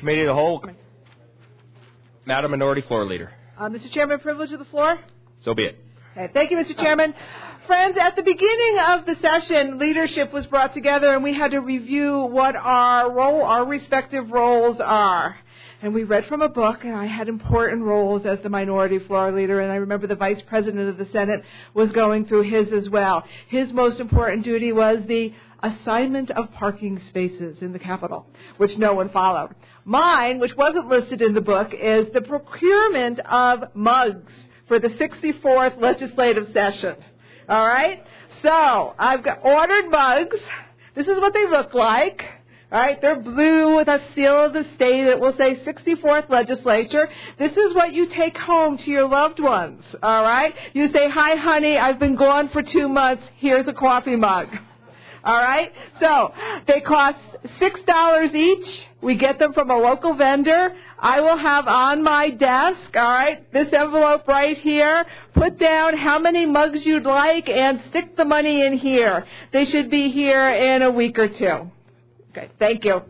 Committee of the Whole. Madam Minority Floor Leader. Mr. Chairman, privilege of the floor? So be it. Okay, thank you, Mr. Chairman. Friends, at the beginning of the session, leadership was brought together and we had to review what our respective roles are. And we read from a book, and I had important roles as the minority floor leader, and I remember the vice president of the Senate was going through his as well. His most important duty was the assignment of parking spaces in the Capitol, which no one followed. Mine, which wasn't listed in the book, is the procurement of mugs for the 64th legislative session. All right? So I've ordered mugs. This is what they look like. All right, they're blue with a seal of the state. It will say 64th Legislature. This is what you take home to your loved ones, all right? You say, hi, honey, I've been gone for 2 months. Here's a coffee mug, all right? So they cost $6 each. We get them from a local vendor. I will have on my desk, all right, this envelope right here. Put down how many mugs you'd like and stick the money in here. They should be here in a week or two. Okay, thank you.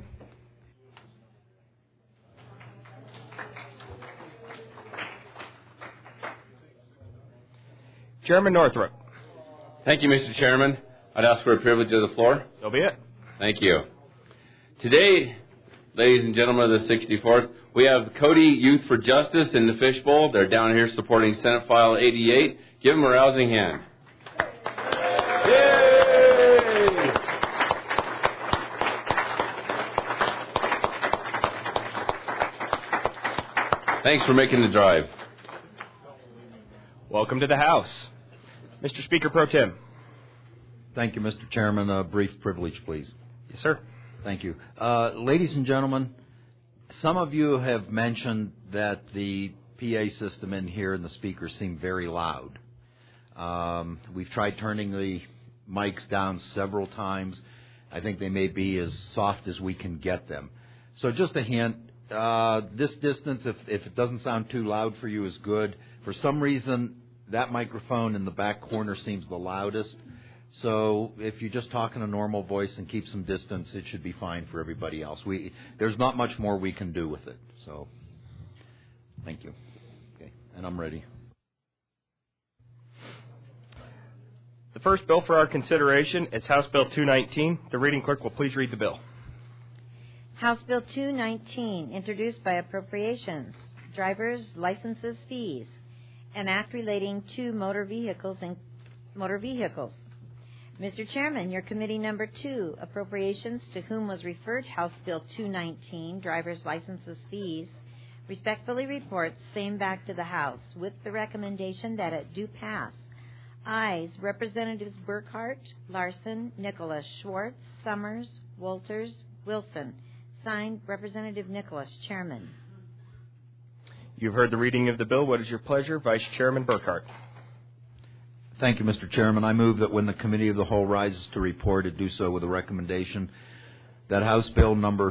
Chairman Northrup. Thank you, Mr. Chairman. I'd ask for a privilege of the floor. So be it. Thank you. Today, ladies and gentlemen of the 64th, we have Cody Youth for Justice in the fishbowl. They're down here supporting Senate File 88. Give them a rousing hand. Yay! Thanks for making the drive. Welcome to the House. Mr. Speaker Pro Tem. Thank you, Mr. Chairman. A brief privilege, please. Yes, sir. Thank you. Ladies and gentlemen, some of you have mentioned that the PA system in here and the speakers seem very loud. We've tried turning the mics down several times. I think they may be as soft as we can get them. So just a hint. This distance, if it doesn't sound too loud for you, is good. For some reason, that microphone in the back corner seems the loudest. So if you just talk in a normal voice and keep some distance, it should be fine for everybody else. There's not much more we can do with it. So thank you. Okay, and I'm ready. The first bill for our consideration is House Bill 219. The reading clerk will please read the bill. House Bill 219, introduced by Appropriations, Drivers, Licenses, Fees, an act relating to motor vehicles and motor vehicles. Mr. Chairman, your committee number 2, Appropriations, to whom was referred House Bill 219, Drivers, Licenses, Fees, respectfully reports same back to the House with the recommendation that it do pass. Ayes, Representatives Burkhart, Larson, Nicholas, Schwartz, Summers, Walters, Wilson. Signed, Representative Nicholas, Chairman. You've heard the reading of the bill. What is your pleasure? Vice Chairman Burkhart. Thank you, Mr. Chairman. I move that when the Committee of the Whole rises to report, it do so with a recommendation that House Bill number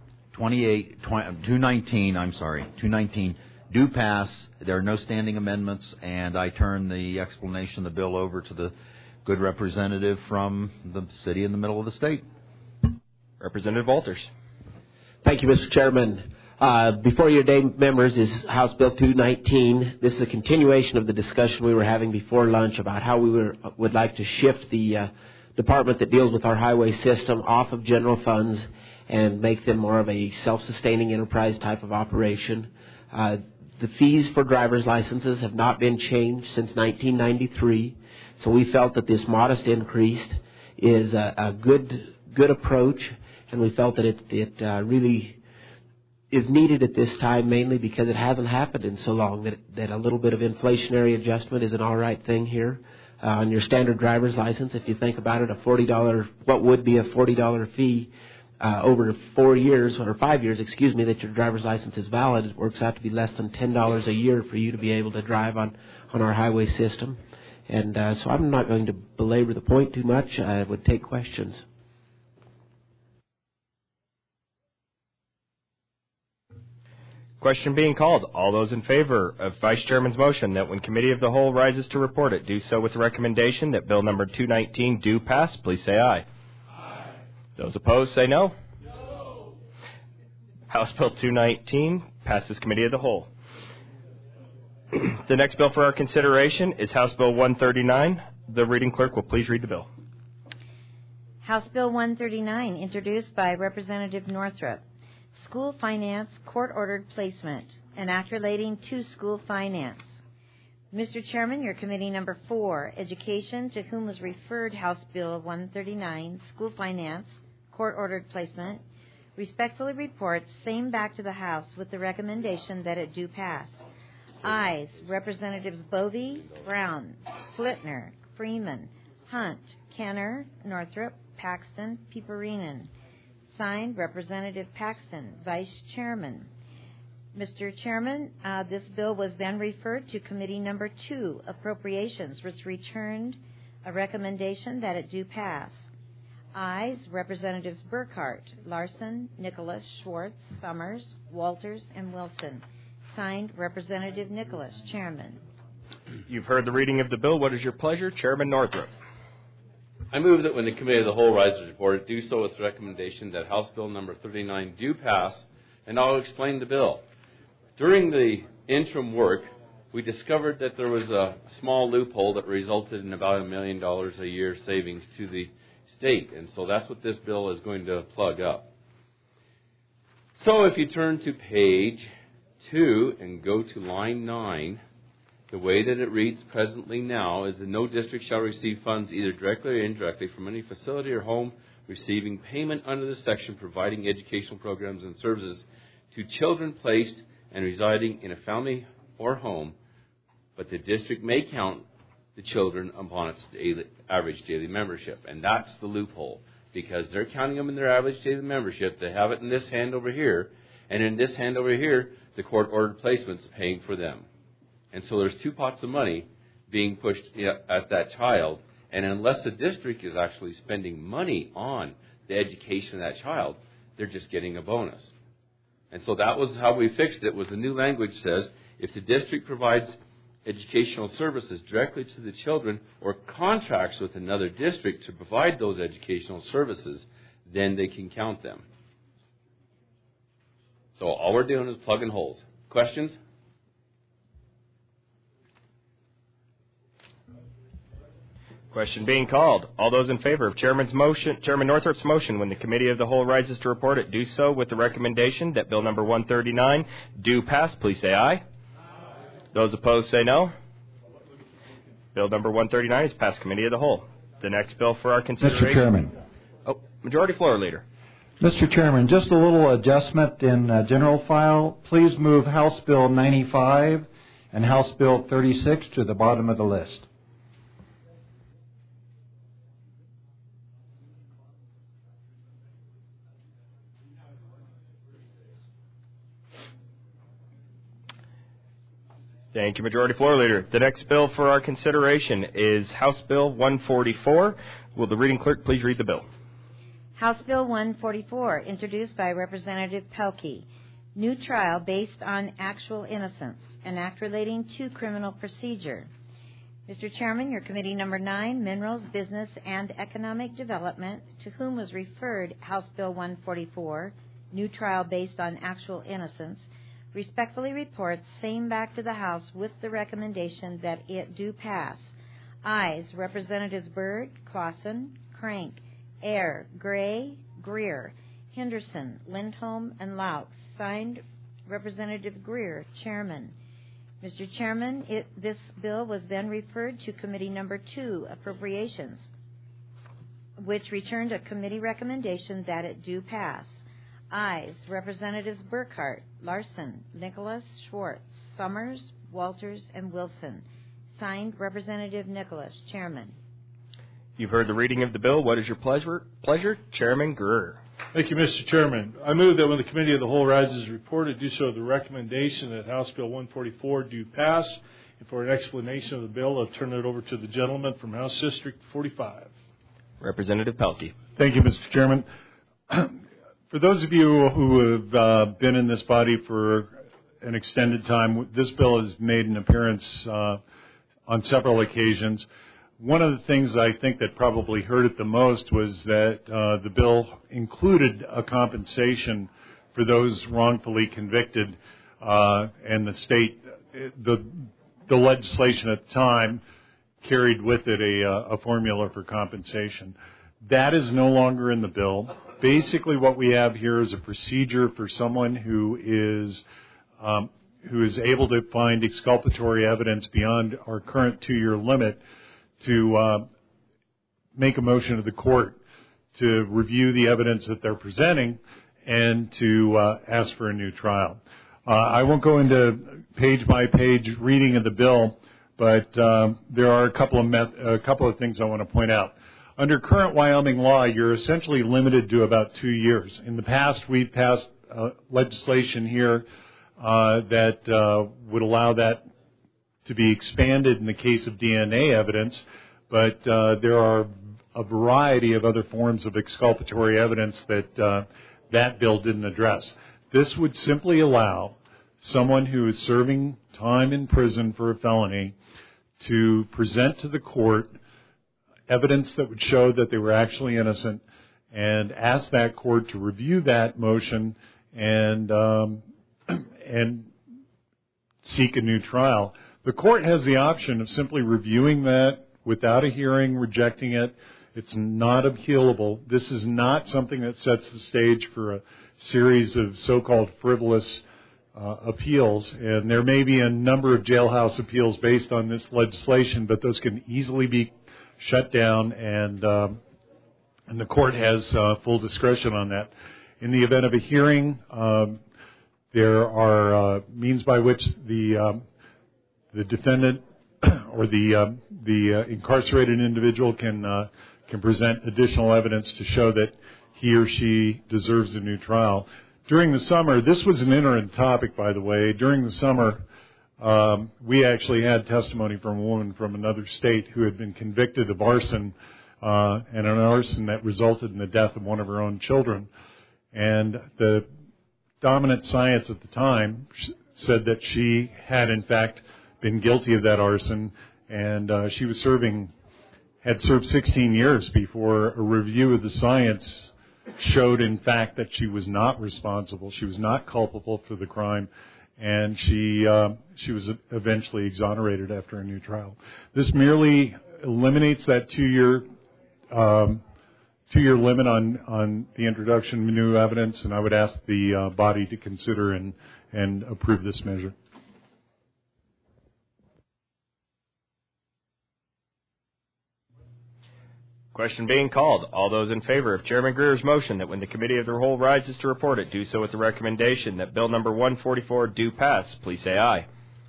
219 do pass. There are no standing amendments, and I turn the explanation of the bill over to the good representative from the city in the middle of the state. Representative Walters. Thank you, Mr. Chairman. Before your day, members, is House Bill 219. This is a continuation of the discussion we were having before lunch about how we would like to shift the department that deals with our highway system off of general funds and make them more of a self-sustaining enterprise type of operation. The fees for driver's licenses have not been changed since 1993, so we felt that this modest increase is a good approach, and we felt that it really is needed at this time, mainly because it hasn't happened in so long, that a little bit of inflationary adjustment is an all right thing here. On your standard driver's license, if you think about it, what would be a $40 fee over 4 years, or 5 years, that your driver's license is valid, it works out to be less than $10 a year for you to be able to drive on our highway system. And so I'm not going to belabor the point too much. I would take questions. Question being called. All those in favor of Vice Chairman's motion that when Committee of the Whole rises to report it, do so with the recommendation that Bill number 219 do pass, please say aye. Aye. Those opposed say no. No. House Bill 219 passes Committee of the Whole. The next bill for our consideration is House Bill 139. The reading clerk will please read the bill. House Bill 139, introduced by Representative Northrup. School Finance Court-Ordered Placement, an act relating to school finance. Mr. Chairman, your committee number 4, Education, to whom was referred House Bill 139, School Finance Court-Ordered Placement, respectfully reports same back to the House with the recommendation that it do pass. Ayes, Representatives Bovee, Brown, Flitner, Freeman, Hunt, Kenner, Northrup, Paxton, Peeperinen. Signed, Representative Paxton, Vice Chairman. Mr. Chairman, this bill was then referred to Committee number 2, Appropriations, which returned a recommendation that it do pass. Ayes, Representatives Burkhart, Larson, Nicholas, Schwartz, Summers, Walters, and Wilson. Signed, Representative Nicholas, Chairman. You've heard the reading of the bill. What is your pleasure? Chairman Northrup. I move that when the Committee of the Whole rises to report it, do so with the recommendation that House Bill number 39 do pass, and I'll explain the bill. During the interim work, we discovered that there was a small loophole that resulted in about $1 million a year savings to the state, and so that's what this bill is going to plug up. So if you turn to page 2 and go to line 9, the way that it reads presently now is that no district shall receive funds either directly or indirectly from any facility or home receiving payment under this section providing educational programs and services to children placed and residing in a family or home, but the district may count the children upon its average daily membership. And that's the loophole, because they're counting them in their average daily membership. They have it in this hand over here, and in this hand over here, the court-ordered placement's paying for them. And so there's 2 pots of money being pushed at that child, and unless the district is actually spending money on the education of that child, they're just getting a bonus. And so that was how we fixed it, was the new language says, if the district provides educational services directly to the children or contracts with another district to provide those educational services, then they can count them. So all we're doing is plugging holes. Questions? Question being called. All those in favor of Chairman Northrup's motion when the Committee of the Whole rises to report it, do so with the recommendation that Bill number 139 do pass. Please say aye. Aye. Those opposed say no. Bill number 139 is passed Committee of the Whole. The next bill for our consideration. Mr. Chairman. Oh, Majority Floor Leader. Mr. Chairman, just a little adjustment in general file. Please move House Bill 95 and House Bill 36 to the bottom of the list. Thank you, Majority Floor Leader. The next bill for our consideration is House Bill 144. Will the reading clerk please read the bill? House Bill 144, introduced by Representative Pelkey. New trial based on actual innocence, an act relating to criminal procedure. Mr. Chairman, your committee number 9, Minerals, Business, and Economic Development, to whom was referred House Bill 144, new trial based on actual innocence, respectfully reports same back to the House with the recommendation that it do pass. Ayes, Representatives Byrd, Clausen, Crank, Eyre, Gray, Greer, Henderson, Lindholm, and Laux. Signed, Representative Greer, Chairman. Mr. Chairman, this bill was then referred to Committee number 2, Appropriations, which returned a committee recommendation that it do pass. Ayes, Representatives Burkhart, Larson, Nicholas, Schwartz, Summers, Walters, and Wilson. Signed, Representative Nicholas, Chairman. You've heard the reading of the bill. What is your pleasure? Chairman Greer. Thank you, Mr. Chairman. I move that when the Committee of the Whole rises reported, do so with the recommendation that House Bill 144 do pass. And for an explanation of the bill, I'll turn it over to the gentleman from House District 45. Representative Pelkey. Thank you, Mr. Chairman. For those of you who have been in this body for an extended time, this bill has made an appearance on several occasions. One of the things I think that probably hurt it the most was that the bill included a compensation for those wrongfully convicted, and the state, the legislation at the time carried with it a formula for compensation. That is no longer in the bill. Basically, what we have here is a procedure for someone who is able to find exculpatory evidence beyond our current 2-year limit to make a motion to the court to review the evidence that they're presenting and to ask for a new trial. I won't go into page-by-page reading of the bill, but there are a couple of things I want to point out. Under current Wyoming law, you're essentially limited to about 2 years. In the past, we've passed legislation here that would allow that to be expanded in the case of DNA evidence, but there are a variety of other forms of exculpatory evidence that that bill didn't address. This would simply allow someone who is serving time in prison for a felony to present to the court evidence that would show that they were actually innocent and ask that court to review that motion and seek a new trial. The court has the option of simply reviewing that without a hearing, rejecting it. It's not appealable. This is not something that sets the stage for a series of so-called frivolous appeals, and there may be a number of jailhouse appeals based on this legislation, but those can easily be shut down, and the court has full discretion on that. In the event of a hearing, there are means by which the defendant or the incarcerated individual can present additional evidence to show that he or she deserves a new trial. During the summer, this was an interim topic, by the way. During the summer, we actually had testimony from a woman from another state who had been convicted of arson, and an arson that resulted in the death of one of her own children. And the dominant science at the time said that she had, in fact, been guilty of that arson, and she was had served 16 years before a review of the science showed, in fact, that she was not responsible. She was not culpable for the crime, and she was eventually exonerated after a new trial. This merely eliminates that 2-year limit on the introduction of new evidence, and I would ask the body to consider and approve this measure. Question being called. All those in favor of Chairman Greer's motion that when the committee of the whole rises to report it, do so with the recommendation that Bill number 144 do pass, please say aye.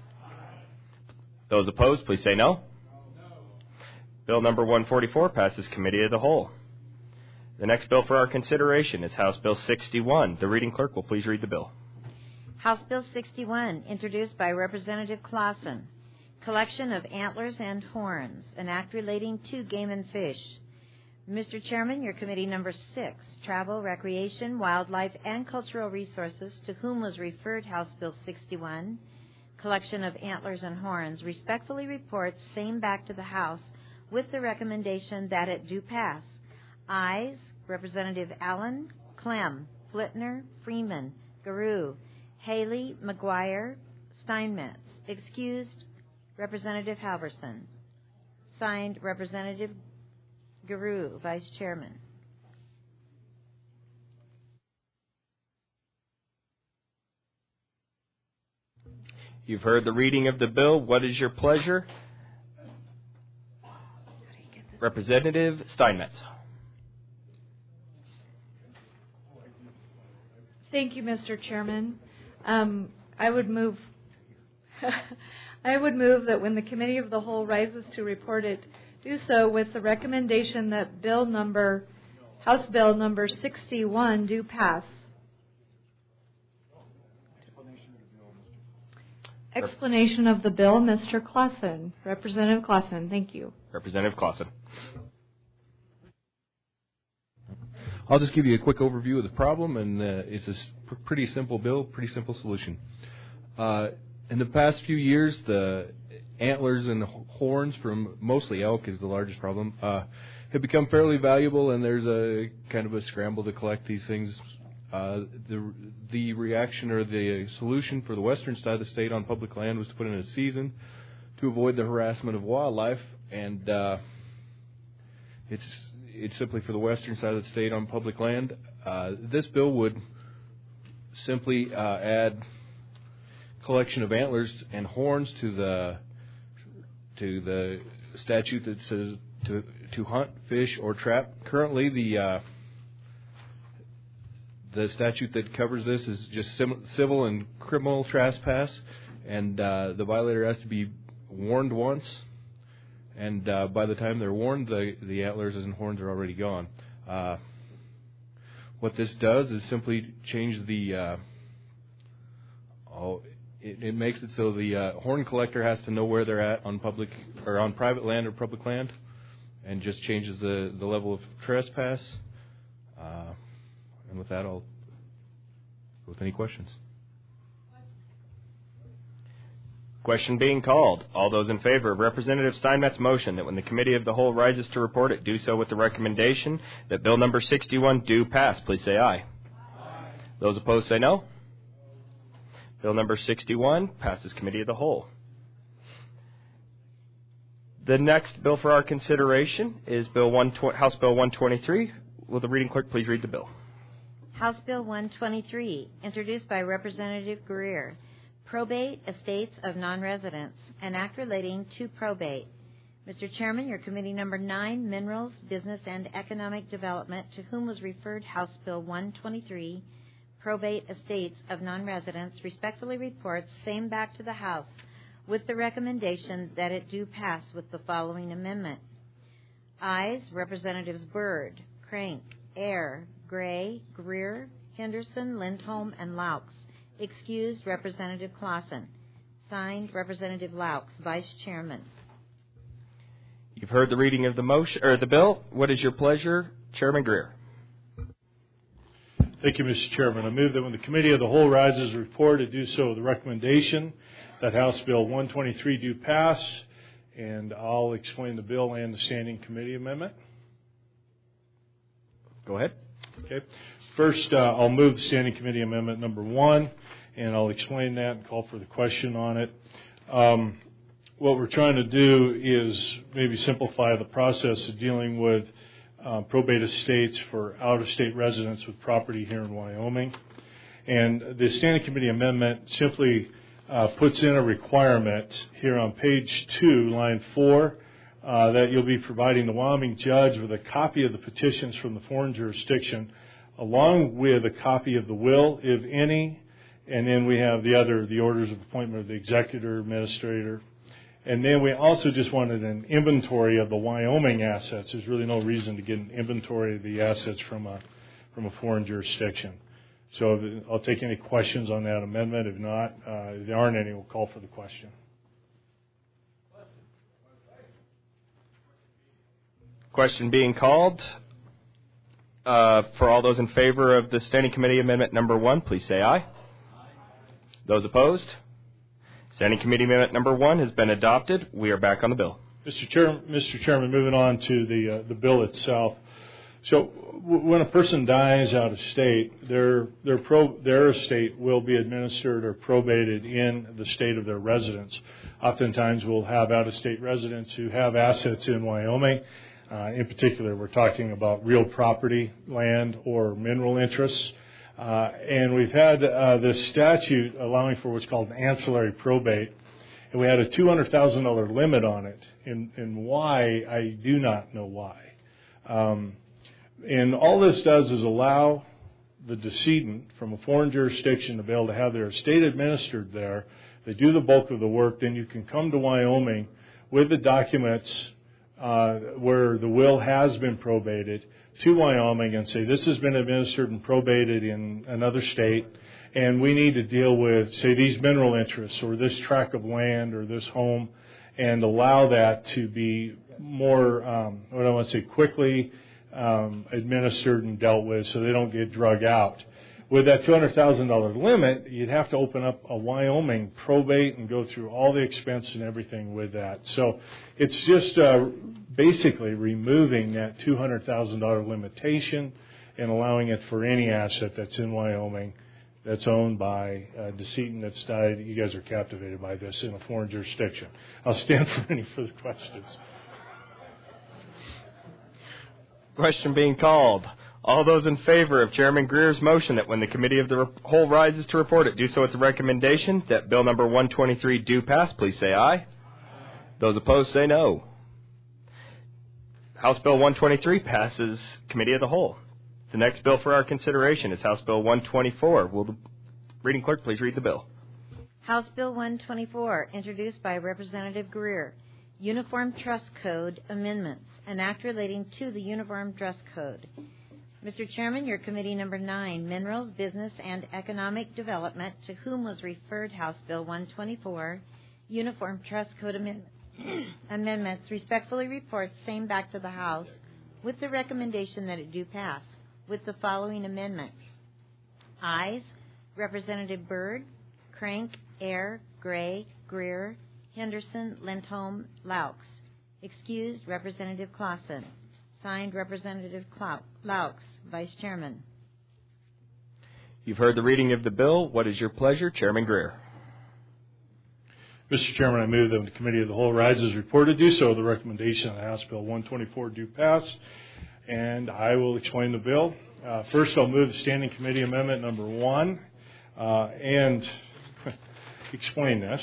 Those opposed, please say no. Bill number 144 passes committee of the whole. The next bill for our consideration is House Bill 61. The reading clerk will please read the bill. House Bill 61, introduced by Representative Clausen. Collection of antlers and horns, an act relating to game and fish. Mr. Chairman, your committee number 6, Travel, Recreation, Wildlife, and Cultural Resources, to whom was referred House Bill 61, Collection of Antlers and Horns, respectfully reports same back to the House with the recommendation that it do pass. Ayes, Representative Allen, Clem, Flitner, Freeman, Garou, Haley, McGuire, Steinmetz. Excused, Representative Halverson. Signed, Representative Garou, Vice Chairman. You've heard the reading of the bill. What is your pleasure? Representative Steinmetz. Thank you, Mr. Chairman. I would move that when the committee of the whole rises to report it, do so with the recommendation that House Bill number 61 do pass. Explanation of the bill, Mr. Clausen. Representative Clausen, thank you. Representative Clausen. I'll just give you a quick overview of the problem, and it's a pretty simple bill, pretty simple solution. In the past few years, the antlers and the horns from mostly elk is the largest problem, have become fairly valuable, and there's a kind of a scramble to collect these things. The reaction or the solution for the western side of the state on public land was to put in a season to avoid the harassment of wildlife, and it's simply for the western side of the state on public land. This bill would simply add collection of antlers and horns to the statute that says to hunt, fish, or trap. Currently, the statute that covers this is just civil and criminal trespass, and the violator has to be warned once, and by the time they're warned, the antlers and horns are already gone. What this does is simply change the it makes it so the horn collector has to know where they're at on public or on private land or public land, and just changes the level of trespass. And with that, I'll go with any questions. Question being called. All those in favor of Representative Steinmetz's motion that when the Committee of the Whole rises to report it, do so with the recommendation that Bill number 61 do pass, please say aye. Aye. Those opposed say no. Bill number 61 passes Committee of the Whole. The next bill for our consideration is House Bill 123. Will the reading clerk please read the bill? House Bill 123, introduced by Representative Greer. Probate Estates of Non-Residents, an act relating to probate. Mr. Chairman, your Committee Number 9, Minerals, Business, and Economic Development, to whom was referred House Bill 123, Probate Estates of Non-Residents, respectfully reports same back to the House with the recommendation that it do pass with the following amendment. Ayes, Representatives Byrd, Crank, Ayer, Gray, Greer, Henderson, Lindholm, and Laux. Excused, Representative Clausen. Signed, Representative Laux, Vice Chairman. You've heard the reading of the motion or the bill. What is your pleasure, Chairman Greer? Thank you, Mr. Chairman. I move that when the Committee of the Whole rises to report, it do so with the recommendation that House Bill 123 do pass, and I'll explain the bill and the Standing Committee amendment. Go ahead. Okay. First, I'll move the Standing Committee Amendment number 1, and I'll explain that and call for the question on it. What we're trying to do is maybe simplify the process of dealing with probate estates for out-of-state residents with property here in Wyoming. And the Standing Committee Amendment simply puts in a requirement here on page 2, line 4, that you'll be providing the Wyoming judge with a copy of the petitions from the foreign jurisdiction, along with a copy of the will, if any, and then we have the orders of appointment of the executor, administrator. And then we also just wanted an inventory of the Wyoming assets. There's really no reason to get an inventory of the assets from a foreign jurisdiction. So I'll take any questions on that amendment. If not, if there aren't any, we'll call for the question. Question being called. For all those in favor of the Standing Committee Amendment number 1, please say aye. Aye. Those opposed? Standing Committee Amendment number 1 has been adopted. We are back on the bill. Mr. Chairman, moving on to the bill itself. So when a person dies out of state, their estate will be administered or probated in the state of their residence. Oftentimes we'll have out-of-state residents who have assets in Wyoming. In particular, we're talking about real property, land, or mineral interests. And we've had this statute allowing for what's called an ancillary probate. And we had a $200,000 limit on it. And why, I do not know why. And all this does is allow the decedent from a foreign jurisdiction to be able to have their estate administered there. They do the bulk of the work. Then you can come to Wyoming with the documents where the will has been probated to Wyoming and say, this has been administered and probated in another state, and we need to deal with, say, these mineral interests or this tract of land or this home, and allow that to be more, what I want to say, quickly administered and dealt with so they don't get drug out. With that $200,000 limit, you'd have to open up a Wyoming probate and go through all the expense and everything with that. So it's just basically removing that $200,000 limitation and allowing it for any asset that's in Wyoming that's owned by a decedent that's died. You guys are captivated by this in a foreign jurisdiction. I'll stand for any further questions. Question being called. All those in favor of Chairman Greer's motion that when the committee of the whole rises to report it, do so with the recommendation that Bill number 123 do pass, please say aye. Those opposed say no. House Bill 123 passes Committee of the Whole. The next bill for our consideration is House Bill 124. Will the reading clerk please read the bill? House Bill 124, introduced by Representative Greer. Uniform Trust Code Amendments, an act relating to the Uniform Trust Code. Mr. Chairman, your Committee Number 9, Minerals, Business, and Economic Development, to whom was referred House Bill 124, Uniform Trust Code Amendments, respectfully reports same back to the House with the recommendation that it do pass, with the following amendments. Ayes, Representative Byrd, Crank, Ayer, Gray, Greer, Henderson, Lindholm, Laux. Excused, Representative Clausen. Signed, Representative Laux, Vice Chairman. You've heard the reading of the bill. What is your pleasure, Chairman Greer? Mr. Chairman, I move that the Committee of the Whole rises reported do so. The recommendation of House Bill 124 do pass, and I will explain the bill. First, I'll move the Standing Committee Amendment number 1 and explain this.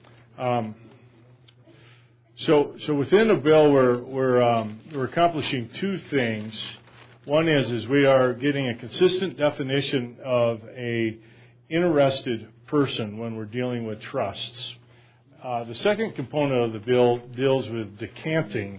So within the bill, we're accomplishing two things. One is we are getting a consistent definition of a interested person when we're dealing with trusts. The second component of the bill deals with decanting,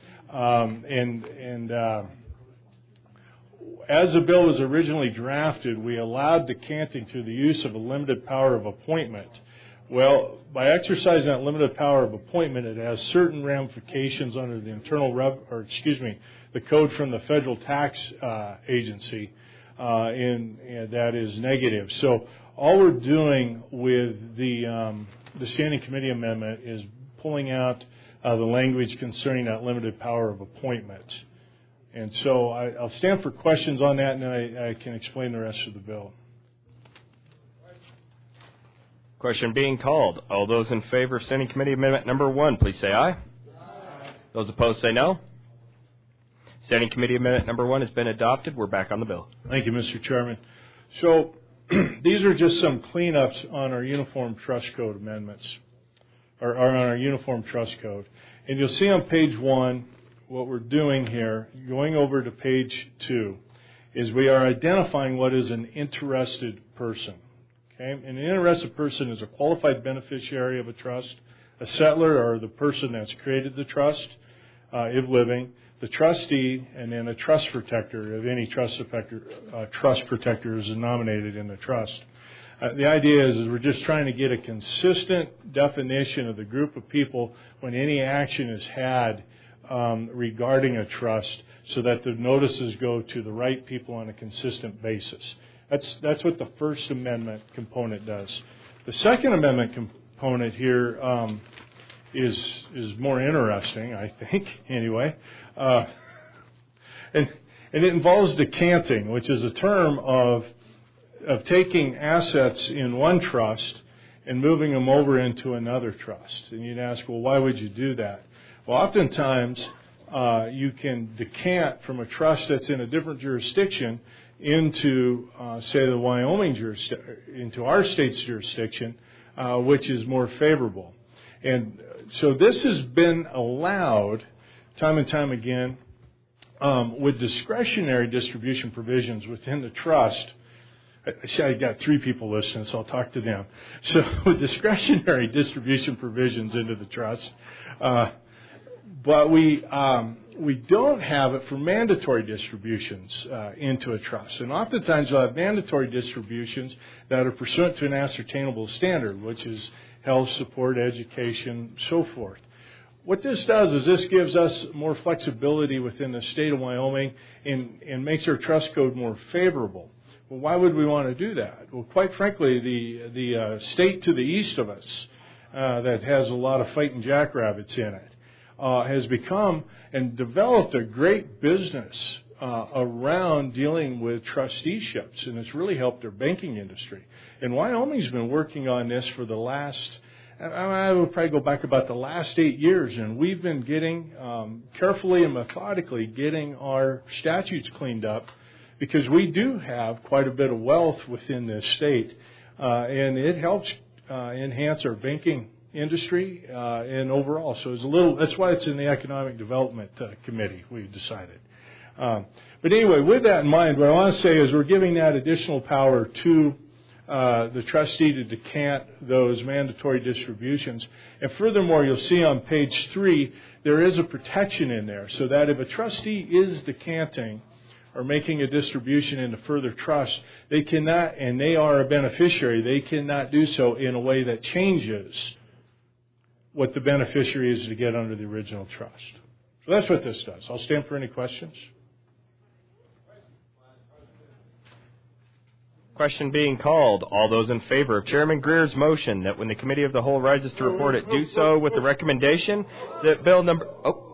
and as the bill was originally drafted, we allowed decanting through the use of a limited power of appointment. Well, by exercising that limited power of appointment, it has certain ramifications under the the code from the federal tax agency, and that is negative. So all we're doing with the Standing Committee Amendment is pulling out the language concerning that limited power of appointment. And so I'll stand for questions on that, and then I can explain the rest of the bill. Question being called. All those in favor of Standing Committee Amendment number 1, please say aye. Aye. Those opposed say no. Standing Committee Amendment number 1 has been adopted. We're back on the bill. Thank you, Mr. Chairman. So these are just some cleanups on our Uniform Trust Code amendments, or on our Uniform Trust Code. And you'll see on page 1 what we're doing here, going over to page 2, is we are identifying what is an interested person. Okay? An interested person is a qualified beneficiary of a trust, a settlor or the person that's created the trust, if living, the trustee, and then a trust protector, if any trust protector is nominated in the trust. The idea is we're just trying to get a consistent definition of the group of people when any action is had regarding a trust, so that the notices go to the right people on a consistent basis. That's what the First Amendment component does. The Second Amendment component here is more interesting, I think, anyway. And it involves decanting, which is a term of taking assets in one trust and moving them over into another trust. And you'd ask, well, why would you do that? Well, oftentimes you can decant from a trust that's in a different jurisdiction into, say, the Wyoming into our state's jurisdiction, which is more favorable. And so this has been allowed time and time again with discretionary distribution provisions within the trust. I got 3 people listening, so I'll talk to them. So with discretionary distribution provisions into the trust, but we don't have it for mandatory distributions into a trust. And oftentimes you'll have mandatory distributions that are pursuant to an ascertainable standard, which is health, support, education, so forth. What this does is this gives us more flexibility within the state of Wyoming and makes our trust code more favorable. Well, why would we want to do that? Well, quite frankly, the state to the east of us that has a lot of fighting jackrabbits in it has become and developed a great business around dealing with trusteeships, and it's really helped our banking industry. And Wyoming's been working on this for the last, I would probably go back about the last 8 years, and we've been getting, carefully and methodically getting our statutes cleaned up, because we do have quite a bit of wealth within this state, and it helps enhance our banking industry and overall. So it's that's why it's in the Economic Development Committee, we've decided. But anyway, with that in mind, what I want to say is we're giving that additional power to the trustee to decant those mandatory distributions. And furthermore, you'll see on page 3, there is a protection in there, so that if a trustee is decanting or making a distribution into further trust, they cannot, and they are a beneficiary, they cannot do so in a way that changes what the beneficiary is to get under the original trust. So that's what this does. I'll stand for any questions. Question being called. All those in favor of Chairman Greer's motion that when the Committee of the Whole rises to report it, do so with the recommendation that bill number...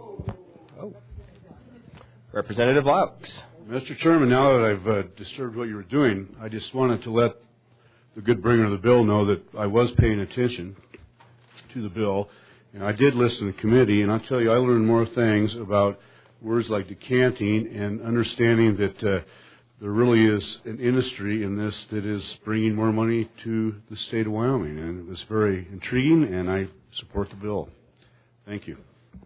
Representative Laux. Mr. Chairman, now that I've disturbed what you were doing, I just wanted to let the good bringer of the bill know that I was paying attention to the bill, and I did listen to the committee, and I'll tell you, I learned more things about words like decanting and understanding that there really is an industry in this that is bringing more money to the state of Wyoming, and it was very intriguing, and I support the bill. Thank you.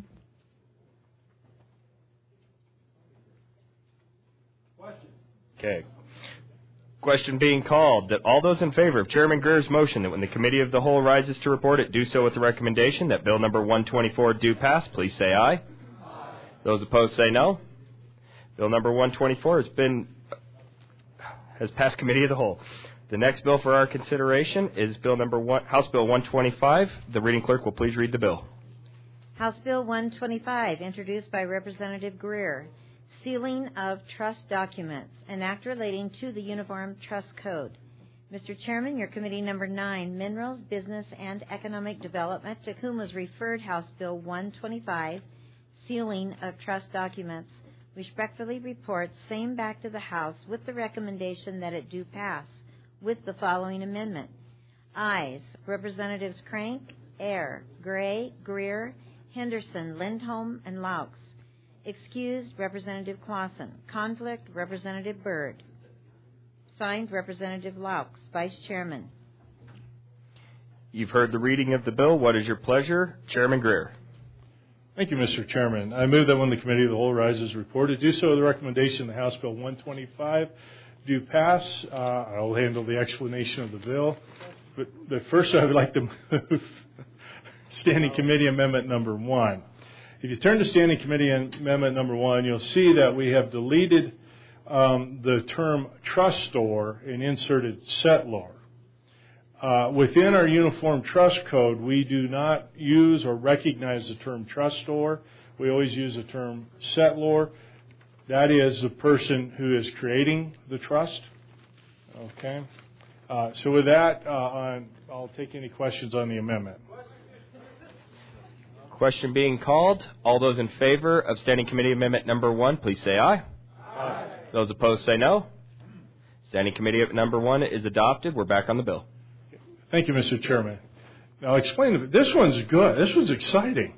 Okay. Question being called that all those in favor of Chairman Greer's motion that when the Committee of the Whole rises to report it, do so with the recommendation that bill number 124 do pass, please say aye. Aye. Those opposed say no. Bill number 124 has passed Committee of the Whole. The next bill for our consideration is Bill number House Bill 125. The reading clerk will please read the bill. House Bill 125, introduced by Representative Greer. Sealing of trust documents, an act relating to the Uniform Trust Code. Mr. Chairman, your committee number 9, Minerals, Business, and Economic Development, to whom was referred House Bill 125, sealing of trust documents, respectfully reports same back to the House with the recommendation that it do pass, with the following amendment. Ayes, Representatives Crank, Ayer, Gray, Greer, Henderson, Lindholm, and Laux. Excused, Representative Clausen. Conflict, Representative Byrd. Signed, Representative Laux, Vice Chairman. You've heard the reading of the bill. What is your pleasure? Chairman Greer. Thank you, Mr. Chairman. I move that when the Committee of the Whole rises reported, do so with the recommendation that House Bill 125 do pass. I'll handle the explanation of the bill. But first I would like to move Standing Committee Amendment number 1. If you turn to Standing Committee Amendment number 1, you'll see that we have deleted the term trustor and inserted settlor. Within our Uniform Trust Code, we do not use or recognize the term trustor. We always use the term settlor. That is the person who is creating the trust. Okay. So with that, I'll take any questions on the amendment. Question being called. All those in favor of Standing Committee Amendment number 1, please say aye. Aye. Those opposed say no. Standing Committee number 1 is adopted. We're back on the bill. Thank you, Mr. Chairman. Now, explain. This one's good. This one's exciting.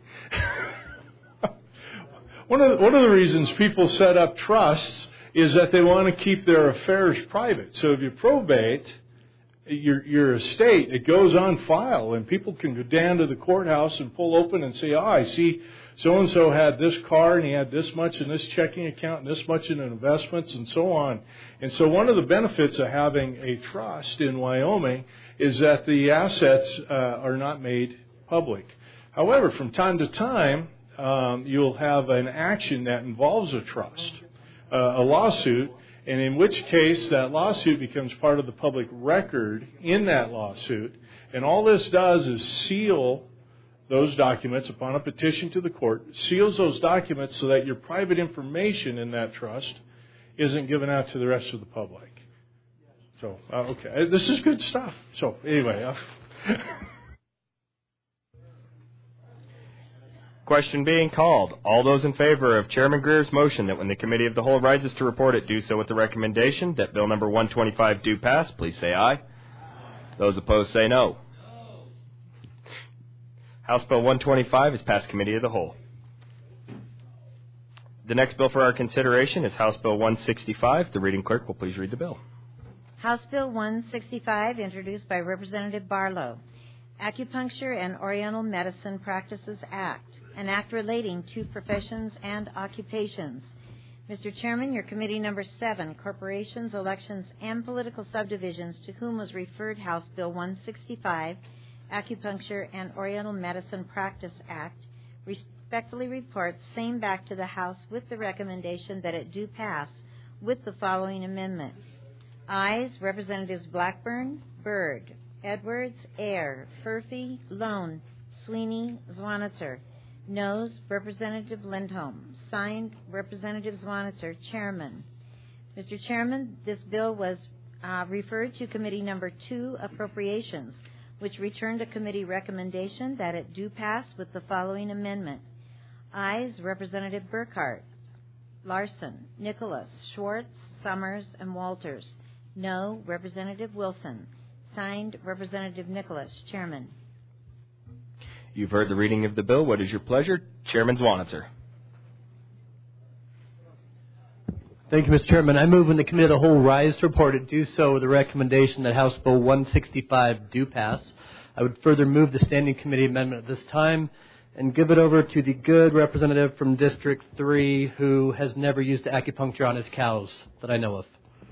One of the reasons people set up trusts is that they want to keep their affairs private. So if you probate your estate, it goes on file, and people can go down to the courthouse and pull open and say, I see so-and-so had this car, and he had this much in this checking account, and this much in investments, and so on. And so one of the benefits of having a trust in Wyoming is that the assets are not made public. However, from time to time, you'll have an action that involves a trust, a lawsuit, and in which case that lawsuit becomes part of the public record in that lawsuit. And all this does is seal those documents upon a petition to the court, seals those documents so that your private information in that trust isn't given out to the rest of the public. So, okay, this is good stuff. So, anyway. Question being called. All those in favor of Chairman Greer's motion that when the Committee of the Whole rises to report it, do so with the recommendation that Bill number 125 do pass, please say aye. Those opposed say no. House Bill 125 is passed Committee of the Whole. The next bill for our consideration is House Bill 165. The reading clerk will please read the bill. House Bill 165, introduced by Representative Barlow. Acupuncture and Oriental Medicine Practices Act, an act relating to professions and occupations. Mr. Chairman, your committee number 7, Corporations, Elections, and Political Subdivisions, to whom was referred House Bill 165, Acupuncture and Oriental Medicine Practice Act, respectfully reports same back to the House with the recommendation that it do pass with the following amendment. Ayes, Representatives Blackburn, Byrd, Edwards, Ayer, Furphy, Lone, Sweeney, Zwanitzer. Noes, Representative Lindholm. Signed, Representative Zwanitzer, Chairman. Mr. Chairman, this bill was referred to Committee number 2, Appropriations, which returned a committee recommendation that it do pass with the following amendment. Ayes, Representative Burkhart, Larson, Nicholas, Schwartz, Summers, and Walters. No, Representative Wilson. Signed, Representative Nicholas, Chairman. You've heard the reading of the bill. What is your pleasure? Chairman Zwanitzer. Thank you, Mr. Chairman. I move when the Committee of the Whole rise to report it, do so with the recommendation that House Bill 165 do pass. I would further move the Standing Committee amendment at this time and give it over to the good representative from District 3 who has never used acupuncture on his cows that I know of.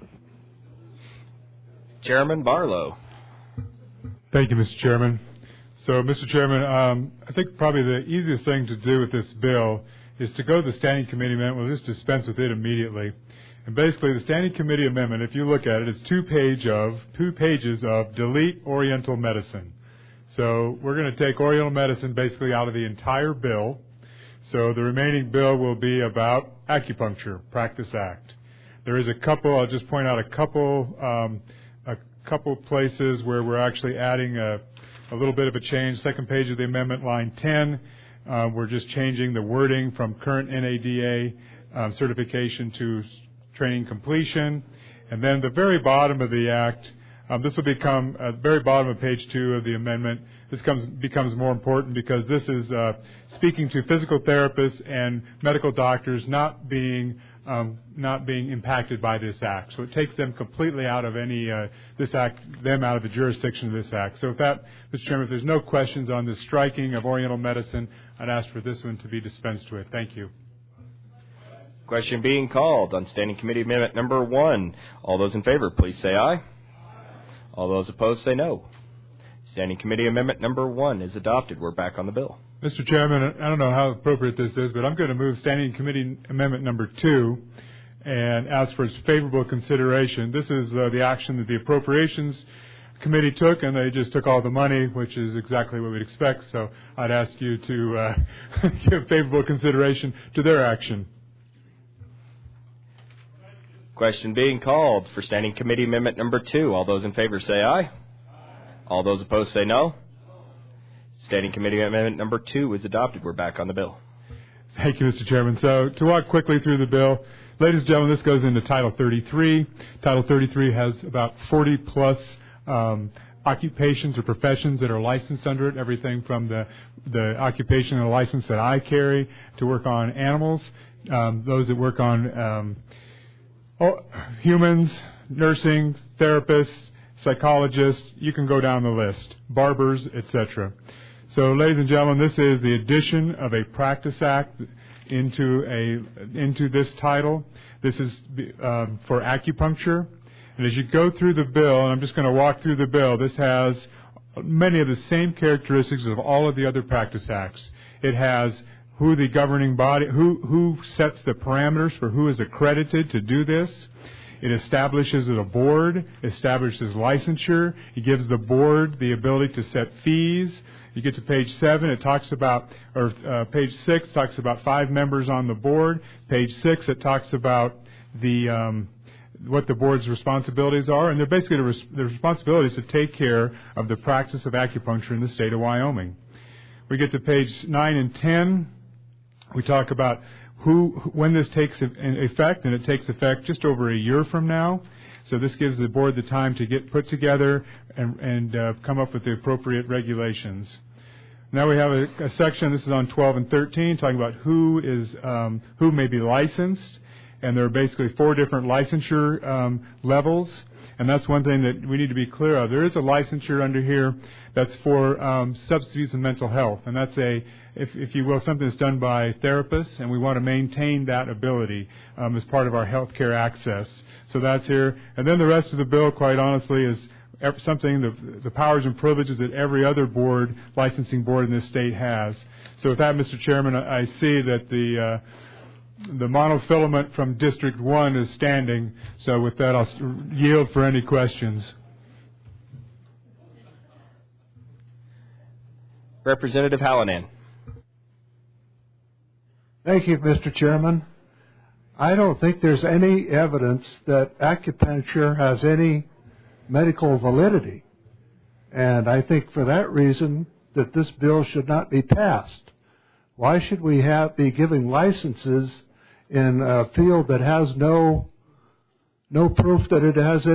Chairman Barlow. Thank you, Mr. Chairman. So, Mr. Chairman, I think probably the easiest thing to do with this bill is to go to the Standing Committee amendment. We'll just dispense with it immediately. And basically, the Standing Committee amendment, if you look at it, it's two pages of delete Oriental medicine. So we're going to take Oriental medicine basically out of the entire bill. So the remaining bill will be about Acupuncture Practice Act. There is a couple, I'll just point out a couple places where we're actually adding a little bit of a change. Second page of the amendment, line 10, we're just changing the wording from current NADA certification to training completion. And then the very bottom of the act, this will become at the very bottom of page 2 of the amendment. This becomes more important because this is speaking to physical therapists and medical doctors not being impacted by this act. So it takes them completely out of them out of the jurisdiction of this act. So if that, Mr. Chairman, if there's no questions on the striking of Oriental medicine, I'd ask for this one to be dispensed with. Thank you. Question being called on Standing Committee Amendment number 1. All those in favor, please say aye. All those opposed say no. Standing Committee Amendment number 1 is adopted. We're back on the bill. Mr. Chairman, I don't know how appropriate this is, but I'm going to move Standing Committee Amendment number 2 and ask for its favorable consideration. This is the action that the Appropriations Committee took, and they just took all the money, which is exactly what we'd expect. So I'd ask you to give favorable consideration to their action. Question being called for Standing Committee Amendment number 2. All those in favor say aye. All those opposed say no. Standing Committee Amendment number 2 is adopted. We're back on the bill. Thank you, Mr. Chairman. So to walk quickly through the bill, ladies and gentlemen, this goes into Title 33. Title 33 has about 40-plus occupations or professions that are licensed under it, everything from the occupational license that I carry to work on animals, those that work on humans, nursing, therapists, psychologists, you can go down the list, barbers, etc. So, ladies and gentlemen, this is the addition of a Practice Act into this title. This is for acupuncture. And as you go through the bill, and I'm just going to walk through the bill, this has many of the same characteristics of all of the other Practice Acts. It has who the governing body, who sets the parameters for who is accredited to do this. It establishes a board, establishes licensure. It gives the board the ability to set fees. You get to page 7, it talks about, or page 6 talks about 5 members on the board. Page 6, it talks about what the board's responsibilities are, and they're basically the responsibilities to take care of the practice of acupuncture in the state of Wyoming. We get to page 9 and 10. We talk about when this takes effect, and it takes effect just over a year from now. So this gives the board the time to get put together and come up with the appropriate regulations. Now we have a section, this is on 12 and 13, talking about who may be licensed. And there are basically 4 different licensure levels. And that's one thing that we need to be clear of. There is a licensure under here that's for substance use and mental health. And that's if you will, something that's done by therapists, and we want to maintain that ability as part of our health care access. So that's here. And then the rest of the bill, quite honestly, is something, the powers and privileges that every other licensing board in this state has. So with that, Mr. Chairman, I see that the monofilament from District 1 is standing. So with that, I'll yield for any questions. Representative Hallinan. Thank you, Mr. Chairman. I don't think there's any evidence that acupuncture has any medical validity. And I think for that reason that this bill should not be passed. Why should we be giving licenses in a field that has no proof that it has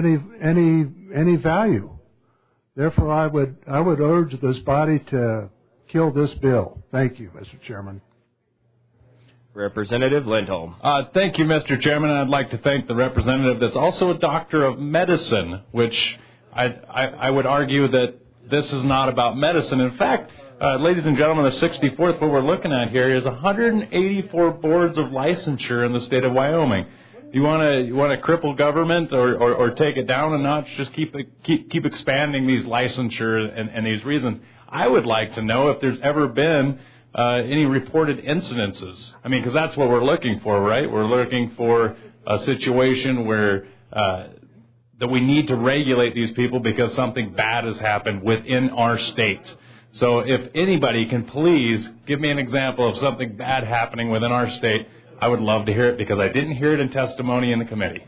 any value? Therefore, I would urge this body to kill this bill. Thank you, Mr. Chairman. Representative Lindholm. Thank you, Mr. Chairman. I'd like to thank the representative that's also a doctor of medicine, which I would argue that this is not about medicine. In fact, ladies and gentlemen, the 64th, what we're looking at here is 184 boards of licensure in the state of Wyoming. You want to cripple government or take it down a notch? Just keep expanding these licensure and these reasons. I would like to know if there's ever been any reported incidences. I mean, because that's what we're looking for, right? We're looking for a situation where that we need to regulate these people because something bad has happened within our state. So if anybody can please give me an example of something bad happening within our state, I would love to hear it because I didn't hear it in testimony in the committee.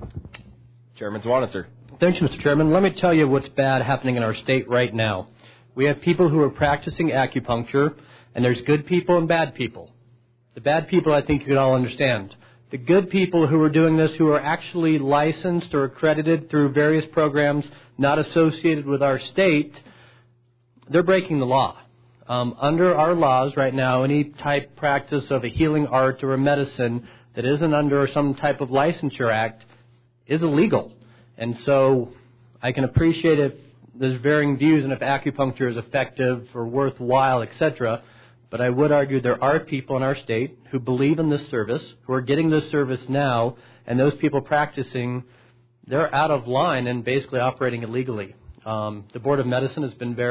Chairman Zwanitzer. Thanks, Mr. Chairman. Let me tell you what's bad happening in our state right now. We have people who are practicing acupuncture, and there's good people and bad people. The bad people, I think you can all understand. The good people who are doing this, who are actually licensed or accredited through various programs not associated with our state, they're breaking the law. Under our laws right now, any type practice of a healing art or a medicine that isn't under some type of licensure act is illegal. And so I can appreciate if there's varying views and if acupuncture is effective or worthwhile, etc., but I would argue there are people in our state who believe in this service, who are getting this service now, and those people practicing, they're out of line and basically operating illegally. The Board of Medicine has been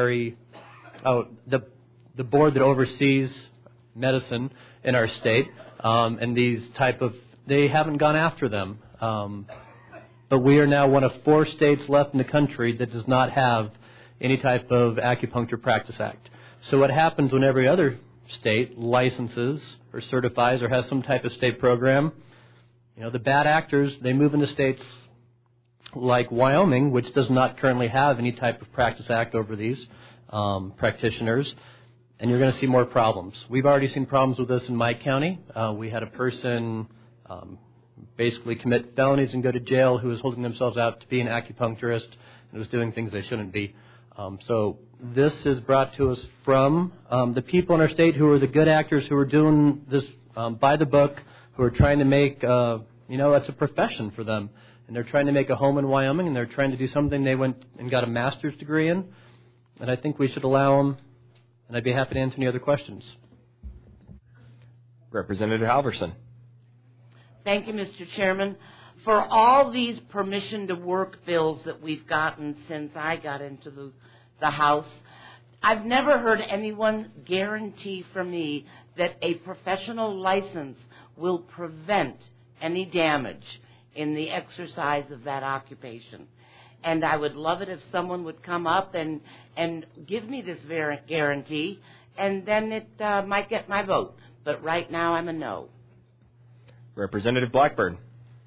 the board that oversees medicine in our state, and they haven't gone after them. But we are now one of 4 states left in the country that does not have any type of acupuncture practice act. So what happens when every other state licenses or certifies or has some type of state program? You know, the bad actors, they move into states like Wyoming, which does not currently have any type of practice act over these practitioners, and you're going to see more problems. We've already seen problems with this in my county. We had a person basically commit felonies and go to jail who was holding themselves out to be an acupuncturist and was doing things they shouldn't be. So this is brought to us from the people in our state who are the good actors who are doing this by the book, who are trying to make, it's a profession for them. And they're trying to make a home in Wyoming, and they're trying to do something they went and got a master's degree in. And I think we should allow them, and I'd be happy to answer any other questions. Representative Halverson. Thank you, Mr. Chairman. For all these permission to work bills that we've gotten since I got into the House, I've never heard anyone guarantee for me that a professional license will prevent any damage in the exercise of that occupation. And I would love it if someone would come up and give me this guarantee, and then it might get my vote. But right now I'm a no. Representative Blackburn.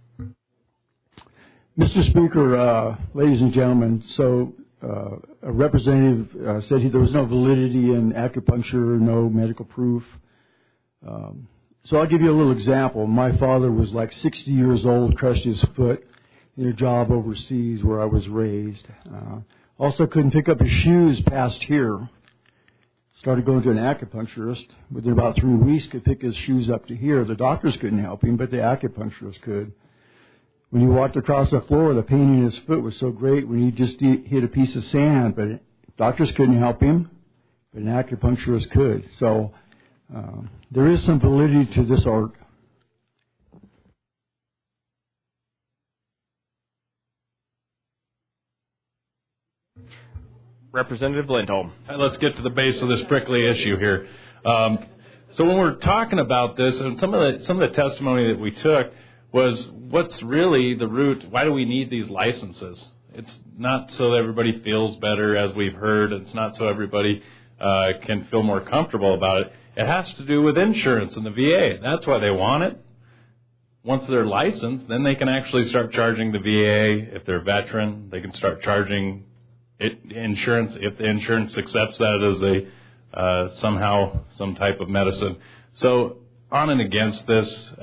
Mr. Speaker, ladies and gentlemen, so a representative said there was no validity in acupuncture, no medical proof. So I'll give you a little example. My father was like 60 years old, crushed his foot in a job overseas where I was raised. Also couldn't pick up his shoes past here. Started going to an acupuncturist. Within about 3 weeks, could pick his shoes up to here. The doctors couldn't help him, but the acupuncturist could. When he walked across the floor, the pain in his foot was so great when he just hit a piece of sand, but doctors couldn't help him, but an acupuncturist could. So there is some validity to this art. Representative Lindholm. Let's get to the base of this prickly issue here. So when we're talking about this, and some of the testimony that we took was, what's really the root? Why do we need these licenses? It's not so that everybody feels better, as we've heard. It's not so everybody can feel more comfortable about it. It has to do with insurance and the VA. That's why they want it. Once they're licensed, then they can actually start charging the VA. If they're a veteran, they can start charging insurance if the insurance accepts that as somehow some type of medicine. So on and against this,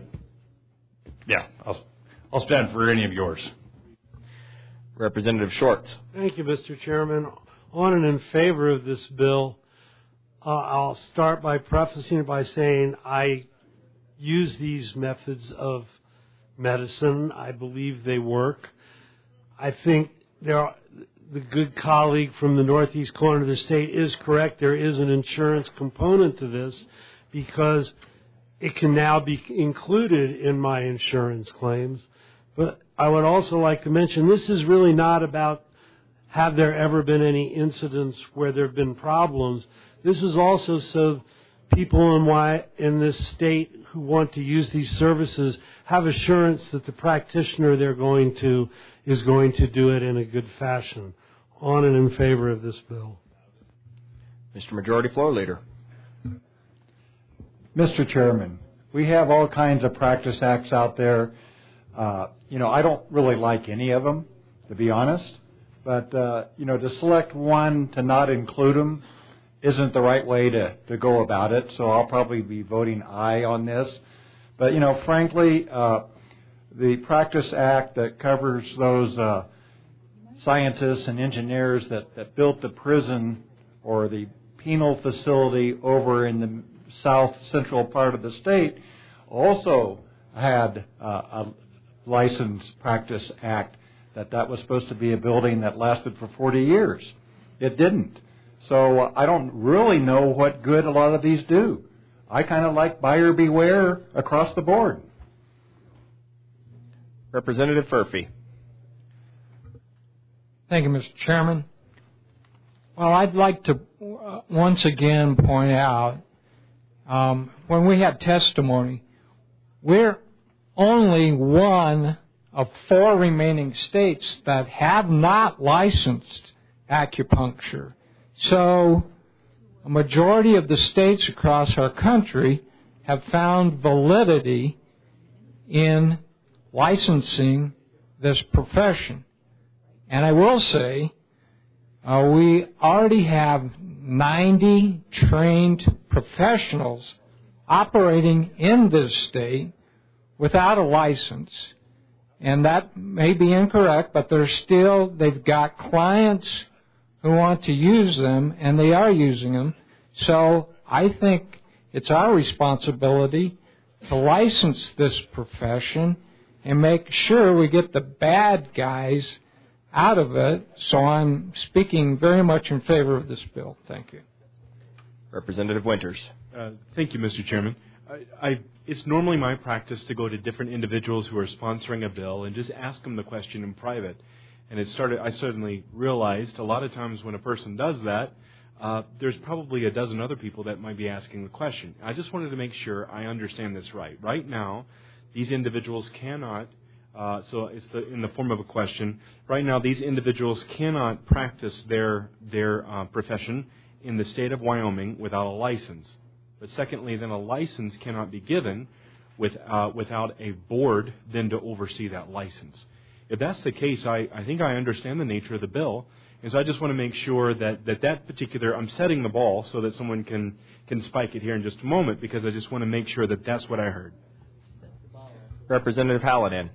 I'll stand for any of yours. Representative Schwartz. Thank you, Mr. Chairman. On and in favor of this bill, I'll start by prefacing it by saying I use these methods of medicine. I believe they work. I think the good colleague from the northeast corner of the state is correct. There is an insurance component to this because it can now be included in my insurance claims. But I would also like to mention this is really not about have there ever been any incidents where there have been problems. This is also so people in this state who want to use these services have assurance that the practitioner is going to do it in a good fashion. On and in favor of this bill. Mr. Majority Floor Leader. Mr. Chairman, we have all kinds of practice acts out there. I don't really like any of them, to be honest. But, to select one to not include them isn't the right way to go about it. So I'll probably be voting aye on this. But, frankly, the Practice Act that covers those scientists and engineers that built the prison or the penal facility over in the south central part of the state also had a License Practice Act that was supposed to be a building that lasted for 40 years. It didn't. So I don't really know what good a lot of these do. I kind of like buyer beware across the board. Representative Furphy. Thank you, Mr. Chairman. Well, I'd like to once again point out, when we had testimony, we're only one of 4 remaining states that have not licensed acupuncture. So a majority of the states across our country have found validity in licensing this profession. And I will say, we already have 90 trained professionals operating in this state without a license. And that may be incorrect, but they've got clients who want to use them, and they are using them. So I think it's our responsibility to license this profession and make sure we get the bad guys out of it. So I'm speaking very much in favor of this bill. Thank you. Representative Winters. Thank you, Mr. Chairman. It's normally my practice to go to different individuals who are sponsoring a bill and just ask them the question in private. And I suddenly realized a lot of times when a person does that, there's probably a dozen other people that might be asking the question. I just wanted to make sure I understand this right. Right now, these individuals cannot, so it's in the form of a question, right now these individuals cannot practice their profession in the state of Wyoming without a license. But secondly, then a license cannot be given without a board then to oversee that license. If that's the case, I think I understand the nature of the bill, And so I just want to make sure that particular, I'm setting the ball so that someone can spike it here in just a moment, because I just want to make sure that that's what I heard. Representative Hallinan.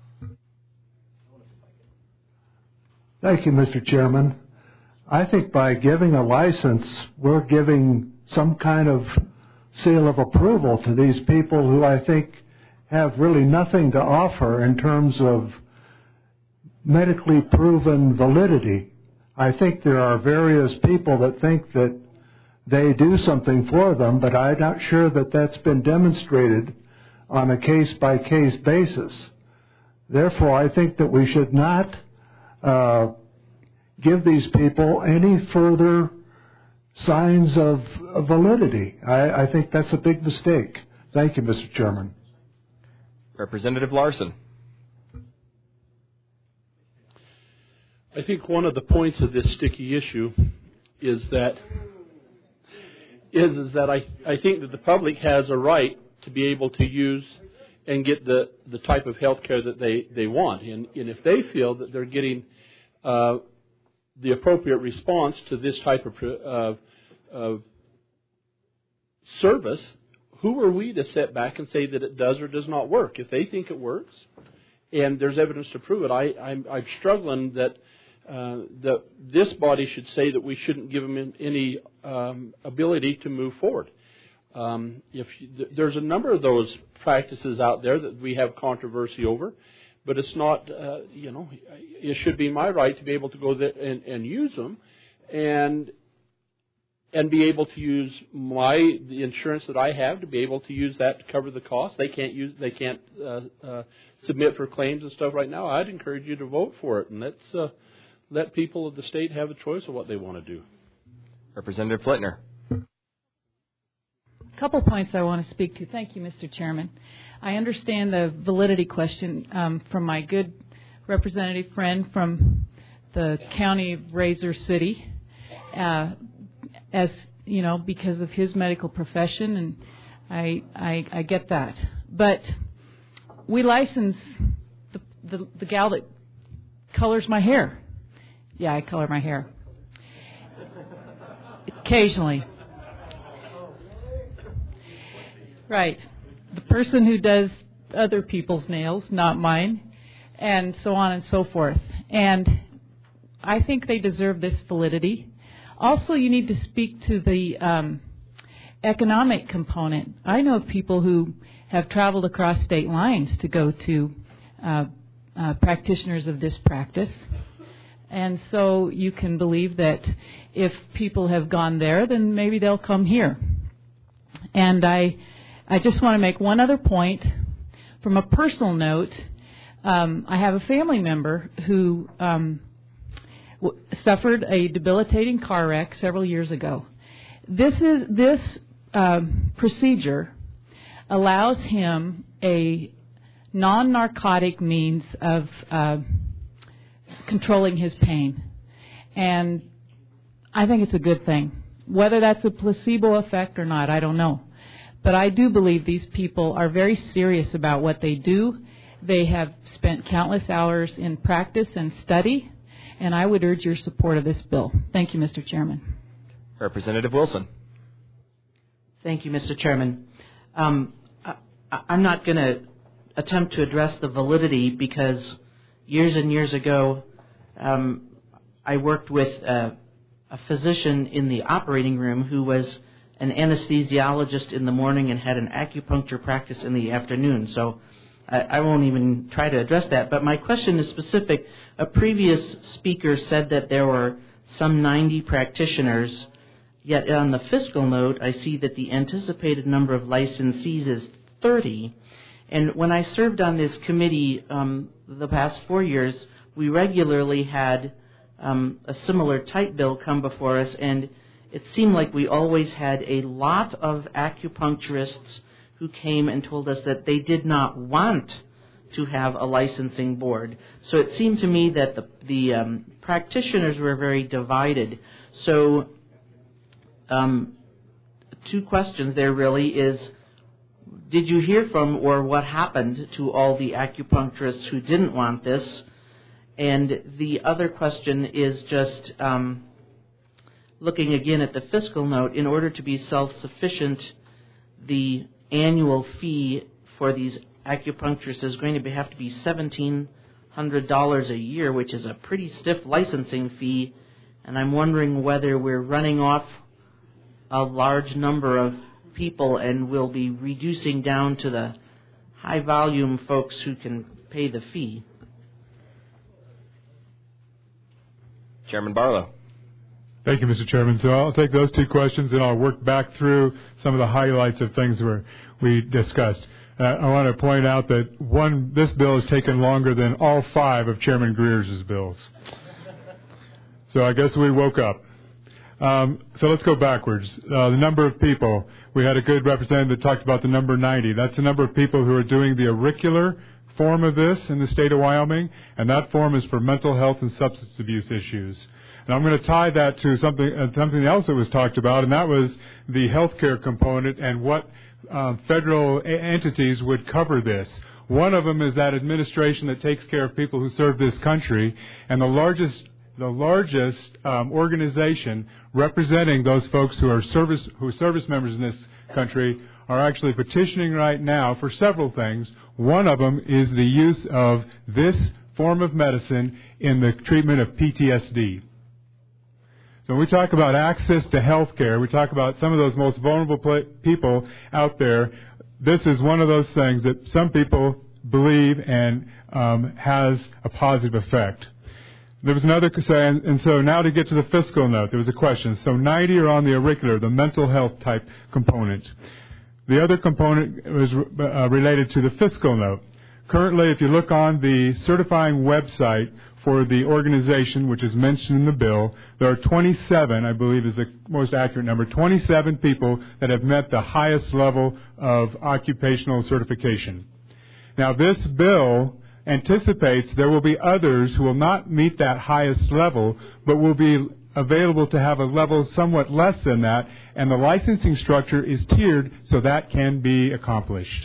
Thank you, Mr. Chairman. I think by giving a license, we're giving some kind of seal of approval to these people who I think have really nothing to offer in terms of medically proven validity. I think there are various people that think that they do something for them, but I'm not sure that that's been demonstrated on a case-by-case basis. Therefore, I think that we should not give these people any further signs of validity. I think that's a big mistake. Thank you, Mr. Chairman. Representative Larson. I think one of the points of this sticky issue is that I think that the public has a right to be able to use and get the type of health care that they want. And if they feel that they're getting the appropriate response to this type of service, who are we to sit back and say that it does or does not work? If they think it works and there's evidence to prove it, I'm struggling that this body should say that we shouldn't give them any ability to move forward. There's a number of those practices out there that we have controversy over, but it's not, it should be my right to be able to go there and use them and be able to use the insurance that I have to be able to use that to cover the cost. They can't submit for claims and stuff right now. I'd encourage you to vote for it, and let people of the state have a choice of what they want to do. Representative Flitner. A couple points I want to speak to. Thank you, Mr. Chairman. I understand the validity question from my good representative friend from the county of Razor City, as you know, because of his medical profession, and I get that. But we license the gal that colors my hair. Yeah, I color my hair occasionally. Right. The person who does other people's nails, not mine, and so on and so forth. And I think they deserve this validity. Also, you need to speak to the economic component. I know people who have traveled across state lines to go to practitioners of this practice. And so you can believe that if people have gone there, then maybe they'll come here. And I just want to make one other point. From a personal note, I have a family member who suffered a debilitating car wreck several years ago. This procedure allows him a non-narcotic means of controlling his pain. And I think it's a good thing. Whether that's a placebo effect or not, I don't know. But I do believe these people are very serious about what they do. They have spent countless hours in practice and study, and I would urge your support of this bill. Thank you, Mr. Chairman. Representative Wilson. Thank you, Mr. Chairman. I'm not going to attempt to address the validity because years and years ago, I worked with a physician in the operating room who was an anesthesiologist in the morning and had an acupuncture practice in the afternoon. So I won't even try to address that. But my question is specific. A previous speaker said that there were some 90 practitioners, yet on the fiscal note, I see that the anticipated number of licensees is 30. And when I served on this committee the past 4 years, we regularly had a similar type bill come before us, and it seemed like we always had a lot of acupuncturists who came and told us that they did not want to have a licensing board. So it seemed to me that the practitioners were very divided. So 2 questions there really is, did you hear from or what happened to all the acupuncturists who didn't want this? And the other question is just looking again at the fiscal note. In order to be self-sufficient, the annual fee for these acupuncturists is going to have to be $1,700 a year, which is a pretty stiff licensing fee. And I'm wondering whether we're running off a large number of people and will be reducing down to the high-volume folks who can pay the fee. Chairman Barlow. Thank you, Mr. Chairman. So I'll take those two questions and I'll work back through some of the highlights of things we discussed. I want to point out that this bill has taken longer than all 5 of Chairman Greer's bills. So I guess we woke up. So let's go backwards. The number of people. We had a good representative that talked about the number 90. That's the number of people who are doing the auricular form of this in the state of Wyoming, and that form is for mental health and substance abuse issues. And I'm going to tie that to something else that was talked about, and that was the healthcare component and what federal entities would cover this. One of them is that administration that takes care of people who serve this country, and the largest organization representing those folks who are service members in this country are actually petitioning right now for several things. One of them is the use of this form of medicine in the treatment of PTSD. So when we talk about access to health care, we talk about some of those most vulnerable people out there. This is one of those things that some people believe and has a positive effect. There was another saying, and so now to get to the fiscal note, there was a question. So 90 are on the auricular, the mental health type component. The other component was related to the fiscal note. Currently, if you look on the certifying website for the organization, which is mentioned in the bill, there are 27, I believe is the most accurate number, 27 people that have met the highest level of occupational certification. Now, this bill anticipates there will be others who will not meet that highest level, but will be available to have a level somewhat less than that, and the licensing structure is tiered so that can be accomplished.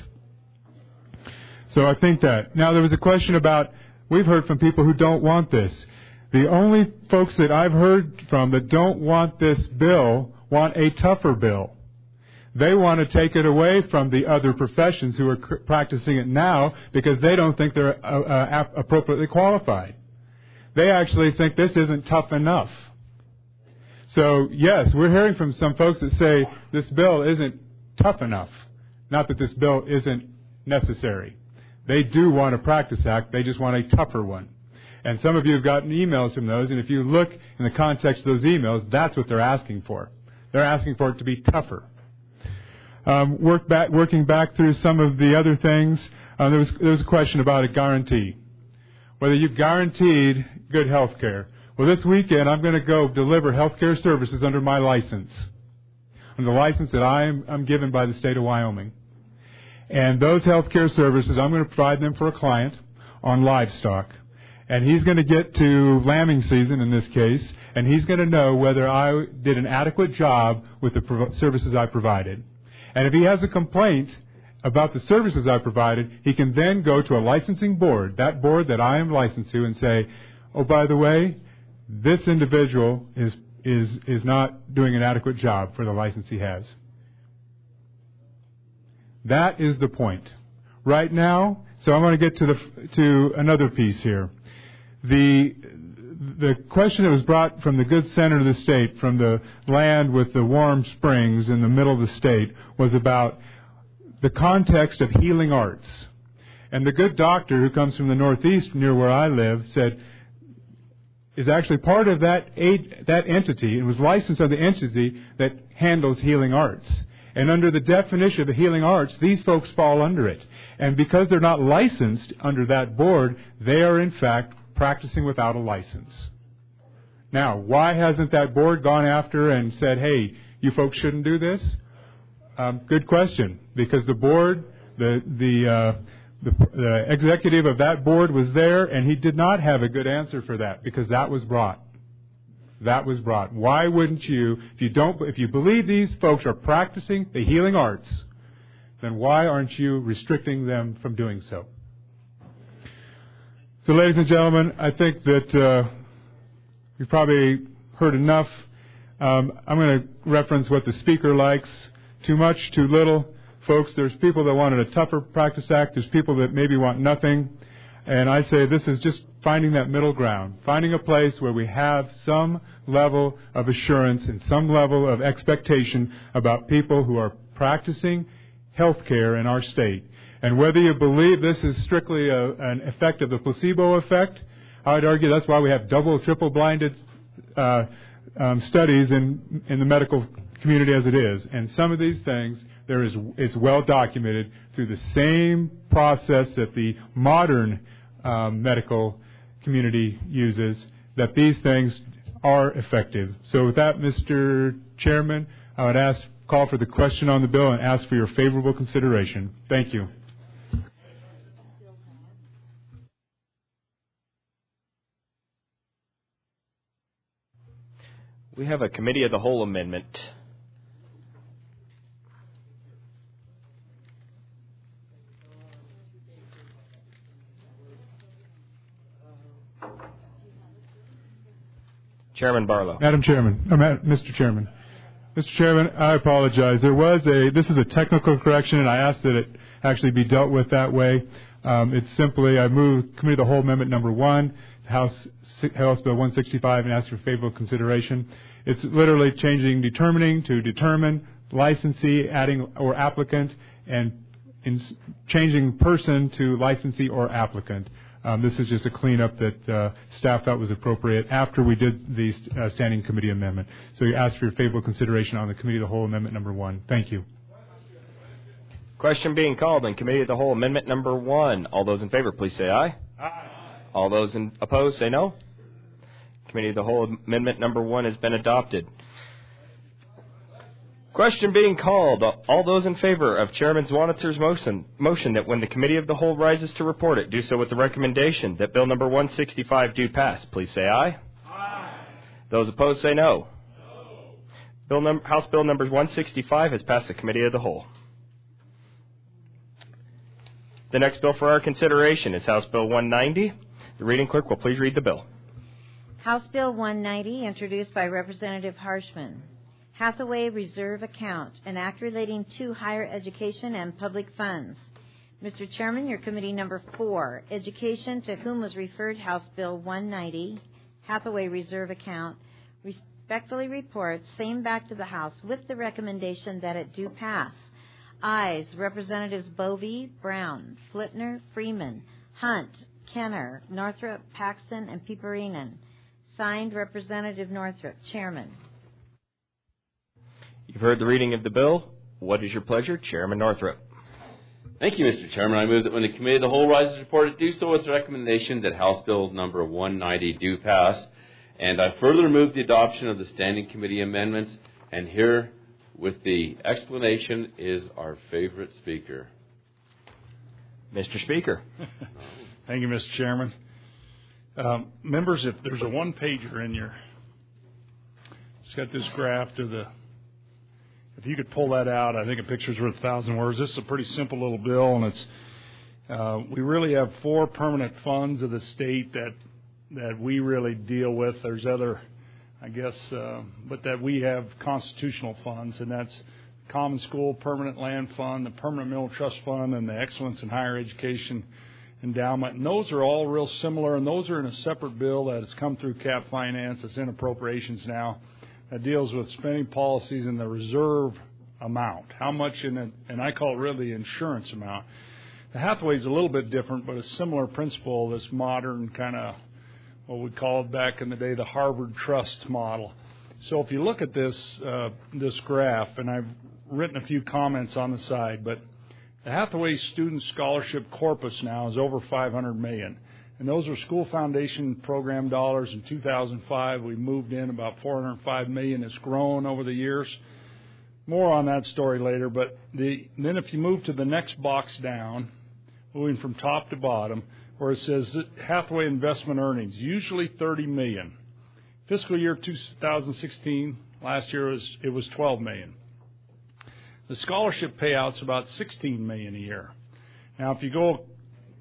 So I think that. Now, there was a question about, we've heard from people who don't want this. The only folks that I've heard from that don't want this bill want a tougher bill. They want to take it away from the other professions who are practicing it now because they don't think they're appropriately qualified. They actually think this isn't tough enough. So, yes, we're hearing from some folks that say this bill isn't tough enough. Not that this bill isn't necessary. They do want a Practice Act. They just want a tougher one. And some of you have gotten emails from those, and if you look in the context of those emails, that's what they're asking for. They're asking for it to be tougher. Working back through some of the other things, there was a question about a guarantee. Whether you guaranteed good health care. Well, this weekend I'm going to go deliver health care services under my license. Under the license that I'm given by the state of Wyoming. And those health care services, I'm going to provide them for a client on livestock. And he's going to get to lambing season in this case, and he's going to know whether I did an adequate job with the services I provided. And if he has a complaint about the services I provided, he can then go to a licensing board, that board that I am licensed to, and say, oh, by the way, this individual is not doing an adequate job for the license he has. That is the point. Right now, so I want to get to another piece here. The question that was brought from the good center of the state, from the land with the warm springs in the middle of the state, was about the context of healing arts. And the good doctor who comes from the Northeast near where I live said, is actually part of that entity, and was licensed on the entity that handles healing arts. And under the definition of the healing arts, these folks fall under it. And because they're not licensed under that board, they are in fact practicing without a license. Now, why hasn't that board gone after and said, hey, you folks shouldn't do this? Good question. Because the board, the executive of that board was there, and he did not have a good answer for that, because that was brought. That was brought. Why wouldn't you, if you believe these folks are practicing the healing arts, then why aren't you restricting them from doing so? So, ladies and gentlemen, I think that you've probably heard enough. I'm going to reference what the speaker likes. Too much, too little. Folks, there's people that wanted a tougher Practice Act. There's people that maybe want nothing. And I say this is just finding that middle ground, finding a place where we have some level of assurance and some level of expectation about people who are practicing health care in our state. And whether you believe this is strictly an effect of the placebo effect, I would argue that's why we have double, triple-blinded studies in the medical community as it is. And some of these things, it's well documented through the same process that the modern medical community uses, that these things are effective. So with that, Mr. Chairman, I would call for the question on the bill and ask for your favorable consideration. Thank you. We have a Committee of the Whole amendment. Chairman Barlow. Mr. Chairman. Mr. Chairman, I apologize. This is a technical correction, and I asked that it actually be dealt with that way. It's simply, I move Committee of the Whole Amendment number 1, House Bill 165, and ask for favorable consideration. It's literally changing determining to determine, licensee, adding or applicant, and changing person to licensee or applicant. This is just a cleanup that staff thought was appropriate after we did the Standing Committee Amendment. So you ask for your favorable consideration on the Committee of the Whole Amendment number 1. Thank you. Question being called in Committee of the Whole Amendment number 1. All those in favor, please say aye. Aye. All those opposed, say no. Committee of the Whole Amendment number 1 has been adopted. Question being called. All those in favor of Chairman Zwanitzer's motion that when the Committee of the Whole rises to report it, do so with the recommendation that Bill number 165 do pass, please say aye. Aye. Those opposed, say no. No. House Bill number 165 has passed the Committee of the Whole. The next bill for our consideration is House Bill 190. The reading clerk will please read the bill. House Bill 190, introduced by Representative Harshman. Hathaway Reserve Account, an act relating to higher education and public funds. Mr. Chairman, your committee number 4, Education, to whom was referred House Bill 190, Hathaway Reserve Account, respectfully reports same back to the House with the recommendation that it do pass. Ayes, Representatives Bovee, Brown, Flitner, Freeman, Hunt, Kenner, Northrup, Paxton, and Piperinen. Signed, Representative Northrup, Chairman. You've heard the reading of the bill. What is your pleasure, Chairman Northrup? Thank you, Mr. Chairman. I move that when the Committee of the Whole rises to report it, do so with the recommendation that House Bill number 190 do pass. And I further move the adoption of the Standing Committee amendments. And here, with the explanation, is our favorite speaker. Mr. Speaker. Thank you, Mr. Chairman. Members, if there's a one-pager in it's got this graph to the... If you could pull that out, I think a picture's worth 1,000 words. This is a pretty simple little bill, and it's we really have 4 permanent funds of the state that we really deal with. There's other, I guess, but that we have constitutional funds, and that's Common School Permanent Land Fund, the Permanent Mineral Trust Fund, and the Excellence in Higher Education Endowment. And those are all real similar, and those are in a separate bill that has come through Cap Finance. It's in appropriations now. That deals with spending policies and the reserve amount, how much in it, and I call it really the insurance amount. The Hathaway's a little bit different, but a similar principle, this modern kind of what we called back in the day the Harvard Trust model. So if you look at this graph, and I've written a few comments on the side, but the Hathaway Student Scholarship corpus now is over $500 million. And those are school foundation program dollars. In 2005, we moved in about $405 million. It's grown over the years. More on that story later. But then if you move to the next box down, moving from top to bottom, where it says Hathaway investment earnings, usually $30 million. Fiscal year 2016, last year it was $12 million. The scholarship payout's about $16 million a year. Now, if you go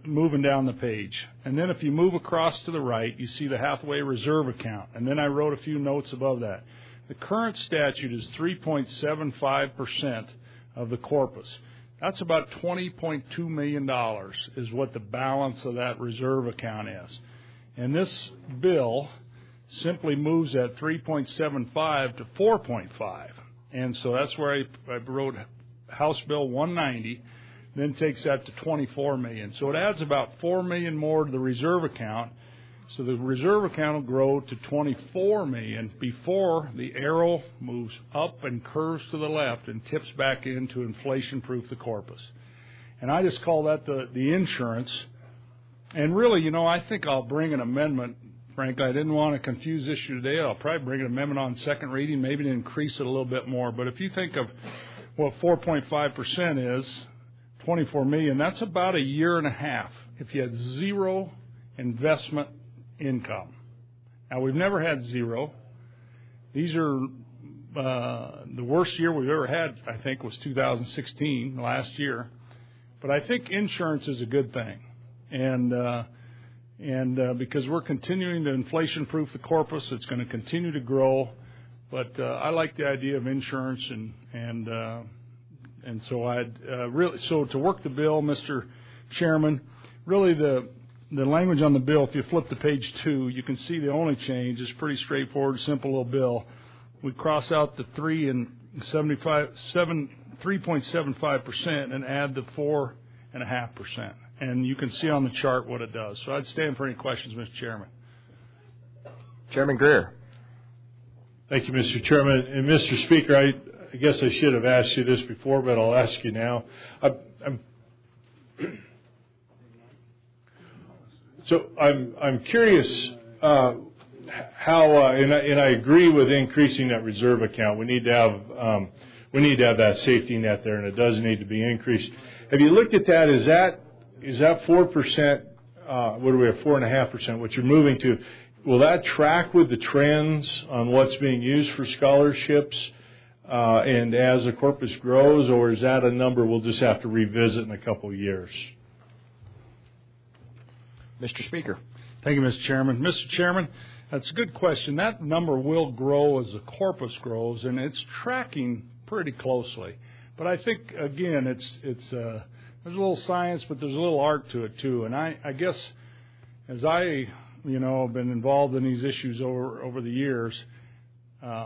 moving down the page. And then if you move across to the right, you see the Hathaway Reserve Account. And then I wrote a few notes above that. The current statute is 3.75% of the corpus. That's about $20.2 million is what the balance of that reserve account is. And this bill simply moves that 3.75 to 4.5. And so that's where I wrote House Bill 190, then takes that to $24 million. So it adds about $4 million more to the reserve account. So the reserve account will grow to $24 million before the arrow moves up and curves to the left and tips back in to inflation-proof the corpus. And I just call that the insurance. And really, I think I'll bring an amendment. Frankly, I didn't want to confuse this issue today. I'll probably bring an amendment on second reading, maybe to increase it a little bit more. But if you think of what 4.5% is, $24 million, that's about a year and a half if you had zero investment income. Now, we've never had zero. These are the worst year we've ever had, I think, was 2016, last year. But I think insurance is a good thing. And because we're continuing to inflation-proof the corpus, it's going to continue to grow. But I like the idea of insurance, and so I'd so to work the bill, Mr. Chairman, really the language on the bill, if you flip to page 2, you can see the only change is pretty straightforward, simple little bill. We cross out the 3.75% and add the 4.5%. And you can see on the chart what it does. So I'd stand for any questions, Mr. Chairman. Chairman Greer. Thank you, Mr. Chairman. And Mr. Speaker, I guess I should have asked you this before, but I'll ask you now. I'm curious how, and I agree with increasing that reserve account. We need to have that safety net there, and it does need to be increased. Have you looked at that? Is that 4%? What do we have? 4.5%. What you're moving to? Will that track with the trends on what's being used for scholarships, and as the corpus grows, or is that a number we'll just have to revisit in a couple of years? Mr. Speaker. Thank you, Mr. Chairman. Mr. Chairman, that's a good question. That number will grow as the corpus grows, and it's tracking pretty closely. But I think, again, there's a little science, but there's a little art to it, too. And I guess as I, have been involved in these issues over the years, I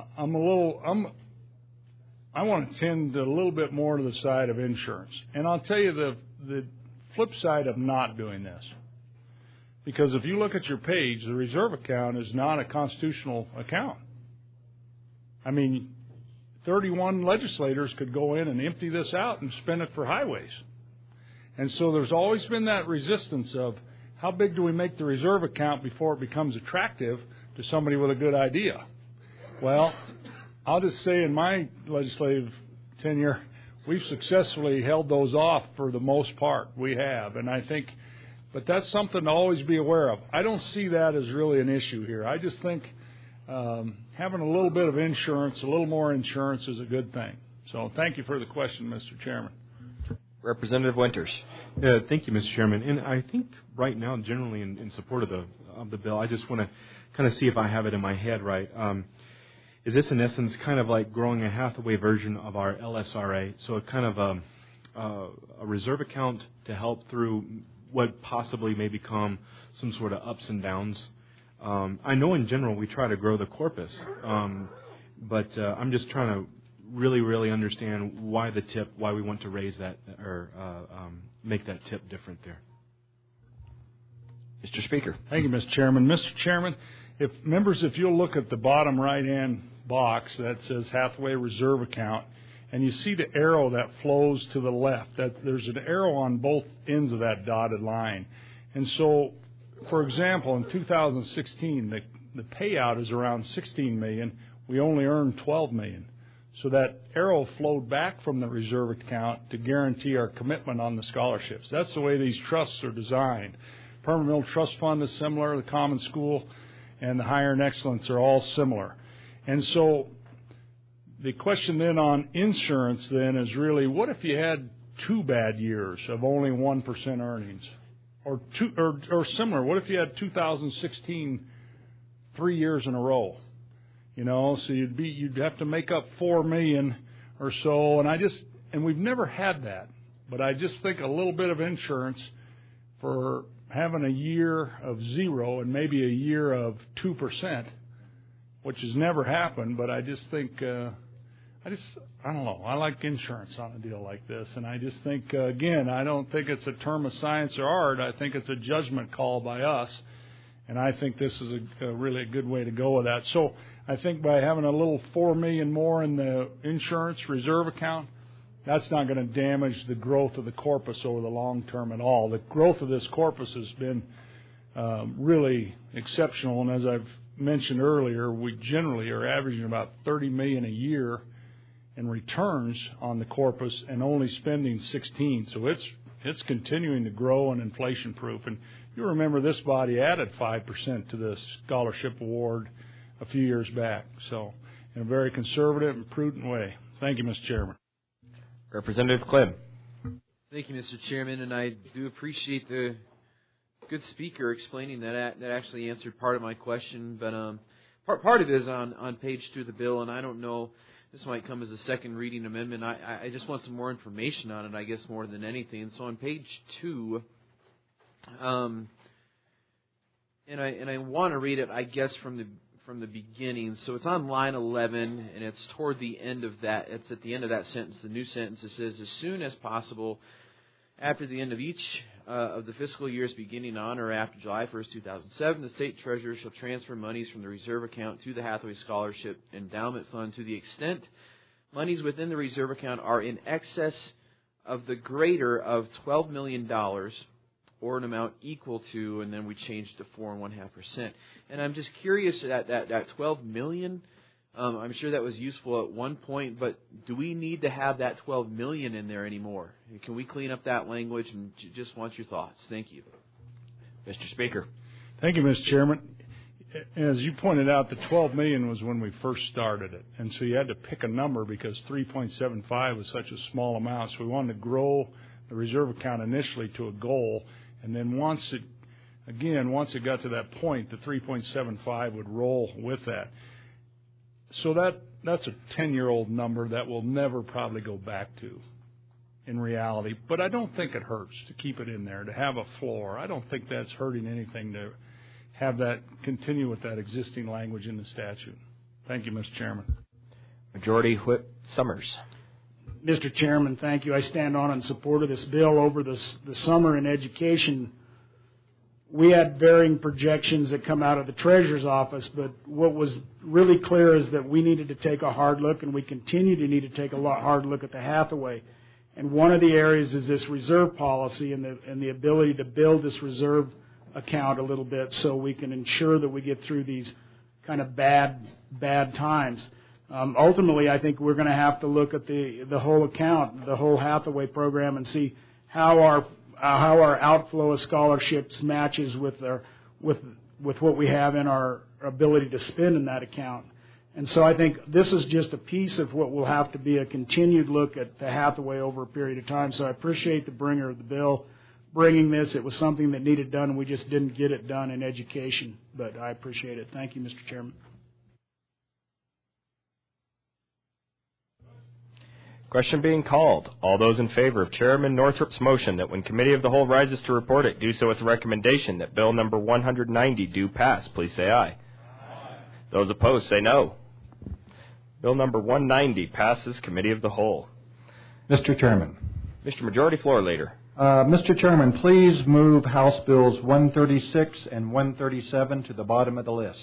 want to tend a little bit more to the side of insurance. And I'll tell you the flip side of not doing this. Because if you look at your page, the reserve account is not a constitutional account. I mean, 31 legislators could go in and empty this out and spend it for highways. And so there's always been that resistance of how big do we make the reserve account before it becomes attractive to somebody with a good idea? Well, I'll just say in my legislative tenure, we've successfully held those off for the most part. We have. And I think, but that's something to always be aware of. I don't see that as really an issue here. I just think having a little bit of insurance, a little more insurance is a good thing. So thank you for the question, Mr. Chairman. Representative Winters. Thank you, Mr. Chairman. And I think right now, generally in support of the bill, I just want to kind of see if I have it in my head right. Is this, in essence, kind of like growing a Hathaway version of our LSRA? So a kind of a reserve account to help through what possibly may become some sort of ups and downs. I know in general we try to grow the corpus, but I'm just trying to really understand why we want to raise that or make that tip different there. Mr. Speaker. Thank you, Mr. Chairman. Mr. Chairman, if you'll look at the bottom right-hand box that says Hathaway Reserve Account, and you see the arrow that flows to the left, that there's an arrow on both ends of that dotted line. And so, for example, in 2016, the payout is around $16 million. We only earned $12 million. So that arrow flowed back from the reserve account to guarantee our commitment on the scholarships. That's the way these trusts are designed. Permanent Mill Trust Fund is similar. The Common School and the Higher and Excellence are all similar. And so the question then on insurance then is really, what if you had 2 bad years of only 1% earnings? or similar. What if you had 2016 3 years in a row? You know, so you'd have to make up $4 million or so, and we've never had that. But I just think a little bit of insurance for having a year of 0 and maybe a year of 2%, which has never happened. But I just think I don't know. I like insurance on a deal like this, and I just think again, I don't think it's a term of science or art. I think it's a judgment call by us, and I think this is a really a good way to go with that. So I think by having a little $4 million more in the insurance reserve account, that's not going to damage the growth of the corpus over the long term at all. The growth of this corpus has been really exceptional, and as I've mentioned earlier, we generally are averaging about $30 million a year in returns on the corpus and only spending 16. So it's continuing to grow and inflation proof. And you remember this body added 5% to the scholarship award a few years back. So in a very conservative and prudent way. Thank you, Mr. Chairman. Representative Klim. Thank you, Mr. Chairman, and I do appreciate the good speaker explaining that. That actually answered part of my question, but part of it is on page 2 of the bill, and I don't know. This might come as a second reading amendment. I just want some more information on it, I guess, more than anything. So on page 2, and I want to read it, I guess, from the beginning. So it's on line 11, and it's toward the end of that. It's at the end of that sentence, the new sentence. It says, as soon as possible, after the end of each of the fiscal years beginning on or after July 1st, 2007, the State Treasurer shall transfer monies from the reserve account to the Hathaway Scholarship Endowment Fund to the extent monies within the reserve account are in excess of the greater of $12 million or an amount equal to, and then we changed to 4.5%. And I'm just curious, that $12 million, I'm sure that was useful at one point, but do we need to have that $12 million in there anymore? Can we clean up that language? And just want your thoughts. Thank you. Mr. Speaker. Thank you, Mr. Chairman. As you pointed out, the $12 million was when we first started it, and so you had to pick a number because 3.75 was such a small amount. So we wanted to grow the reserve account initially to a goal, and then once it got to that point, the 3.75 would roll with that. So that's a 10-year-old number that we'll never probably go back to in reality. But I don't think it hurts to keep it in there, to have a floor. I don't think that's hurting anything to have that continue with that existing language in the statute. Thank you, Mr. Chairman. Majority Whip Summers. Mr. Chairman, thank you. I stand on in support of this bill. Over the summer in education, we had varying projections that come out of the Treasurer's office, but what was really clear is that we needed to take a hard look, and we continue to need to take a hard look at the Hathaway. And one of the areas is this reserve policy and the ability to build this reserve account a little bit so we can ensure that we get through these kind of bad times. Ultimately, I think we're going to have to look at the whole account, the whole Hathaway program, and see how our outflow of scholarships matches with what we have in our ability to spend in that account. And so I think this is just a piece of what will have to be a continued look at the Hathaway over a period of time. So I appreciate the bringer of the bill bringing this. It was something that needed done, and we just didn't get it done in education. But I appreciate it. Thank you, Mr. Chairman. Question being called. All those in favor of Chairman Northrup's motion that when Committee of the Whole rises to report it, do so with the recommendation that Bill number 190 do pass, please say aye. Aye. Those opposed say no. Bill number 190 passes Committee of the Whole. Mr. Chairman. Mr. Majority Floor Leader. Mr. Chairman, please move House Bills 136 and 137 to the bottom of the list.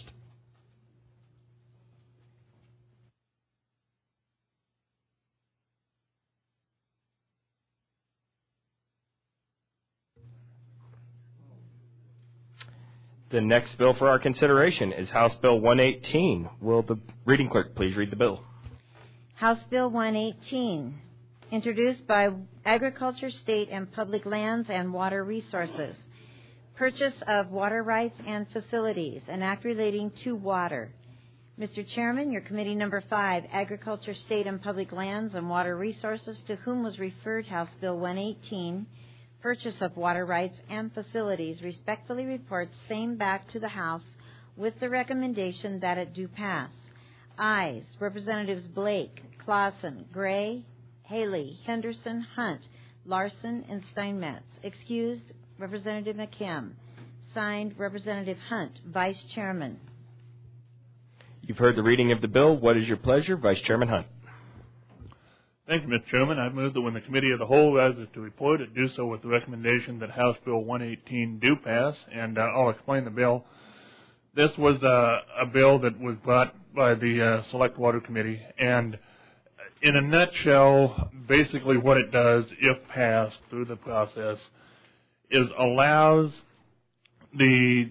The next bill for our consideration is House Bill 118. Will the reading clerk please read the bill? House Bill 118, introduced by Agriculture, State and Public Lands and Water Resources. Purchase of water rights and facilities, an act relating to water. Mr. Chairman, your committee number 5, Agriculture, State and Public Lands and Water Resources, to whom was referred House Bill 118, purchase of water rights and facilities respectfully reports same back to the House with the recommendation that it do pass. Ayes, Representatives Blake, Clausen, Gray, Haley, Henderson, Hunt, Larson, and Steinmetz. Excused, Representative McKim. Signed, Representative Hunt, Vice Chairman. You've heard the reading of the bill. What is your pleasure? Vice Chairman Hunt. Thank you, Mr. Chairman. I move that when the Committee of the Whole rises to report, it do so with the recommendation that House Bill 118 do pass, and I'll explain the bill. This was a bill that was brought by the Select Water Committee, and in a nutshell, basically what it does, if passed through the process, is allows the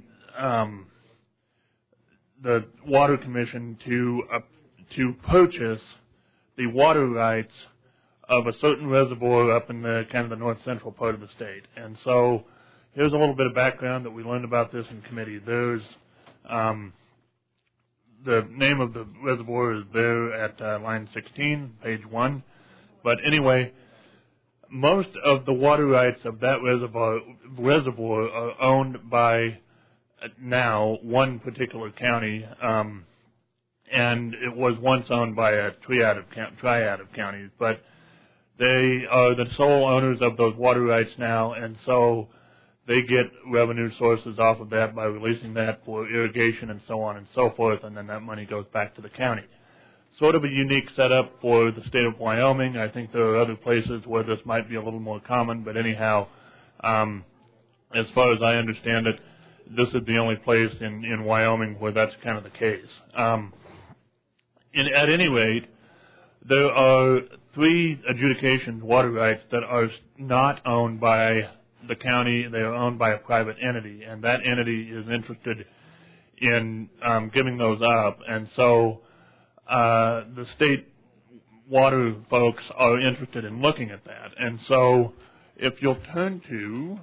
Water Commission to purchase the water rights of a certain reservoir up in the kind of the north central part of the state. And so here's a little bit of background that we learned about this in committee. There's the name of the reservoir is there at line 16, page 1. But anyway, most of the water rights of that reservoir are owned by now one particular county, and it was once owned by a triad of counties, but they are the sole owners of those water rights now, and so they get revenue sources off of that by releasing that for irrigation and so on and so forth, and then that money goes back to the county. Sort of a unique setup for the state of Wyoming. I think there are other places where this might be a little more common, but anyhow, as far as I understand it, this is the only place in Wyoming where that's kind of the case. At any rate, there are 3 adjudication water rights that are not owned by the county. They are owned by a private entity, and that entity is interested in giving those up. And so the state water folks are interested in looking at that. And so if you'll turn to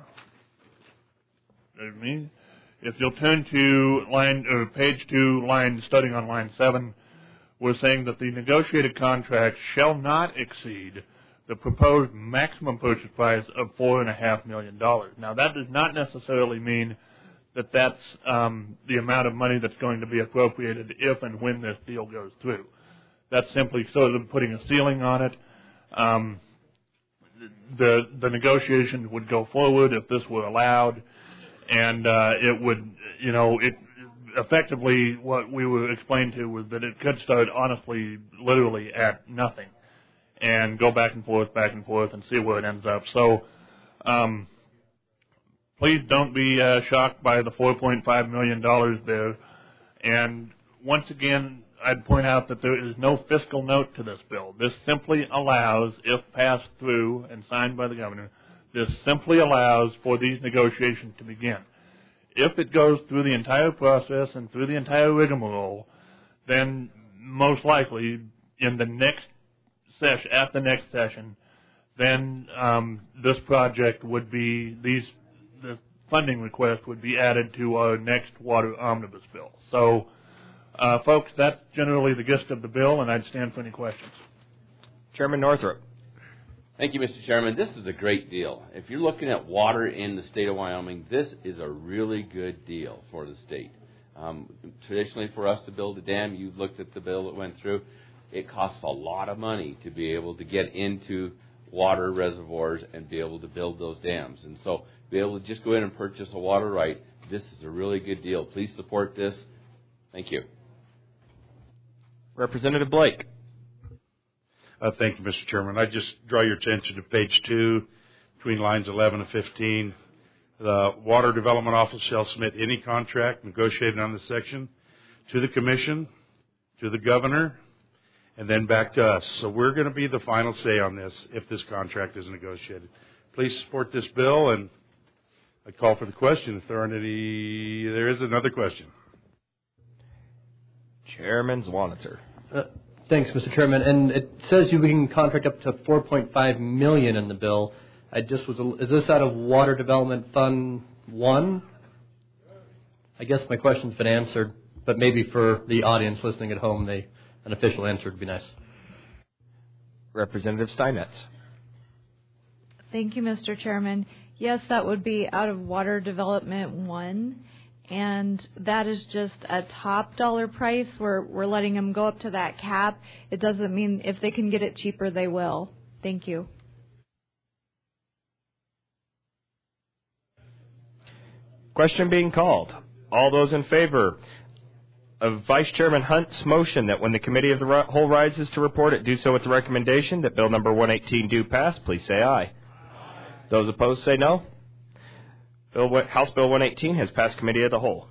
page 2, starting on line 7, we're saying that the negotiated contract shall not exceed the proposed maximum purchase price of $4.5 million. Now, that does not necessarily mean that that's the amount of money that's going to be appropriated if and when this deal goes through. That's simply sort of putting a ceiling on it. The negotiations would go forward if this were allowed, and it would, effectively what we were explained to was that it could start honestly, literally at nothing and go back and forth and see where it ends up. So please don't be shocked by the $4.5 million there. And once again, I'd point out that there is no fiscal note to this bill. This simply allows, if passed through and signed by the governor, this simply allows for these negotiations to begin. If it goes through the entire process and through the entire rigmarole, then most likely in the next session, then this project would be, the funding request would be added to our next water omnibus bill. So, folks, that's generally the gist of the bill, and I'd stand for any questions. Chairman Northrup. Thank you, Mr. Chairman. This is a great deal. If you're looking at water in the state of Wyoming, this is a really good deal for the state. Traditionally, for us to build a dam, you looked at the bill that went through, it costs a lot of money to be able to get into water reservoirs and be able to build those dams. And so, be able to just go in and purchase a water right, this is a really good deal. Please support this. Thank you. Representative Blake. Thank you, Mr. Chairman. I just draw your attention to page 2, between lines 11 and 15. The Water Development Office shall submit any contract negotiated on this section to the Commission, to the Governor, and then back to us. So we're going to be the final say on this if this contract is negotiated. Please support this bill, and I call for the question if there aren't any. There is another question. Chairman Zwanitzer. Thanks, Mr. Chairman. And it says you can contract up to $4.5 million in the bill. Is this out of Water Development Fund 1? I guess my question's been answered, but maybe for the audience listening at home, an official answer would be nice. Representative Steinmetz. Thank you, Mr. Chairman. Yes, that would be out of Water Development 1, and that is just a top dollar price. We're letting them go up to that cap. It doesn't mean if they can get it cheaper, they will. Thank you. Question being called. All those in favor of Vice Chairman Hunt's motion that when the Committee of the Whole rises to report it, do so with the recommendation that Bill number 118 do pass, please say aye. Aye. Those opposed say no. House Bill 118 has passed Committee of the Whole.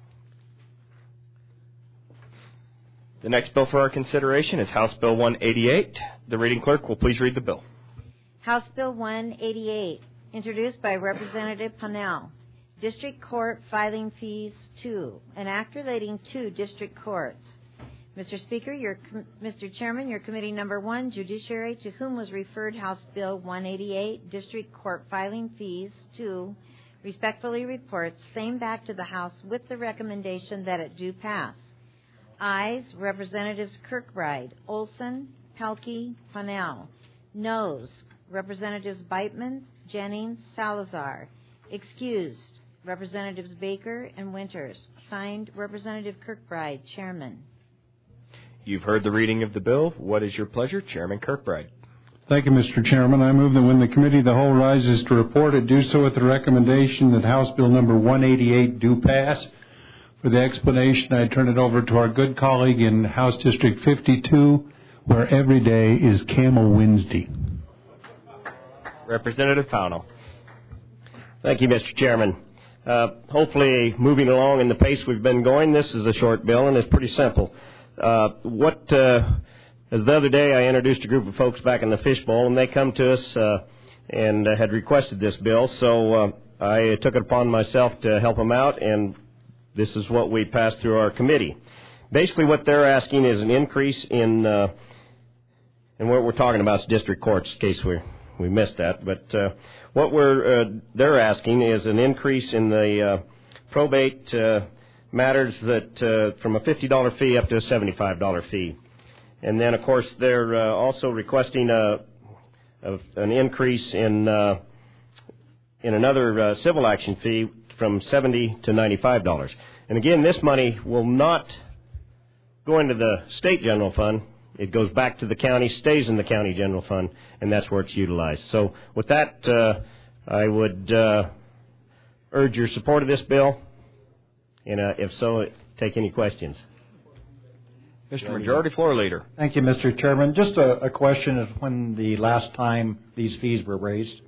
The next bill for our consideration is House Bill 188. The reading clerk will please read the bill. House Bill 188, introduced by Representative Pannell. District Court Filing Fees 2, an act relating to district courts. Mr. Speaker, Mr. Chairman, your committee number 1, Judiciary, to whom was referred House Bill 188, District Court Filing Fees 2, respectfully reports same back to the House with the recommendation that it do pass. Ayes, Representatives Kirkbride, Olson, Pelkey, Pannell. Noes, Representatives Beitman, Jennings, Salazar. Excused, Representatives Baker and Winters. Signed, Representative Kirkbride, Chairman. You've heard the reading of the bill. What is your pleasure, Chairman Kirkbride? Thank you, Mr. Chairman. I move that when the Committee of the Whole rises to report it, do so with the recommendation that House Bill number 188 do pass. For the explanation, I turn it over to our good colleague in House District 52, where every day is Camel Wednesday. Representative Pownell. Thank you, Mr. Chairman. Hopefully, moving along in the pace we've been going, this is a short bill and it's pretty simple. As the other day, I introduced a group of folks back in the fishbowl, and they come to us and had requested this bill, so I took it upon myself to help them out, and this is what we passed through our committee. Basically, what they're asking is an increase in what we're talking about is district courts, in case we missed that, but what they're asking is an increase in the probate matters that from a $50 fee up to a $75 fee. And then, of course, they're also requesting an increase in another civil action fee from $70 to $95. And again, this money will not go into the state general fund. It goes back to the county, stays in the county general fund, and that's where it's utilized. So with that, I would urge your support of this bill, and if so, take any questions. Mr. Majority Floor Leader. Thank you, Mr. Chairman. Just a question of when the last time these fees were raised.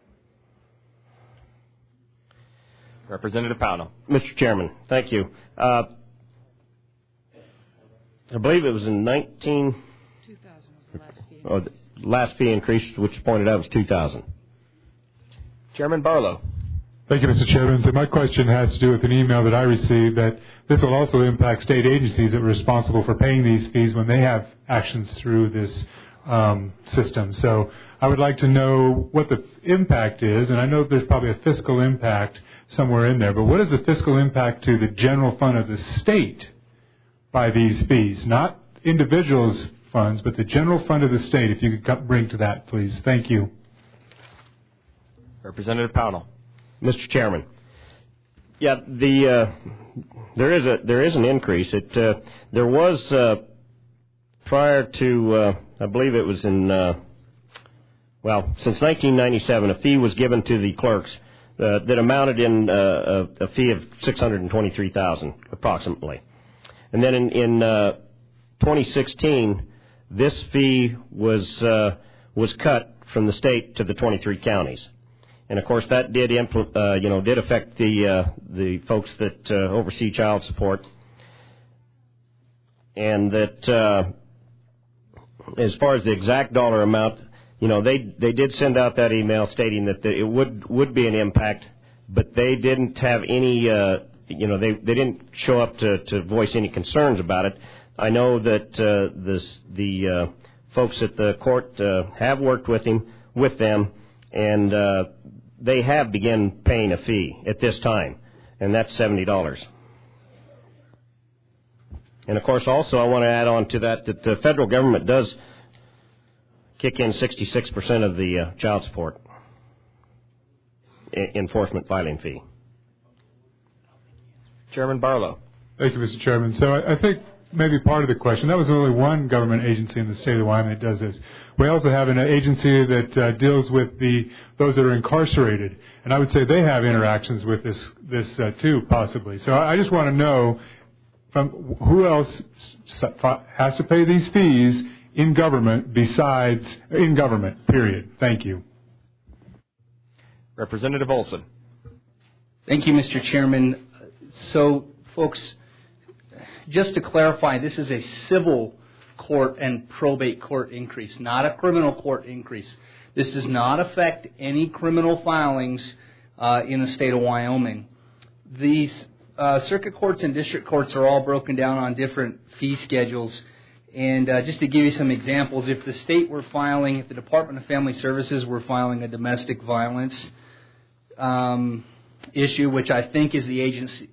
Representative Pownell. Mr. Chairman, thank you. I believe it was in 2000 was the last fee. Oh, the last fee increase, which you pointed out, was 2000. Chairman Barlow. Thank you, Mr. Chairman. So my question has to do with an email that I received that this will also impact state agencies that are responsible for paying these fees when they have actions through this system. So I would like to know what the impact is, and I know there's probably a fiscal impact somewhere in there, but what is the fiscal impact to the general fund of the state by these fees? Not individuals' funds, but the general fund of the state, if you could bring to that, please. Thank you. Representative Pownell. Mr. Chairman, yeah, there is an increase. There was prior to I believe it was in since 1997, a fee was given to the clerks that amounted in a fee of $623,000 approximately, and then in 2016, this fee was cut from the state to the 23 counties. And of course, that did affect the folks that oversee child support, and that as far as the exact dollar amount, they did send out that email stating that it would be an impact, but they didn't have any, they didn't show up to voice any concerns about it. I know that the folks at the court have worked with them, and they have begun paying a fee at this time, and that's $70. And, of course, also I want to add on to that the federal government does kick in 66% of the child support. enforcement filing fee. Chairman Barlow. Thank you, Mr. Chairman. So I think maybe part of the question, that was only one government agency in the state of Wyoming that does this. We also have an agency that deals with those that are incarcerated, and I would say they have interactions with this too, possibly. So I just want to know from who else has to pay these fees in government besides in government, period. Thank you. Representative Olson. Thank you, Mr. Chairman. So, folks, just to clarify, this is a civil court and probate court increase, not a criminal court increase. This does not affect any criminal filings in the state of Wyoming. These circuit courts and district courts are all broken down on different fee schedules. And just to give you some examples, if the state were filing, if the Department of Family Services were filing a domestic violence issue, which I think is the agency,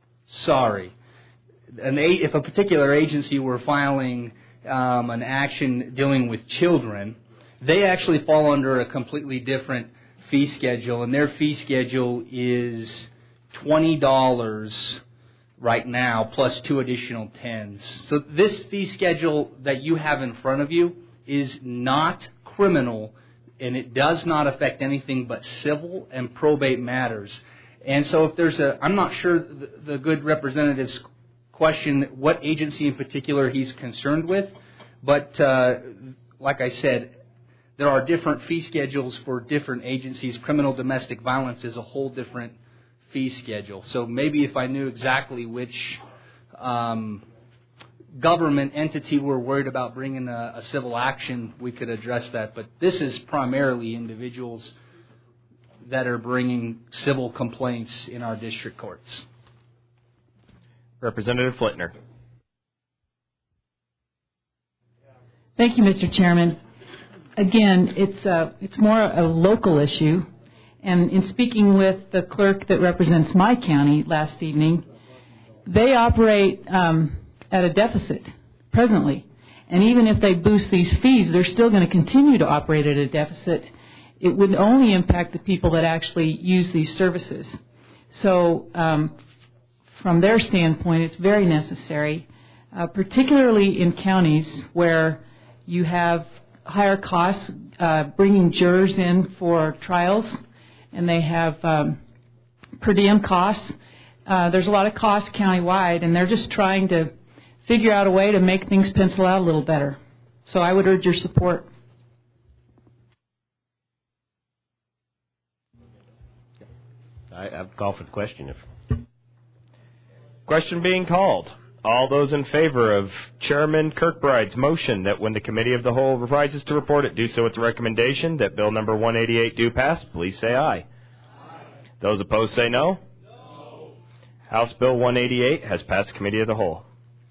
if a particular agency were filing an action dealing with children, they actually fall under a completely different fee schedule, and their fee schedule is $20 right now plus 2 additional 10s. So this fee schedule that you have in front of you is not criminal, and it does not affect anything but civil and probate matters. And so if there's I'm not sure the good representative's question what agency in particular he's concerned with, but like I said, there are different fee schedules for different agencies. Criminal domestic violence is a whole different fee schedule. So maybe if I knew exactly which government entity we're worried about bringing a civil action, we could address that. But this is primarily individuals that are bringing civil complaints in our district courts. Representative Flitner. Thank you, Mr. Chairman. Again, it's more a local issue. And in speaking with the clerk that represents my county last evening, they operate at a deficit presently. And even if they boost these fees, they're still going to continue to operate at a deficit. It would only impact the people that actually use these services. So from their standpoint, it's very necessary, particularly in counties where you have higher costs bringing jurors in for trials, and they have per diem costs. There's a lot of costs countywide, and they're just trying to figure out a way to make things pencil out a little better. So I would urge your support. I've called for the question. Question being called. All those in favor of Chairman Kirkbride's motion that when the Committee of the Whole rises to report it, do so with the recommendation that Bill number 188 do pass, please say aye. Those opposed say no. House Bill 188 has passed Committee of the Whole.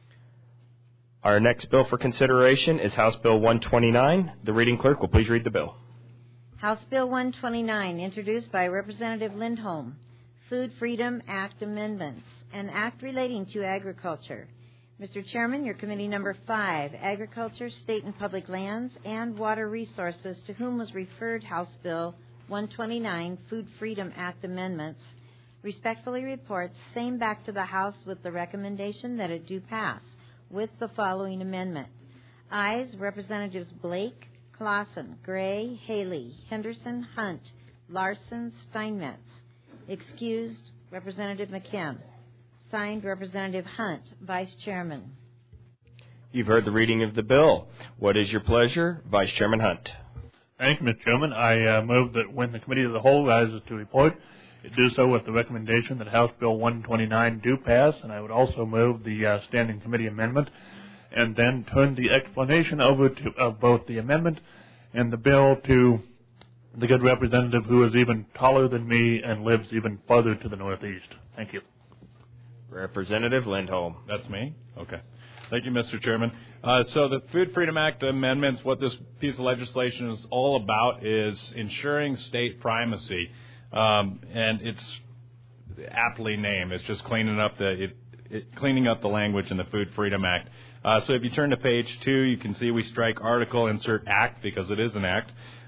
Our next bill for consideration is House Bill 129. The reading clerk will please read the bill. House Bill 129, introduced by Representative Lindholm, Food Freedom Act Amendments, an act relating to agriculture. Mr. Chairman, your committee number 5, Agriculture, State and Public Lands, and Water Resources, to whom was referred House Bill 129, Food Freedom Act Amendments, respectfully reports same back to the House with the recommendation that it do pass, with the following amendment. Ayes, Representatives Blake, Clausen, Gray, Haley, Henderson, Hunt, Larson, Steinmetz. Excused, Representative McKim. Signed, Representative Hunt, Vice Chairman. You've heard the reading of the bill. What is your pleasure, Vice Chairman Hunt? Thank you, Mr. Chairman. I move that when the Committee of the Whole rises to report, it do so with the recommendation that House Bill 129 do pass, and I would also move the Standing Committee amendment, and then turn the explanation over to both the amendment and the bill to the good representative who is even taller than me and lives even farther to the northeast. Thank you. Representative Lindholm. That's me? Okay. Thank you, Mr. Chairman. So the Food Freedom Act amendments, what this piece of legislation is all about is ensuring state primacy. And it's aptly named. It's just cleaning up the language in the Food Freedom Act. So if you turn to page 2, you can see we strike article, insert act, because it is an act.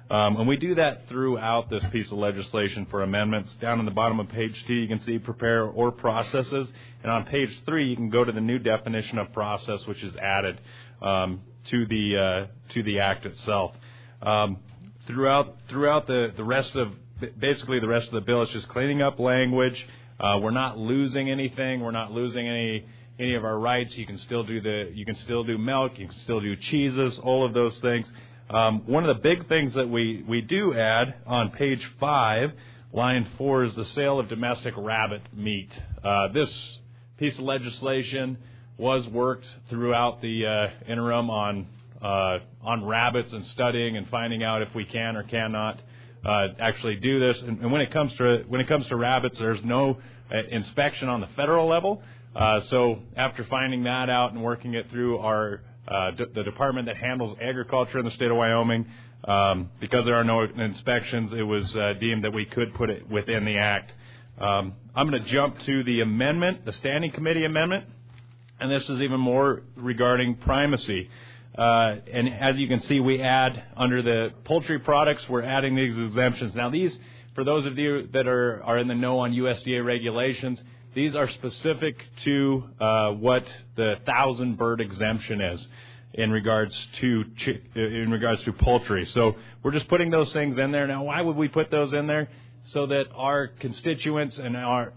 And we do that throughout this piece of legislation for amendments. Down in the bottom of page 2, you can see prepare or processes. And on page 3, you can go to the new definition of process, which is added to the act itself. Throughout the rest of basically the rest of the bill, it's just cleaning up language. We're not losing anything. We're not losing any of our rights. You can still do milk. You can still do cheeses. All of those things. One of the big things that we do add on page 5, line 4, is the sale of domestic rabbit meat. This piece of legislation was worked throughout the interim on rabbits and studying and finding out if we can or cannot actually do this. And when it comes to rabbits, there's no inspection on the federal level. So after finding that out and working it through our the department that handles agriculture in the state of Wyoming, because there are no inspections, it was deemed that we could put it within the act. I'm going to jump to the amendment, the Standing Committee amendment, and this is even more regarding primacy. And as you can see, we add under the poultry products, we're adding these exemptions. Now these, for those of you that are in the know on USDA regulations, these are specific to what the 1,000 bird exemption is in regards to poultry. So we're just putting those things in there. Now, why would we put those in there? So that our constituents and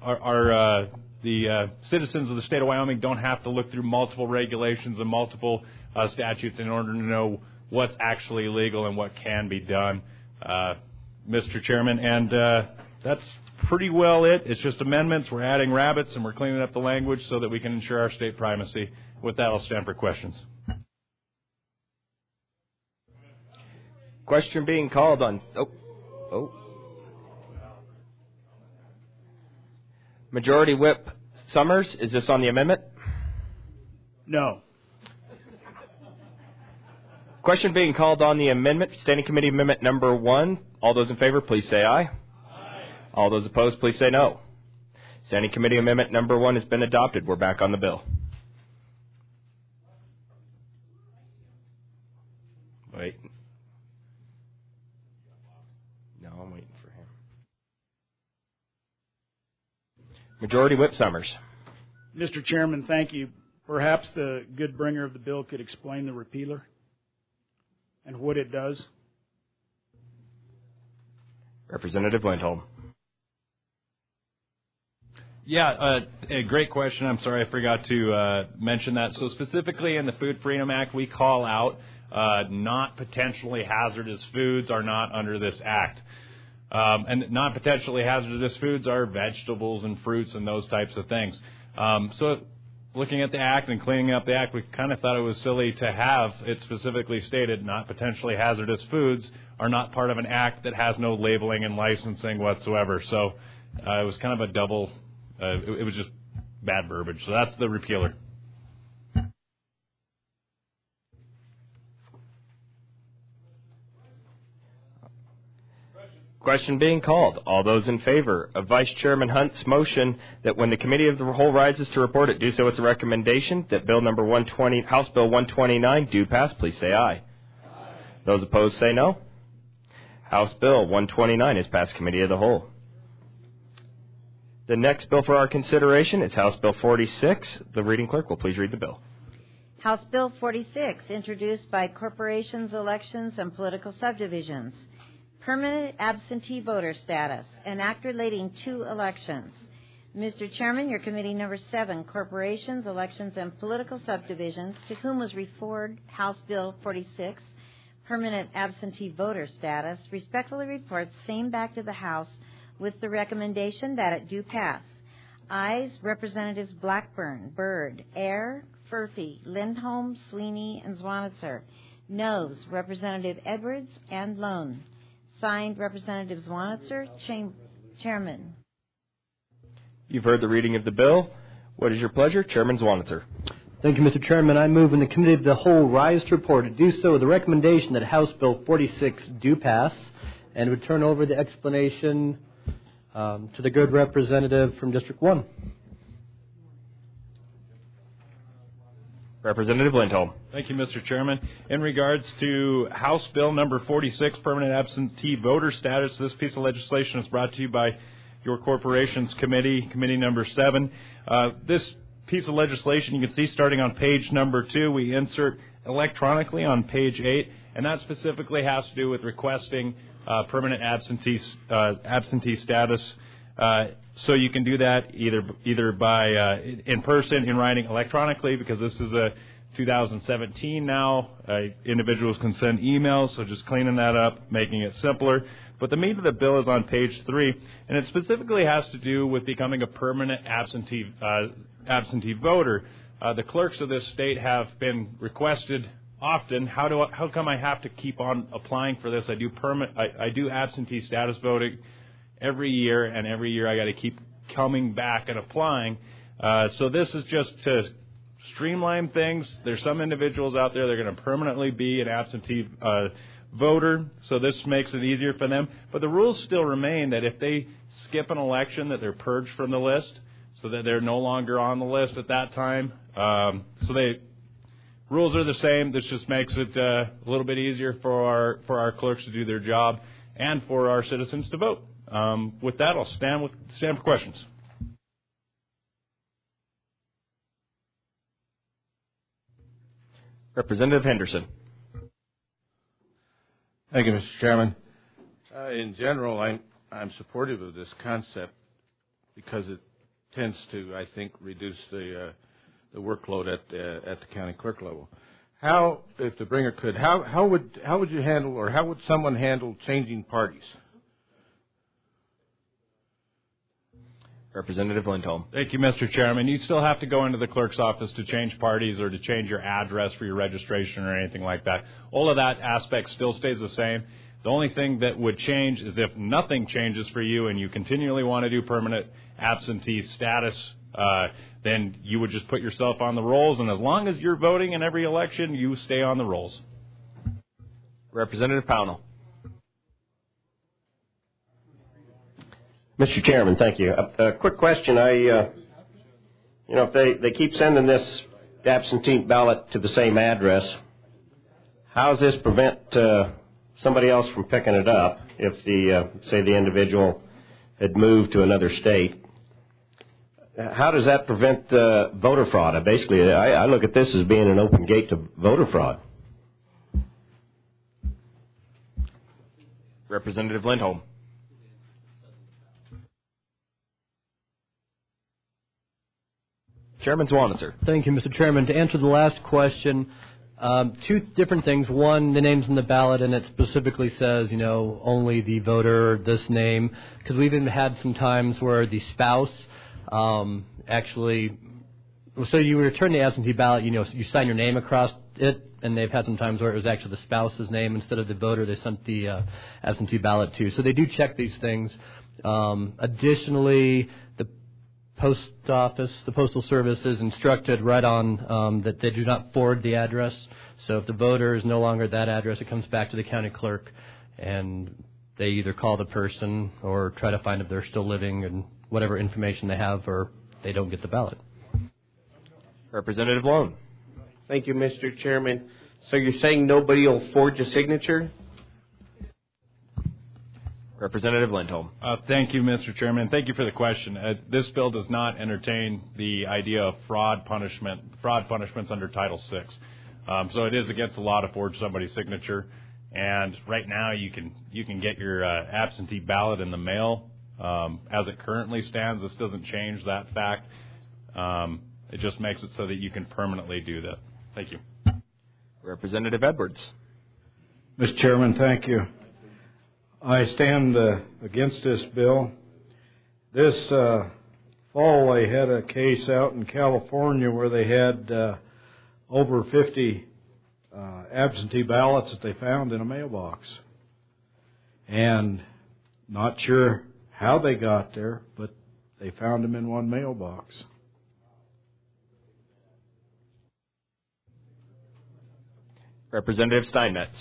the citizens of the state of Wyoming don't have to look through multiple regulations and multiple statutes in order to know what's actually legal and what can be done, Mr. Chairman. And that's pretty well it. It's just amendments. We're adding rabbits and we're cleaning up the language so that we can ensure our state primacy. With that, I'll stand for questions. Question being called on. Majority Whip Summers, is this on the amendment? No. Question being called on the amendment, Standing Committee Amendment number 1. All those in favor, please say aye. All those opposed, please say no. Standing Committee Amendment number 1 has been adopted. We're back on the bill. Wait. No, I'm waiting for him. Majority Whip Summers. Mr. Chairman, thank you. Perhaps the good bringer of the bill could explain the repealer and what it does. Representative Lindholm. Yeah, a great question. I'm sorry I forgot to mention that. So specifically in the Food Freedom Act, we call out not potentially hazardous foods are not under this act. And not potentially hazardous foods are vegetables and fruits and those types of things. So looking at the act and cleaning up the act, we kind of thought it was silly to have it specifically stated not potentially hazardous foods are not part of an act that has no labeling and licensing whatsoever. So it was kind of a double, it was just bad verbiage. So that's the repealer. Question being called. All those in favor of Vice Chairman Hunt's motion that when the Committee of the Whole rises to report it, do so with the recommendation that Bill number 120, House Bill 129, do pass, please say aye. Those opposed say no. House Bill 129 is passed Committee of the Whole. The next bill for our consideration is House Bill 46. The reading clerk will please read the bill. House Bill 46, introduced by Corporations, Elections, and Political Subdivisions. Permanent absentee voter status, an act relating to elections. Mr. Chairman, your committee number 7, Corporations, Elections, and Political Subdivisions, to whom was referred House Bill 46, permanent absentee voter status, respectfully reports same back to the House with the recommendation that it do pass. Ayes, Representatives Blackburn, Byrd, Ayer, Furphy, Lindholm, Sweeney, and Zwanitzer. Noes, Representative Edwards and Lone. Signed, Representative Zwanitzer, Chairman. You've heard the reading of the bill. What is your pleasure? Chairman Zwanitzer. Thank you, Mr. Chairman. I move in the Committee of the Whole rise to report to do so with the recommendation that House Bill 46 do pass, and would turn over the explanation to the good representative from District 1. Representative Lindholm. Thank you, Mr. Chairman. In regards to House Bill number 46, permanent absentee voter status, this piece of legislation is brought to you by your corporation's committee, committee number 7. This piece of legislation, you can see starting on page number 2, we insert electronically on page 8, and that specifically has to do with requesting permanent absentee status. So you can do that either by in person, in writing, electronically, because this is a 2017 now. Individuals can send emails, so just cleaning that up, making it simpler. But the meat of the bill is on page 3, and it specifically has to do with becoming a permanent absentee voter. The clerks of this state have been requested often. How come I have to keep on applying for this? I do absentee status voting every year, and every year I got to keep coming back and applying. So this is just to streamline things. There's some individuals out there that are going to permanently be an absentee voter, so this makes it easier for them. But the rules still remain that if they skip an election, that they're purged from the list, so that they're no longer on the list at that time. Rules are the same. This just makes it a little bit easier for our clerks to do their job and for our citizens to vote. With that, I'll stand for questions. Representative Henderson. Thank you, Mr. Chairman. In general, I'm supportive of this concept because it tends to, I think, reduce the workload at the county clerk level. How, if the bringer could, how would you handle, or how would someone handle changing parties? Representative Lindholm. Thank you, Mr. Chairman. You still have to go into the clerk's office to change parties or to change your address for your registration or anything like that. All of that aspect still stays the same. The only thing that would change is if nothing changes for you and you continually want to do permanent absentee status, then you would just put yourself on the rolls, and as long as you're voting in every election, you stay on the rolls. Representative Pownell. Mr. Chairman, thank you. A quick question. If they keep sending this absentee ballot to the same address, how does this prevent somebody else from picking it up if the individual had moved to another state? How does that prevent voter fraud? I look at this as being an open gate to voter fraud. Representative Lindholm. Chairman Zwanitzer. Thank you, Mr. Chairman. To answer the last question, two different things. One, the name's in the ballot, and it specifically says, only the voter, this name. Because we've even had some times where the spouse so you return the absentee ballot, you sign your name across it, and they've had some times where it was actually the spouse's name instead of the voter they sent the absentee ballot to. So they do check these things. Additionally, the Postal Service is instructed right on that they do not forward the address. So if the voter is no longer at that address, it comes back to the county clerk, and they either call the person or try to find if they're still living and whatever information they have, or they don't get the ballot. Representative Lone. Thank you, Mr. Chairman. So you're saying nobody will forge a signature? Representative Lindholm. Thank you, Mr. Chairman. Thank you for the question. This bill does not entertain the idea of fraud punishments under Title VI. So it is against the law to forge somebody's signature. And right now you can get your absentee ballot in the mail. As it currently stands, this doesn't change that fact. It just makes it so that you can permanently do that. Thank you. Representative Edwards. Mr. Chairman, thank you. I stand against this bill. This fall they had a case out in California where they had over 50 absentee ballots that they found in a mailbox. And not sure how they got there, but they found them in one mailbox. Representative Steinmetz.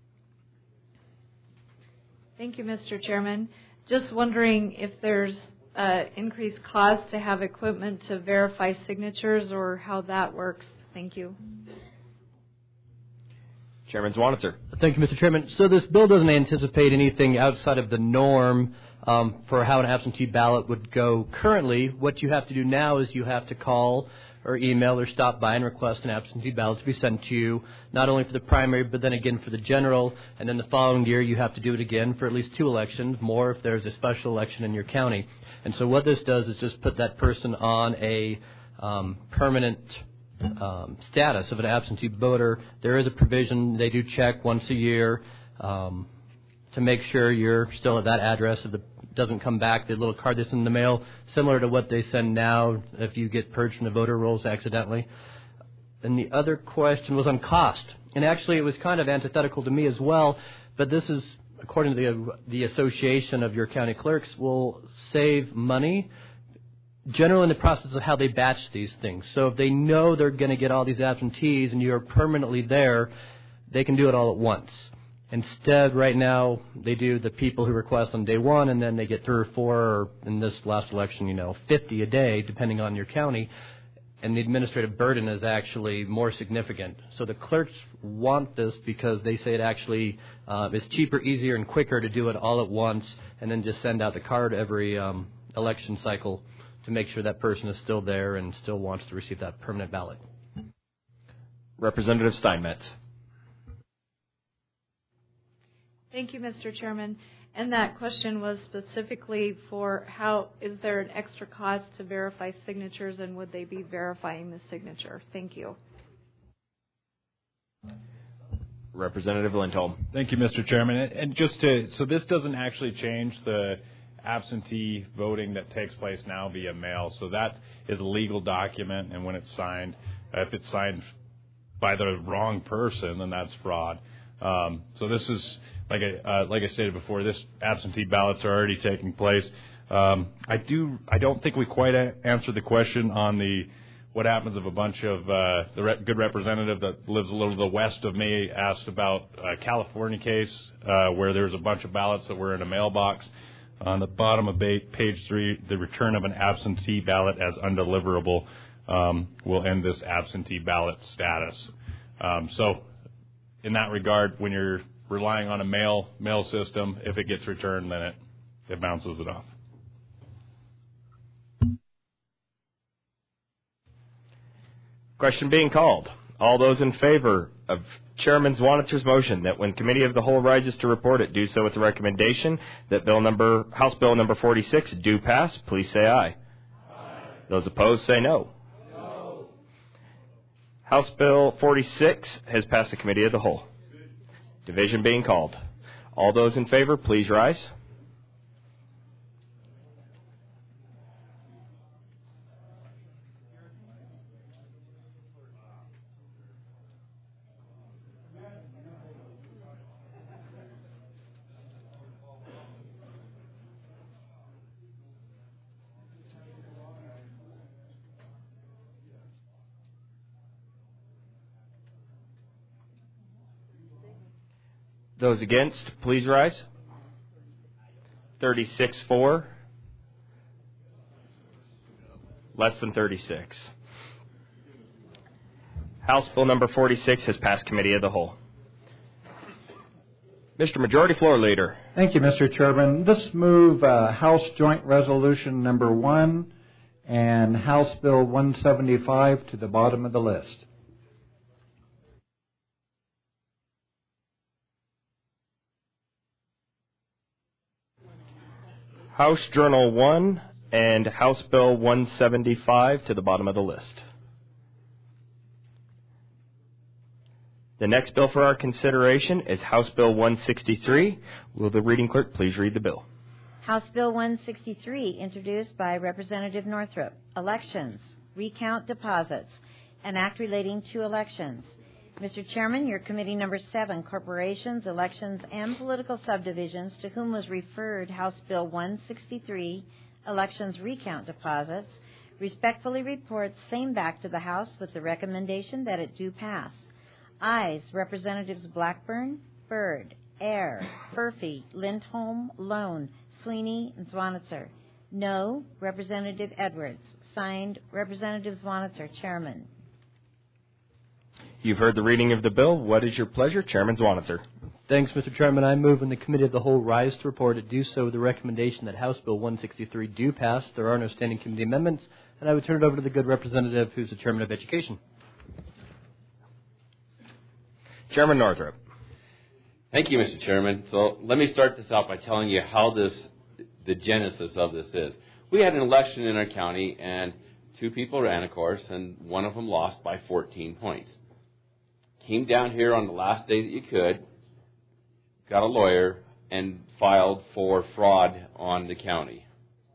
Thank you, Mr. Chairman. Just wondering if there's increased cost to have equipment to verify signatures or how that works? Thank you. Chairman Zwanitzer. Thank you, Mr. Chairman. So this bill doesn't anticipate anything outside of the norm for how an absentee ballot would go currently. What you have to do now is you have to call or email or stop by and request an absentee ballot to be sent to you, not only for the primary, but then again for the general, and then the following year you have to do it again for at least 2 elections, more if there's a special election in your county. And so what this does is just put that person on a permanent status of an absentee voter. There is a provision, they do check once a year to make sure you're still at that address. If it doesn't come back, the little card that's in the mail, similar to what they send now if you get purged from the voter rolls accidentally. And the other question was on cost. And actually it was kind of antithetical to me as well, but this is, according to the Association of your county clerks, will save money generally in the process of how they batch these things. So if they know they're going to get all these absentees and you're permanently there, they can do it all at once. Instead, right now, they do the people who request on day one, and then they get 3 or 4, or in this last election, 50 a day, depending on your county. And the administrative burden is actually more significant. So the clerks want this because they say it actually is cheaper, easier, and quicker to do it all at once and then just send out the card every election cycle to make sure that person is still there and still wants to receive that permanent ballot. Representative Steinmetz. Thank you, Mr. Chairman. And that question was specifically for how is there an extra cost to verify signatures, and would they be verifying the signature? Thank you. Representative Lindholm. Thank you, Mr. Chairman. And so this doesn't actually change the absentee voting that takes place now via mail. So that is a legal document, and when it's signed, if it's signed by the wrong person, then that's fraud. So this is, like I stated before, this absentee ballots are already taking place. I don't think we quite answered the question on what happens if a bunch of the good representative that lives a little to the west of me asked about a California case where there's a bunch of ballots that were in a mailbox. On the bottom of page 3, the return of an absentee ballot as undeliverable will end this absentee ballot status. So in that regard, when you're relying on a mail system, if it gets returned, then it bounces it off. Question being called. All those in favor of Chairman Zwanitzer's motion that when Committee of the Whole rises to report it, do so with the recommendation that House Bill number 46 do pass, please say aye. Aye. Those opposed say no. No. House Bill 46 has passed the Committee of the Whole. Division being called. All those in favor, please rise. Those against, please rise. 36-4. Less than 36. House Bill number 46 has passed Committee of the Whole. Mr. Majority Floor Leader. Thank you, Mr. Chairman. This move House Joint Resolution number 1 and House Bill 175 to the bottom of the list. House Journal 1 and House Bill 175 to the bottom of the list. The next bill for our consideration is House Bill 163. Will the reading clerk please read the bill? House Bill 163, introduced by Representative Northrup. Elections, recount deposits, an act relating to elections. Mr. Chairman, your committee number 7, Corporations, Elections, and Political Subdivisions, to whom was referred House Bill 163, Elections Recount Deposits, respectfully reports same back to the House with the recommendation that it do pass. Ayes, Representatives Blackburn, Byrd, Eyre, Furphy, Lindholm, Lone, Sweeney, and Zwanitzer. No. Representative Edwards. Signed, Representative Zwanitzer, Chairman. You've heard the reading of the bill. What is your pleasure? Chairman Zwanitzer. Thanks, Mr. Chairman. I move when the Committee of the Whole rise to report it do so with the recommendation that House Bill 163 do pass. There are no standing committee amendments, and I would turn it over to the good representative who's the Chairman of Education. Chairman Northrup. Thank you, Mr. Chairman. So let me start this out by telling you how the genesis of this is. We had an election in our county, and two people ran, of course, and one of them lost by 14 points. Came down here on the last day that you could, got a lawyer, and filed for fraud on the county.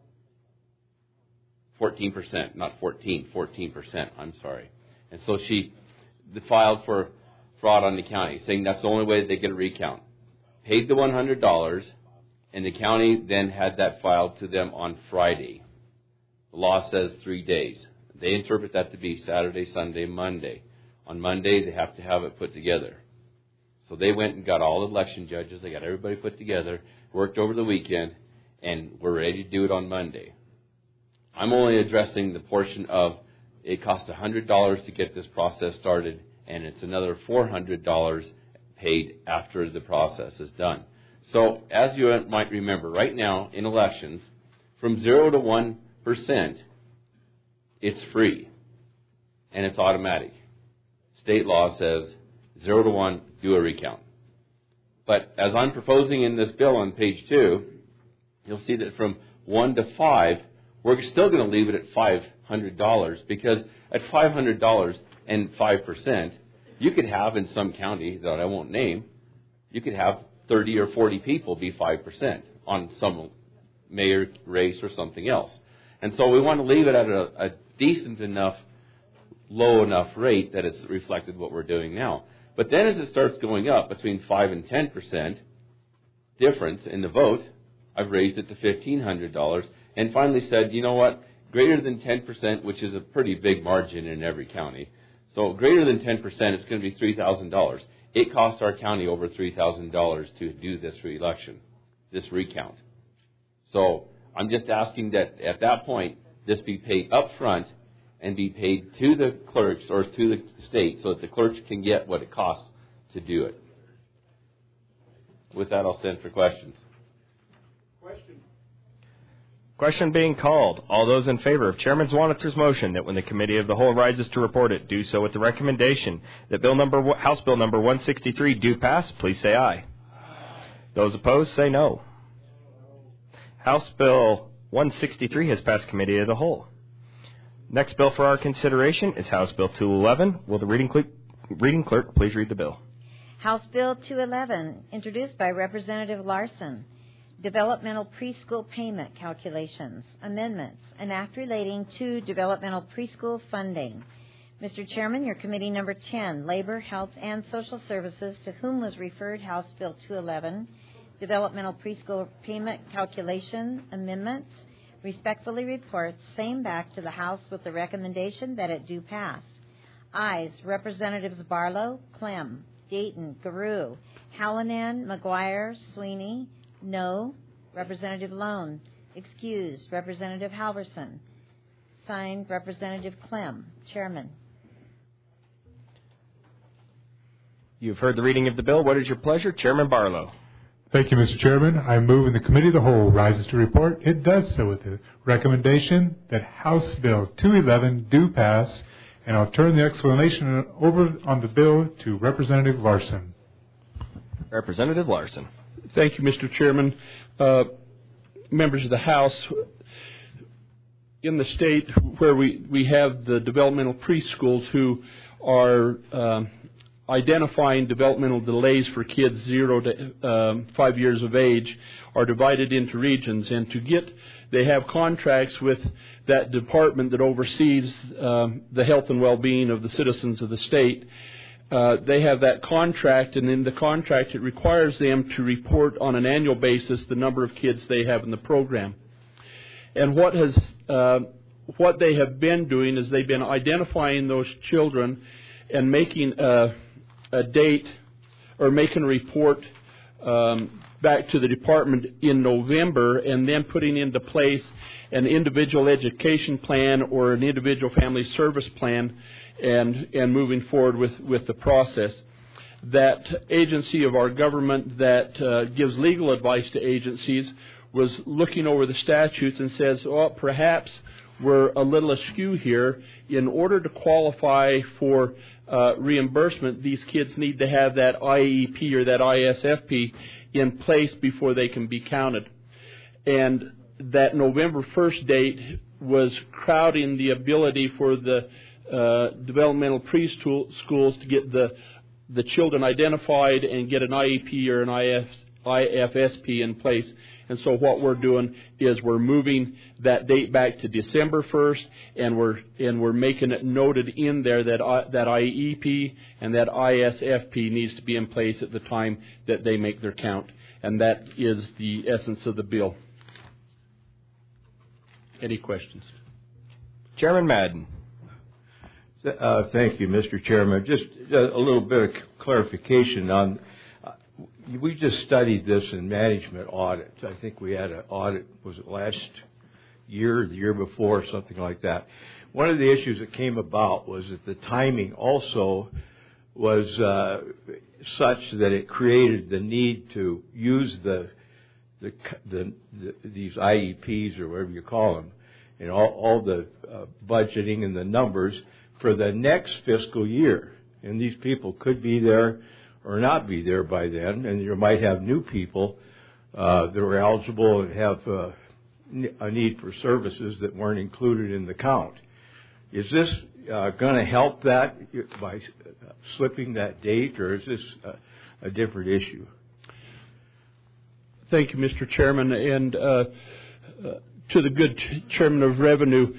14%, not 14%, I'm sorry. And so she filed for fraud on the county, saying that's the only way that they get a recount. Paid the $100, and the county then had that filed to them on Friday. The law says 3 days. They interpret that to be Saturday, Sunday, Monday. On Monday, they have to have it put together. So they went and got all the election judges. They got everybody put together, worked over the weekend, and were ready to do it on Monday. I'm only addressing the portion of it cost $100 to get this process started, and it's another $400 paid after the process is done. So as you might remember, right now in elections, from 0 to 1%, it's free, and it's automatic. State law says 0 to 1, do a recount. But as I'm proposing in this bill on page 2, you'll see that from 1 to 5, we're still going to leave it at $500, because at $500 and 5%, you could have in some county that I won't name, you could have 30 or 40 people be 5% on some mayor race or something else. And so we want to leave it at a decent enough, low enough rate that it's reflected what we're doing now. But then as it starts going up between 5 and 10% difference in the vote, I've raised it to $1,500 and finally said, you know what, greater than 10%, which is a pretty big margin in every county. So greater than 10%, it's going to be $3,000. It cost our county over $3,000 to do this re-election, this recount. So I'm just asking that at that point, this be paid up front and be paid to the clerks or to the state so that the clerks can get what it costs to do it. With that, I'll stand for questions. Question being called. All those in favor of Chairman Zwanitzer's motion that when the Committee of the Whole rises to report it, do so with the recommendation that House Bill number 163 do pass, please say aye. Those opposed, say no. House Bill 163 has passed Committee of the Whole. Next bill for our consideration is House Bill 211. Will the reading clerk please read the bill? House Bill 211, introduced by Representative Larson. Developmental preschool payment calculations, amendments, an act relating to developmental preschool funding. Mr. Chairman, your committee number 10, Labor, Health, and Social Services, to whom was referred House Bill 211, developmental preschool payment calculation amendments, respectfully reports same back to the House with the recommendation that it do pass. Ayes, Representatives Barlow, Clem, Dayton, Garou, Hallinan, McGuire, Sweeney. No. Representative Lone. Excused. Representative Halverson. Signed, Representative Clem, Chairman. You've heard the reading of the bill. What is your pleasure? Chairman Barlow. Thank you, Mr. Chairman. I move in the Committee of the Whole rises to report it does so with the recommendation that House Bill 211 do pass, and I'll turn the explanation over on the bill to Representative Larson. Representative Larson. Thank you, Mr. Chairman. Members of the House, in the state where we have the developmental preschools who are identifying developmental delays for kids 0 to 5 years of age are divided into regions, and they have contracts with that department that oversees the health and well-being of the citizens of the state. They have that contract, and in the contract it requires them to report on an annual basis the number of kids they have in the program. And what they have been doing is they've been identifying those children and making a date or making a report back to the department in November, and then putting into place an individual education plan or an individual family service plan, and moving forward with the process. That agency of our government that gives legal advice to agencies was looking over the statutes and says, oh, perhaps we're a little askew here. In order to qualify for reimbursement, these kids need to have that IEP or that ISFP in place before they can be counted. And that November 1st date was crowding the ability for the developmental preschools to get the children identified and get an IEP or an IFSP in place. And so what we're doing is we're moving that date back to December 1st, and we're making it noted in there that that IEP and that ISFP needs to be in place at the time that they make their count. And that is the essence of the bill. Any questions? Chairman Madden. Thank you, Mr. Chairman. Just a little bit of clarification on. We just studied this in management audits. I think we had an audit, was it last year or the year before, something like that. One of the issues that came about was that the timing also was such that it created the need to use these IEPs or whatever you call them, and all the budgeting and the numbers for the next fiscal year. And these people could be there or not be there by then, and you might have new people that are eligible and have a need for services that weren't included in the count. Is this going to help that by slipping that date, or is this a different issue? Thank you, Mr. Chairman, and to the good Chairman of Revenue,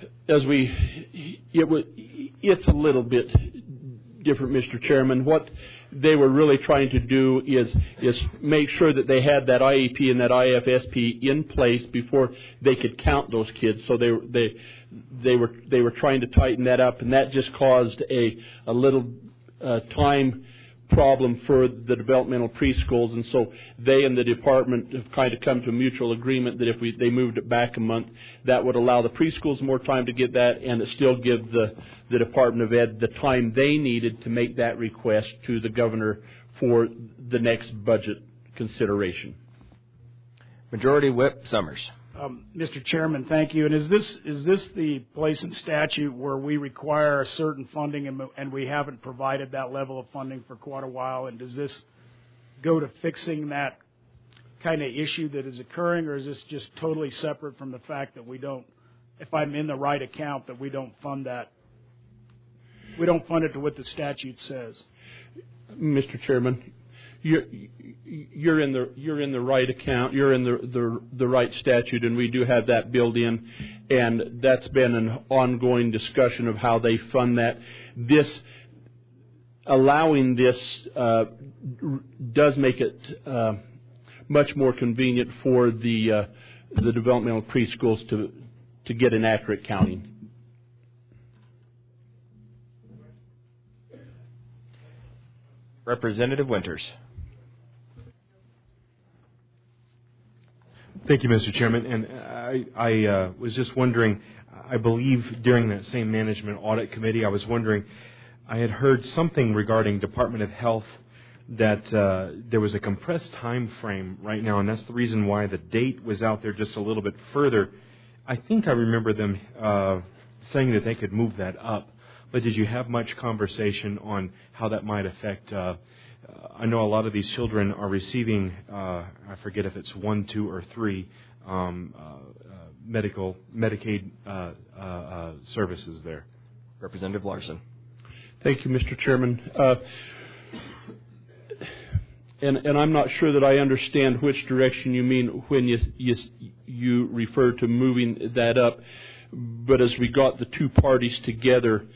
it's a little bit different, Mr. Chairman. What they were really trying to do is make sure that they had that IEP and that IFSP in place before they could count those kids. So they were trying to tighten that up, and that just caused a little time problem for the developmental preschools. And so they and the department have kind of come to a mutual agreement that if they moved it back a month, that would allow the preschools more time to get that, and it still give the Department of Ed the time they needed to make that request to the governor for the next budget consideration. Majority Whip Summers. Mr. Chairman, thank you. And is this the place in statute where we require a certain funding and we haven't provided that level of funding for quite a while? And does this go to fixing that kind of issue that is occurring, or is this just totally separate from the fact that we don't, if I'm in the right account, that we don't fund that? We don't fund it to what the statute says. Mr. Chairman, you're in the right account. You're in the right statute, and we do have that built in, and that's been an ongoing discussion of how they fund that. This allowing this does make it much more convenient for the developmental preschools to get an accurate counting. Representative Winters. Thank you, Mr. Chairman. And I was just wondering, I believe during that same management audit committee, I was wondering, I had heard something regarding Department of Health that there was a compressed time frame right now, and that's the reason why the date was out there just a little bit further. I think I remember them saying that they could move that up. But did you have much conversation on how that might affect? I know a lot of these children are receiving, I forget if it's 1, 2, or 3 Medicaid services there. Representative Larson. Thank you, Mr. Chairman. And I'm not sure that I understand which direction you mean when you refer to moving that up. But as we got the two parties together,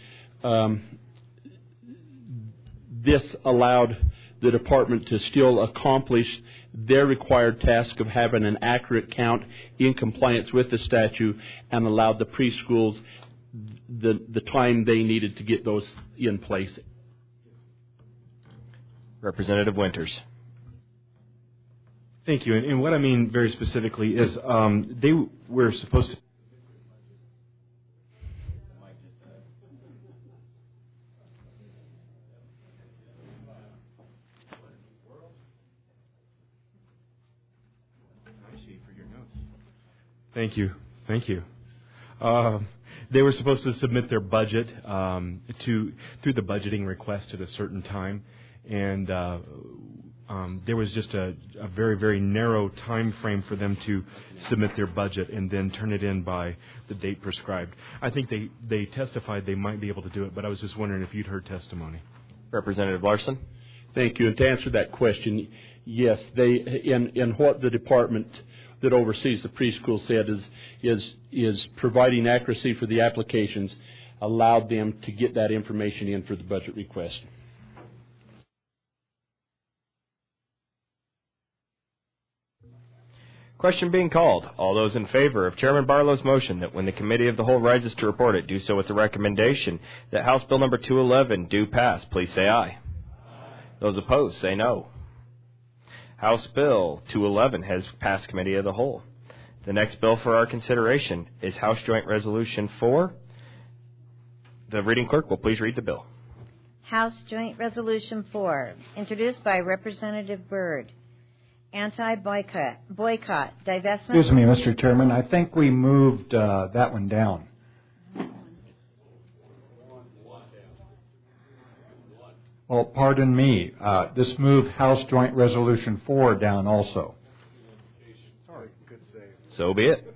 this allowed the department to still accomplish their required task of having an accurate count in compliance with the statute, and allowed the preschools the time they needed to get those in place. Representative Winters. Thank you. And what I mean very specifically is they were supposed to. Thank you. Thank you. They were supposed to submit their budget through the budgeting request at a certain time, and there was just a very, very narrow time frame for them to submit their budget and then turn it in by the date prescribed. I think they testified they might be able to do it, but I was just wondering if you'd heard testimony. Representative Larson. Thank you. And to answer that question, yes, they in what the department that oversees the preschool said is providing accuracy for the applications allowed them to get that information in for the budget request. Question being called. All those in favor of Chairman Barlow's motion that when the committee of the whole rises to report it, do so with the recommendation that House Bill number 211 do pass, please say aye. Those opposed, say no. House Bill 211 has passed Committee of the Whole. The next bill for our consideration is House Joint Resolution 4. The reading clerk will please read the bill. House Joint Resolution 4, introduced by Representative Byrd. Anti-boycott, divestment. Excuse me, Mr. Chairman. I think we moved that one down. Well, pardon me. This moved House Joint Resolution 4 down also. Sorry, good save. So be it.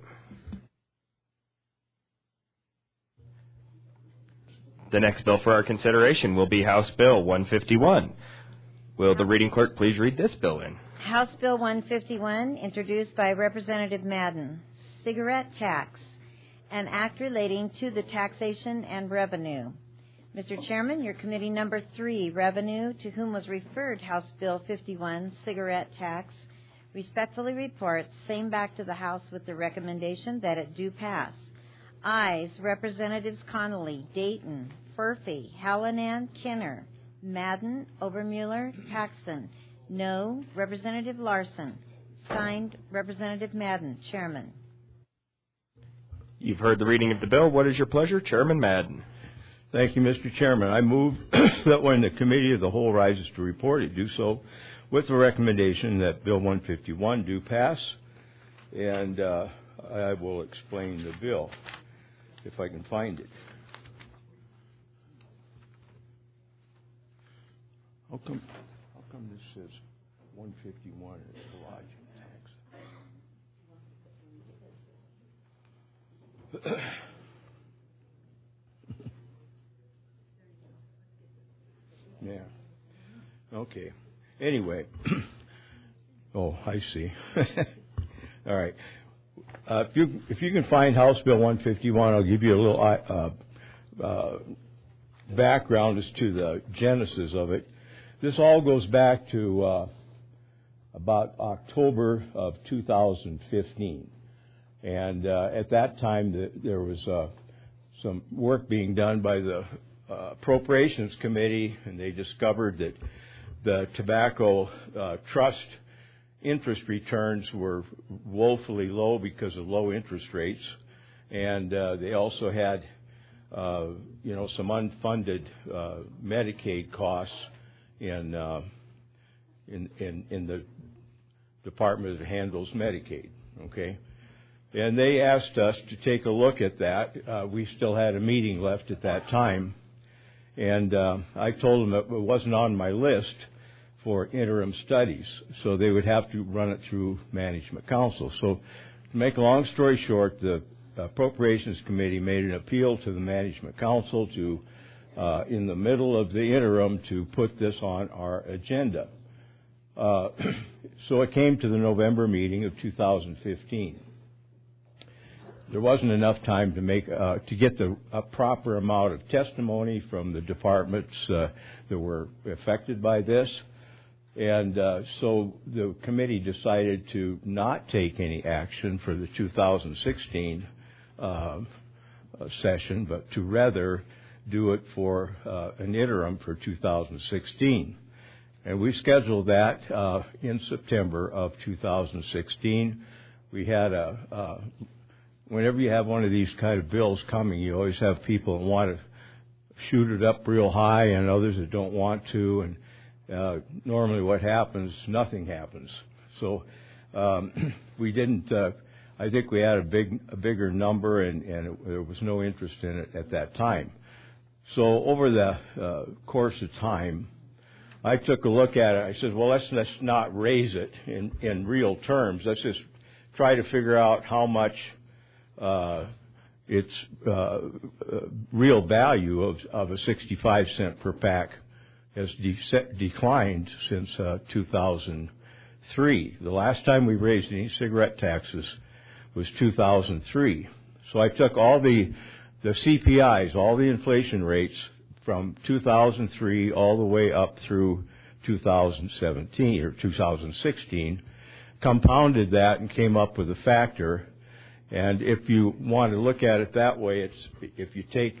The next bill for our consideration will be House Bill 151. Will the reading clerk please read this bill in? House Bill 151, introduced by Representative Madden. Cigarette tax, an act relating to the taxation and revenue. Mr. Chairman, your committee number 3, Revenue, to whom was referred House Bill 51, Cigarette Tax, respectfully reports same back to the House with the recommendation that it do pass. Ayes, Representatives Connolly, Dayton, Furphy, Hallinan, Kinner, Madden, Obermuller, Paxton. No, Representative Larson. Signed, Representative Madden, Chairman. You've heard the reading of the bill. What is your pleasure, Chairman Madden? Thank you, Mr. Chairman. I move that when the Committee of the Whole rises to report it, do so with the recommendation that Bill 151 do pass, and I will explain the bill if I can find it. How come this says 151 is the lodging tax? Yeah. Okay. Anyway. Oh, I see. All right. If you can find House Bill 151, I'll give you a little background as to the genesis of it. This all goes back to about October of 2015. And at that time, there was some work being done by the Appropriations Committee, and they discovered that the tobacco trust interest returns were woefully low because of low interest rates, and they also had, some unfunded Medicaid costs in the department that handles Medicaid. Okay. And they asked us to take a look at that. We still had a meeting left at that time. And I told them that it wasn't on my list for interim studies, so they would have to run it through Management Council. So to make a long story short, the Appropriations Committee made an appeal to the Management Council to, in the middle of the interim, to put this on our agenda. So it came to the November meeting of 2015. There wasn't enough time to make to get a proper amount of testimony from the departments that were affected by this, and so the committee decided to not take any action for the 2016 session, but to rather do it for an interim for 2016. And we scheduled that in September of 2016. We had whenever you have one of these kind of bills coming, you always have people that want to shoot it up real high and others that don't want to. And normally what happens, nothing happens. So we didn't, I think we had a bigger number and there was no interest in it at that time. So over the course of time, I took a look at it. I said, well, let's not raise it in real terms. Let's just try to figure out how much its real value of a 65 cent per pack has declined since 2003. The last time we raised any cigarette taxes was 2003. So I took all the CPIs, all the inflation rates from 2003 all the way up through 2017 or 2016, compounded that and came up with a factor. And if you want to look at it that way, it's if you take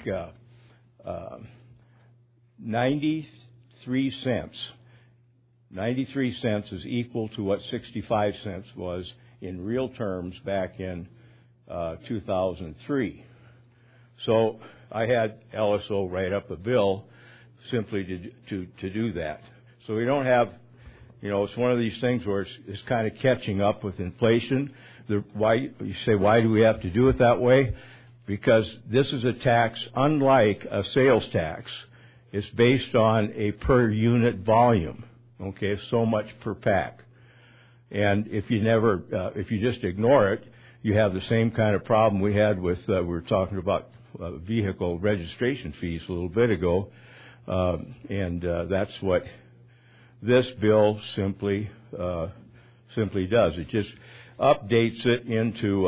93 cents. 93 cents is equal to what 65 cents was in real terms back in 2003. So I had LSO write up a bill simply to do that. So we don't have, it's one of these things where it's kind of catching up with inflation. Why do we have to do it that way? Because this is a tax unlike a sales tax. It's based on a per unit volume. Okay, so much per pack. And if you just ignore it, you have the same kind of problem we had with, we were talking about vehicle registration fees a little bit ago, and that's what this bill simply does. It just updates it into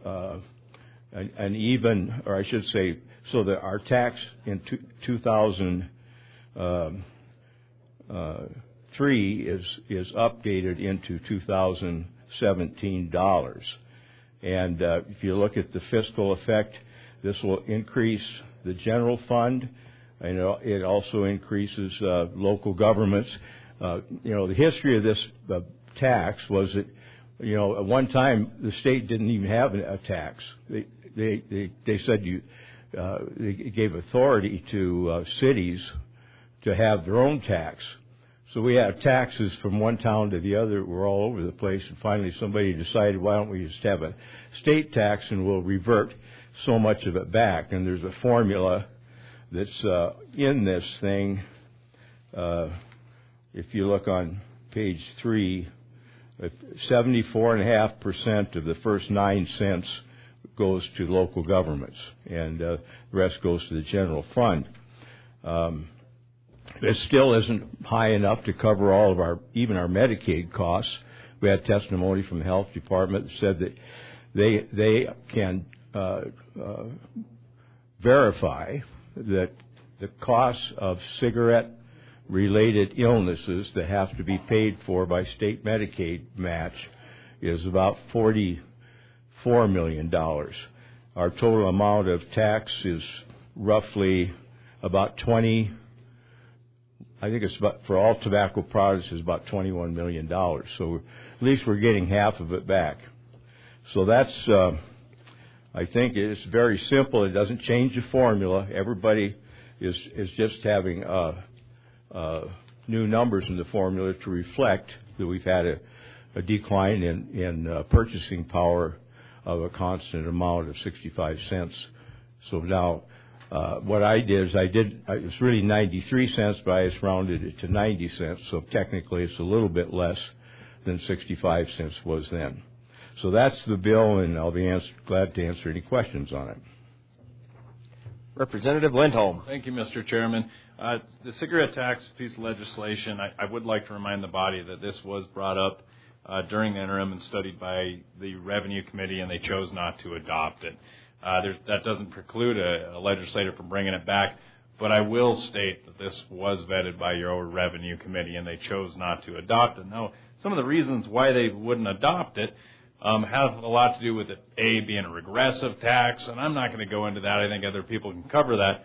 an even, or I should say, so that our tax in 2003 is updated into 2017 dollars. And if you look at the fiscal effect, this will increase the general fund. It also increases local governments. The history of this tax was that, at one time the state didn't even have a tax. They said they gave authority to cities to have their own tax. So we have taxes from one town to the other. We're all over the place. And finally somebody decided, why don't we just have a state tax and we'll revert so much of it back. And there's a formula that's in this thing. If you look on page 3, 74.5% of the first 9 cents goes to local governments, and the rest goes to the general fund. It still isn't high enough to cover all of even our Medicaid costs. We had testimony from the health department that said that they can verify that the costs of cigarette-related illnesses that have to be paid for by state Medicaid match is about $44 million. Our total amount of tax is roughly about I think it's about, for all tobacco products, is about $21 million. So at least we're getting half of it back. So that's, I think it's very simple. It doesn't change the formula. Everybody is just having new numbers in the formula to reflect that we've had a decline in purchasing power of a constant amount of 65 cents. So now what I did is it was really 93 cents, but I just rounded it to 90 cents. So technically it's a little bit less than 65 cents was then. So that's the bill, and I'll be glad to answer any questions on it. Representative Lindholm. Thank you, Mr. Chairman. The cigarette tax piece of legislation, I would like to remind the body that this was brought up during the interim and studied by the Revenue Committee, and they chose not to adopt it. That doesn't preclude a legislator from bringing it back, but I will state that this was vetted by your Revenue Committee, and they chose not to adopt it. Now, some of the reasons why they wouldn't adopt it have a lot to do with it, A, being a regressive tax, and I'm not going to go into that. I think other people can cover that.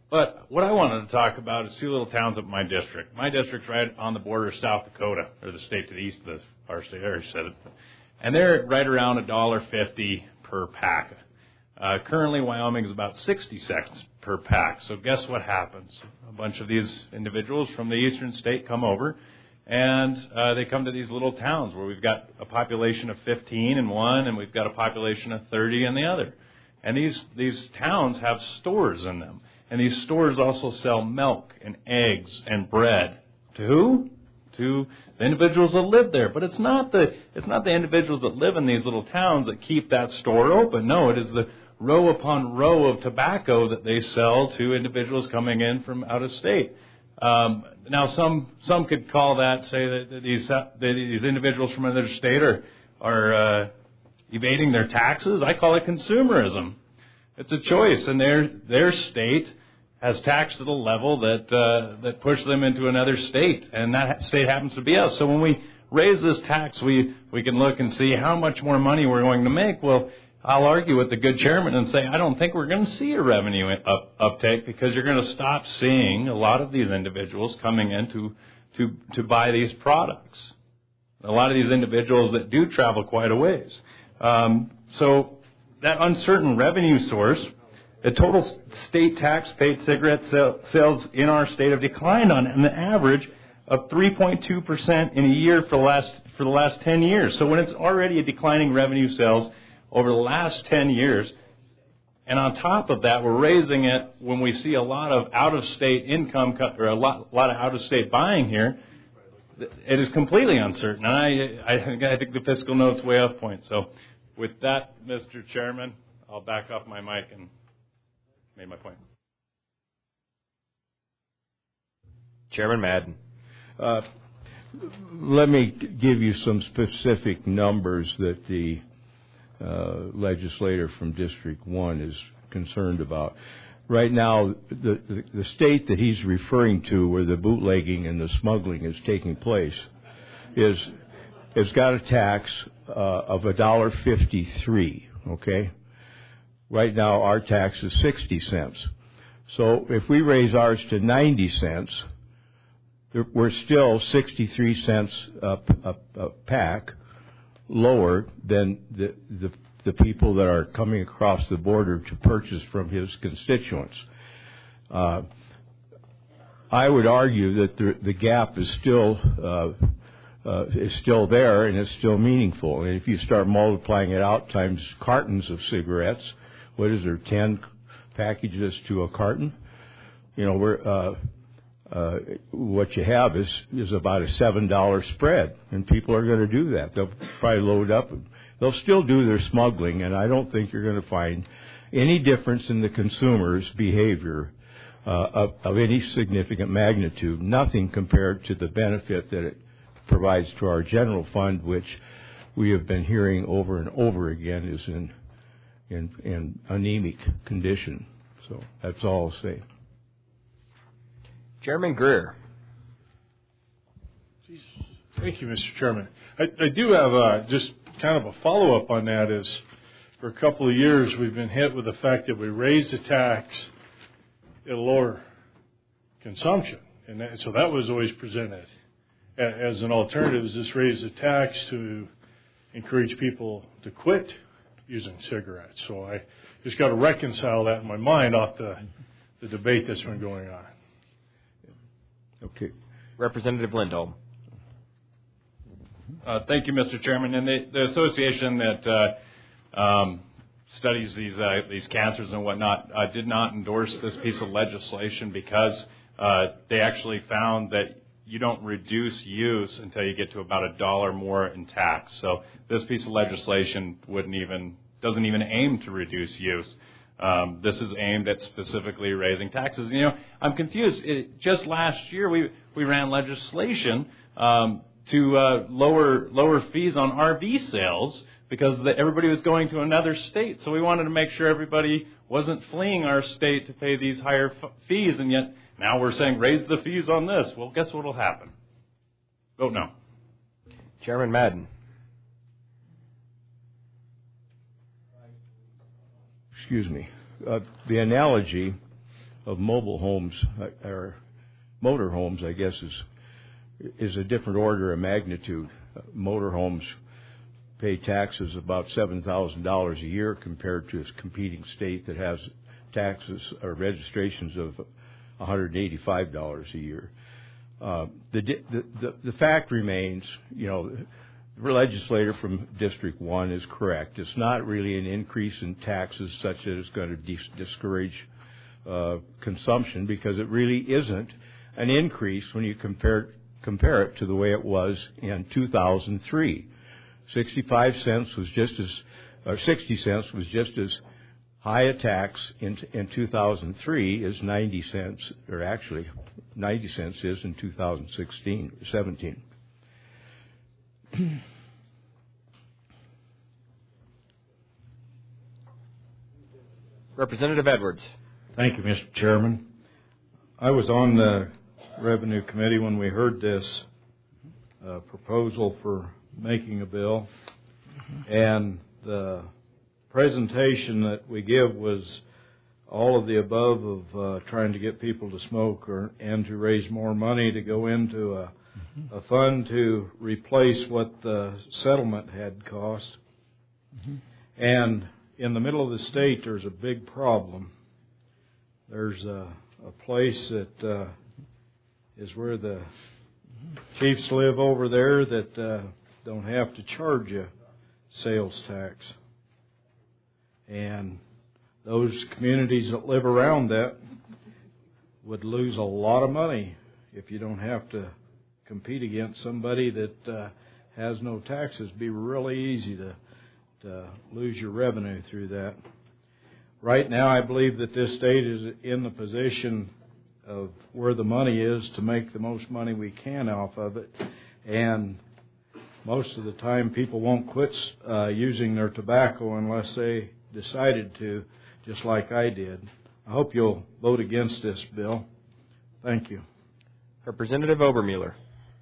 But what I wanted to talk about is two little towns up in my district. My district's right on the border of South Dakota, or the state to the east of our state. I already said it. And they're right around $1.50 per pack. Currently, Wyoming is about 60 cents per pack. So guess what happens? A bunch of these individuals from the eastern state come over, and they come to these little towns where we've got a population of 15 in one, and we've got a population of 30 in the other. And these towns have stores in them. And these stores also sell milk and eggs and bread. To who? To the individuals that live there. But it's not the individuals that live in these little towns that keep that store open. No, it is the row upon row of tobacco that they sell to individuals coming in from out of state. Now, some could call that, say that these individuals from another state are evading their taxes. I call it consumerism. It's a choice, and their state has taxed at a level that pushed them into another state, and that state happens to be us. So when we raise this tax, we can look and see how much more money we're going to make. Well, I'll argue with the good chairman and say I don't think we're going to see a revenue uptake, because you're going to stop seeing a lot of these individuals coming in to buy these products. A lot of these individuals that do travel quite a ways. So that uncertain revenue source, the total state tax paid cigarette sales in our state have declined on an average of 3.2% in a year for the last 10 years. So when it's already a declining revenue sales over the last 10 years, and on top of that, we're raising it when we see a lot of out-of-state income or a lot of out-of-state buying here, it is completely uncertain. And I think the fiscal note's way off point. So with that, Mr. Chairman, I'll back off my mic and made my point. Chairman Madden. Let me give you some specific numbers that the legislator from District 1 is concerned about. Right now, the state that he's referring to, where the bootlegging and the smuggling is taking place, has got a tax of $1.53. Okay. Right now, our tax is 60 cents. So if we raise ours to 90 cents, we're still 63 cents a pack lower than the people that are coming across the border to purchase from his constituents. I would argue that the gap is still there, and it's still meaningful. And if you start multiplying it out times cartons of cigarettes, what is there, 10 packages to a carton? You know, what you have is about a $7 spread, and people are going to do that. They'll probably load up. They'll still do their smuggling, and I don't think you're going to find any difference in the consumer's behavior of any significant magnitude, nothing compared to the benefit that it provides to our general fund, which we have been hearing over and over again is in anemic condition. So that's all I'll say. Chairman Greer. Thank you, Mr. Chairman. I do have just kind of a follow-up on that. Is for a couple of years we've been hit with the fact that we raised the tax at a lower consumption, and so that was always presented as an alternative. Is just raise the tax to encourage people to quit using cigarettes. So I just got to reconcile that in my mind off the debate that's been going on. Okay. Representative Lindholm. Thank you, Mr. Chairman. And the association that studies these cancers and whatnot did not endorse this piece of legislation because they actually found that you don't reduce use until you get to about $1 more in tax. So this piece of legislation doesn't even aim to reduce use. This is aimed at specifically raising taxes. You know, I'm confused. Just last year, we ran legislation to lower fees on RV sales because everybody was going to another state. So we wanted to make sure everybody wasn't fleeing our state to pay these higher fees, and yet now we're saying raise the fees on this. Well, guess what will happen? Vote no. Chairman Madden. Excuse me. The analogy mobile homes or motor homes, I guess, is a different order of magnitude. Motor homes pay taxes about $7,000 a year compared to a competing state that has taxes or registrations of $185 a year. The fact remains, the legislator from District 1 is correct. It's not really an increase in taxes such that it's going to discourage consumption, because it really isn't an increase when you compare it to the way it was in 2003. 65 cents was just as, or 60 cents was just as high a tax in 2003 as 90 cents, or actually 90 cents is in 2017. Representative Edwards. Thank you, Mr. Chairman. I was on the Revenue Committee when we heard this proposal for making a bill, and the presentation that we give was all of the above of trying to get people to smoke and to raise more money to go into a fund to replace what the settlement had cost. And in the middle of the state, there's a big problem. There's a place that is where the chiefs live over there that don't have to charge you sales tax. And those communities that live around that would lose a lot of money if you don't have to compete against somebody that has no taxes. It'd be really easy to lose your revenue through that. Right now, I believe that this state is in the position of where the money is to make the most money we can off of it. And most of the time, people won't quit using their tobacco unless they decided to, just like I did. I hope you'll vote against this bill. Thank you. Representative Obermueller.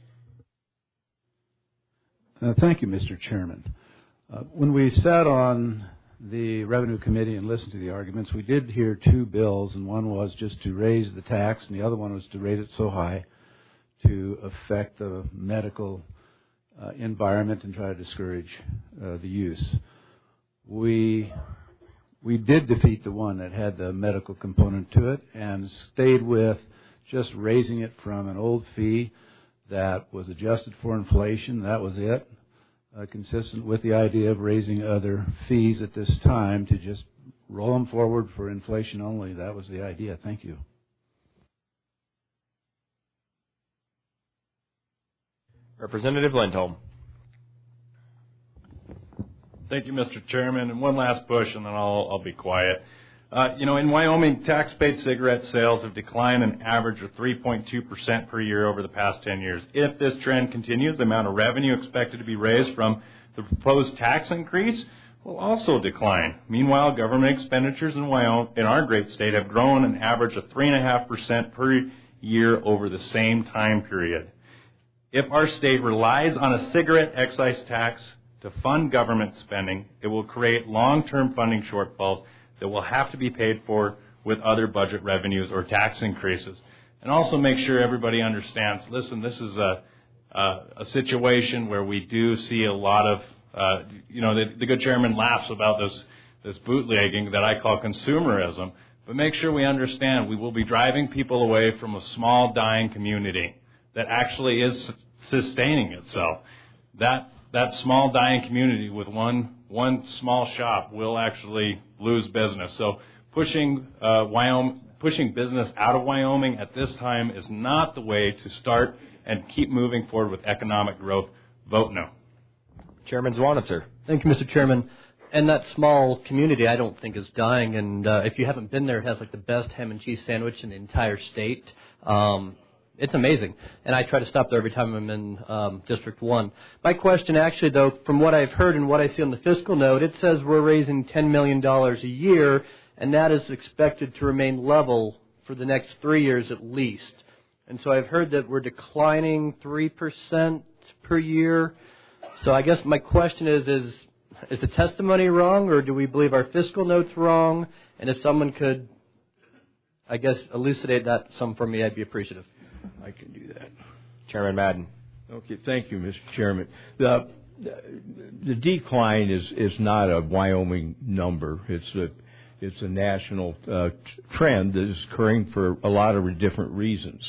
Thank you, Mr. Chairman. When we sat on the Revenue Committee and listened to the arguments, we did hear two bills, and one was just to raise the tax, and the other one was to raise it so high to affect the medical environment and try to discourage the use. We did defeat the one that had the medical component to it and stayed with just raising it from an old fee that was adjusted for inflation. That was it. Consistent with the idea of raising other fees at this time to just roll them forward for inflation only. That was the idea. Thank you. Representative Lindholm. Thank you, Mr. Chairman. And one last push, and then I'll be quiet. In Wyoming, tax-paid cigarette sales have declined an average of 3.2% per year over the past 10 years. If this trend continues, the amount of revenue expected to be raised from the proposed tax increase will also decline. Meanwhile, government expenditures in Wyoming, in our great state, have grown an average of 3.5% per year over the same time period. If our state relies on a cigarette excise tax to fund government spending, it will create long-term funding shortfalls that will have to be paid for with other budget revenues or tax increases. And also make sure everybody understands, listen, this is a situation where we do see a lot of, the good chairman laughs about this bootlegging that I call consumerism, but make sure we understand we will be driving people away from a small, dying community that actually is sustaining itself. That small, dying community with one small shop will actually lose business. So pushing business out of Wyoming at this time is not the way to start and keep moving forward with economic growth. Vote no. Chairman Zwanitzer. Thank you, Mr. Chairman. And that small community, I don't think, is dying. And if you haven't been there, it has like the best ham and cheese sandwich in the entire state. It's amazing. And I try to stop there every time I'm in District 1. My question actually, though, from what I've heard and what I see on the fiscal note, it says we're raising $10 million a year, and that is expected to remain level for the next 3 years at least. And so I've heard that we're declining 3% per year. So I guess my question is the testimony wrong, or do we believe our fiscal note's wrong? And if someone could I guess, elucidate that some for me, I'd be appreciative. I can do that. Chairman Madden. Okay, thank you, Mr. Chairman. The decline is not a Wyoming number. It's a national trend that is occurring for a lot of different reasons.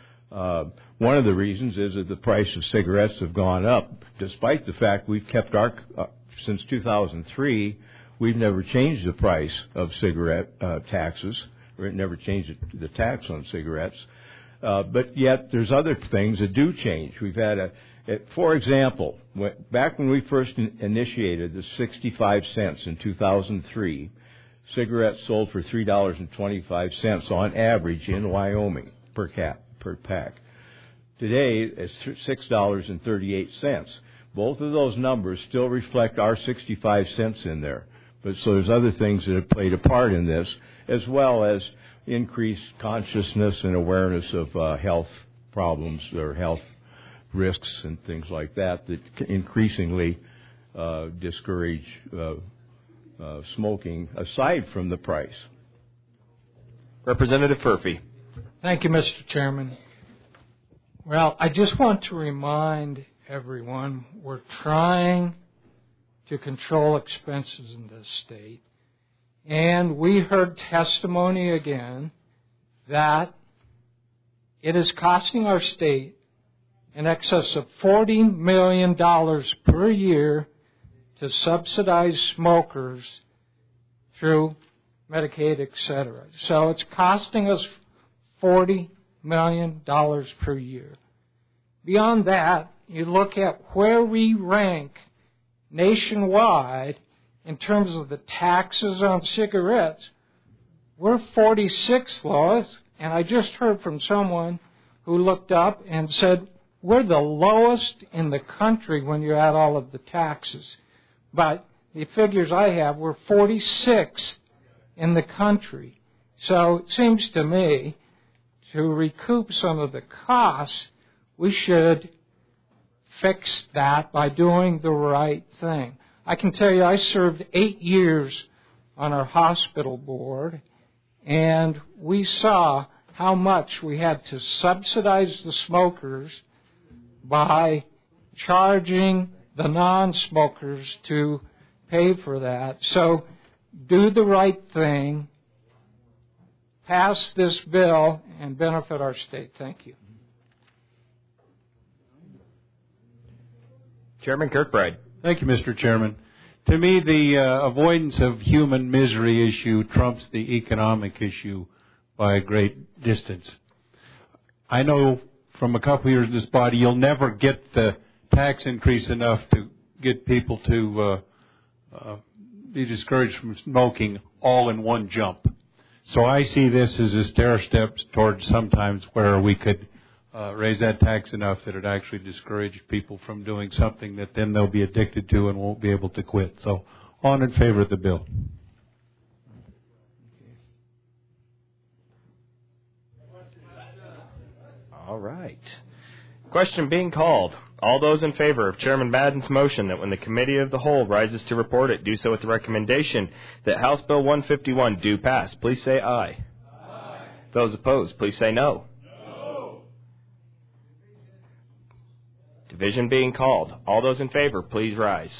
One of the reasons is that the price of cigarettes have gone up, despite the fact we've kept since 2003, we've never changed the price of cigarette taxes, or never changed the tax on cigarettes. But yet there's other things that do change. We've had for example, back when we first initiated the 65 cents in 2003, cigarettes sold for $3.25 on average in Wyoming per pack. Today, it's $6.38. Both of those numbers still reflect our 65 cents in there. But so there's other things that have played a part in this, as well as increased consciousness and awareness of health problems or health risks and things like that increasingly discourage smoking, aside from the price. Representative Furphy. Thank you, Mr. Chairman. Well, I just want to remind everyone we're trying to control expenses in this state. And we heard testimony again that it is costing our state in excess of $40 million per year to subsidize smokers through Medicaid, et cetera. So it's costing us $40 million per year. Beyond that, you look at where we rank nationwide in terms of the taxes on cigarettes, we're 46th lowest, and I just heard from someone who looked up and said we're the lowest in the country when you add all of the taxes. But the figures I have, we're 46th in the country. So it seems to me to recoup some of the costs, we should fix that by doing the right thing. I can tell you I served 8 years on our hospital board, and we saw how much we had to subsidize the smokers by charging the non-smokers to pay for that. So do the right thing, pass this bill, and benefit our state. Thank you. Chairman Kirkbride. Thank you, Mr. Chairman. To me, the avoidance of human misery issue trumps the economic issue by a great distance. I know from a couple of years in this body, you'll never get the tax increase enough to get people to be discouraged from smoking all in one jump. So I see this as a stair steps towards sometimes where we could raise that tax enough that it actually discouraged people from doing something that then they'll be addicted to and won't be able to quit. So on in favor of the bill. All right. Question being called. All those in favor of Chairman Madden's motion that when the Committee of the Whole rises to report it, do so with the recommendation that House Bill 151 do pass, please say aye. Aye. Those opposed, please say no. No. Division being called. All those in favor, please rise.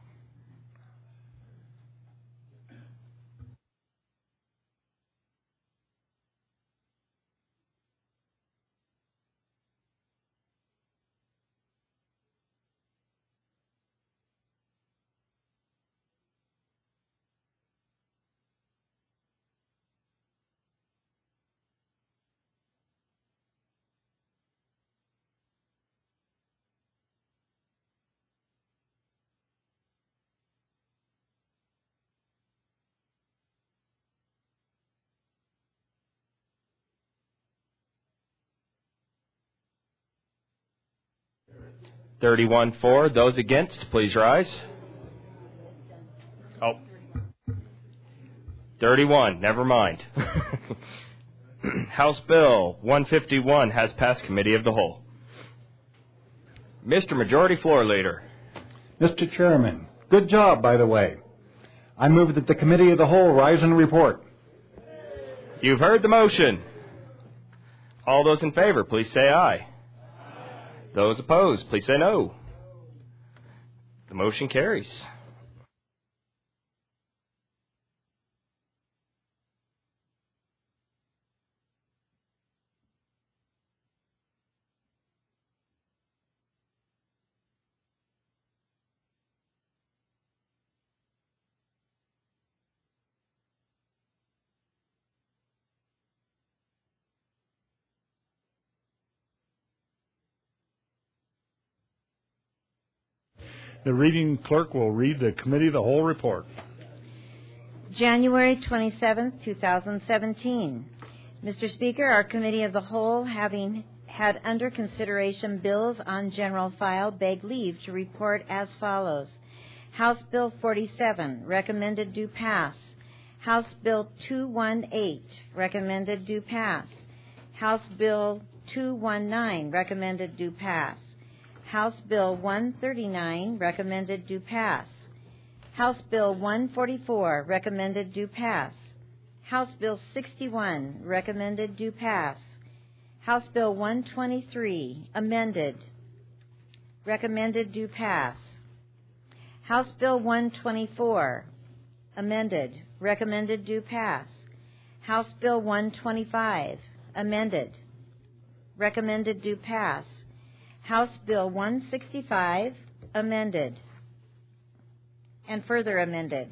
$31 for. Those against, please rise. Oh. 31, never mind. House Bill 151 has passed Committee of the Whole. Mr. Majority Floor Leader. Mr. Chairman, good job, by the way. I move that the Committee of the Whole rise and report. You've heard the motion. All those in favor, please say aye. Those opposed, please say no. The motion carries. The reading clerk will read the committee of the whole report. January 27, 2017. Mr. Speaker, our committee of the whole, having had under consideration bills on general file, beg leave to report as follows. House Bill 47, recommended do pass. House Bill 218, recommended do pass. House Bill 219, recommended do pass. House Bill 139, recommended do pass. House Bill 144, recommended do pass. House Bill 61, recommended do pass. House Bill 123, amended, recommended do pass. House Bill 124, amended, recommended do pass. House Bill 125, amended, recommended do pass. House Bill 165, amended, and further amended,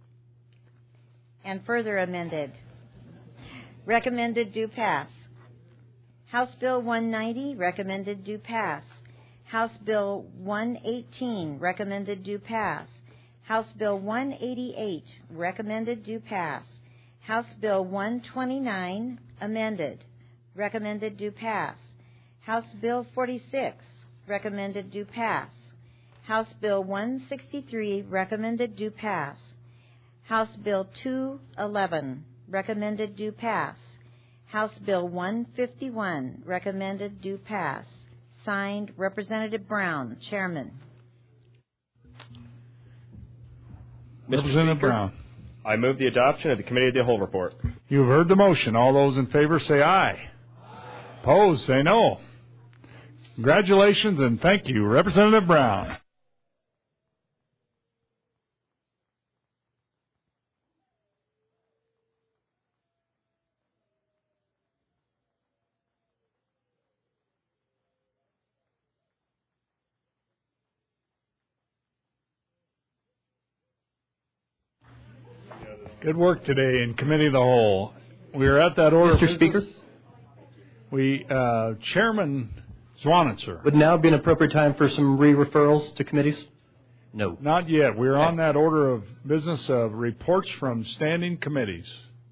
and further amended. Recommended do pass. House Bill 190, recommended do pass. House Bill 118, recommended do pass. House Bill 188, recommended do pass. House Bill 129, amended, recommended do pass. House Bill 46, recommended do pass. House Bill 163, recommended do pass. House Bill 211, recommended do pass. House Bill 151, recommended do pass. Signed, Representative Brown, Chairman. Representative Brown. I move the adoption of the Committee of the Whole report. You've heard the motion. All those in favor say aye. Opposed, say no. Congratulations and thank you, Representative Brown. Good work today in Committee of the Whole. We are at that order. Mr. Speaker? Chairman Zwanitzer. Would now be an appropriate time for some re-referrals to committees? No. Not yet. We're on that order of business of reports from standing committees.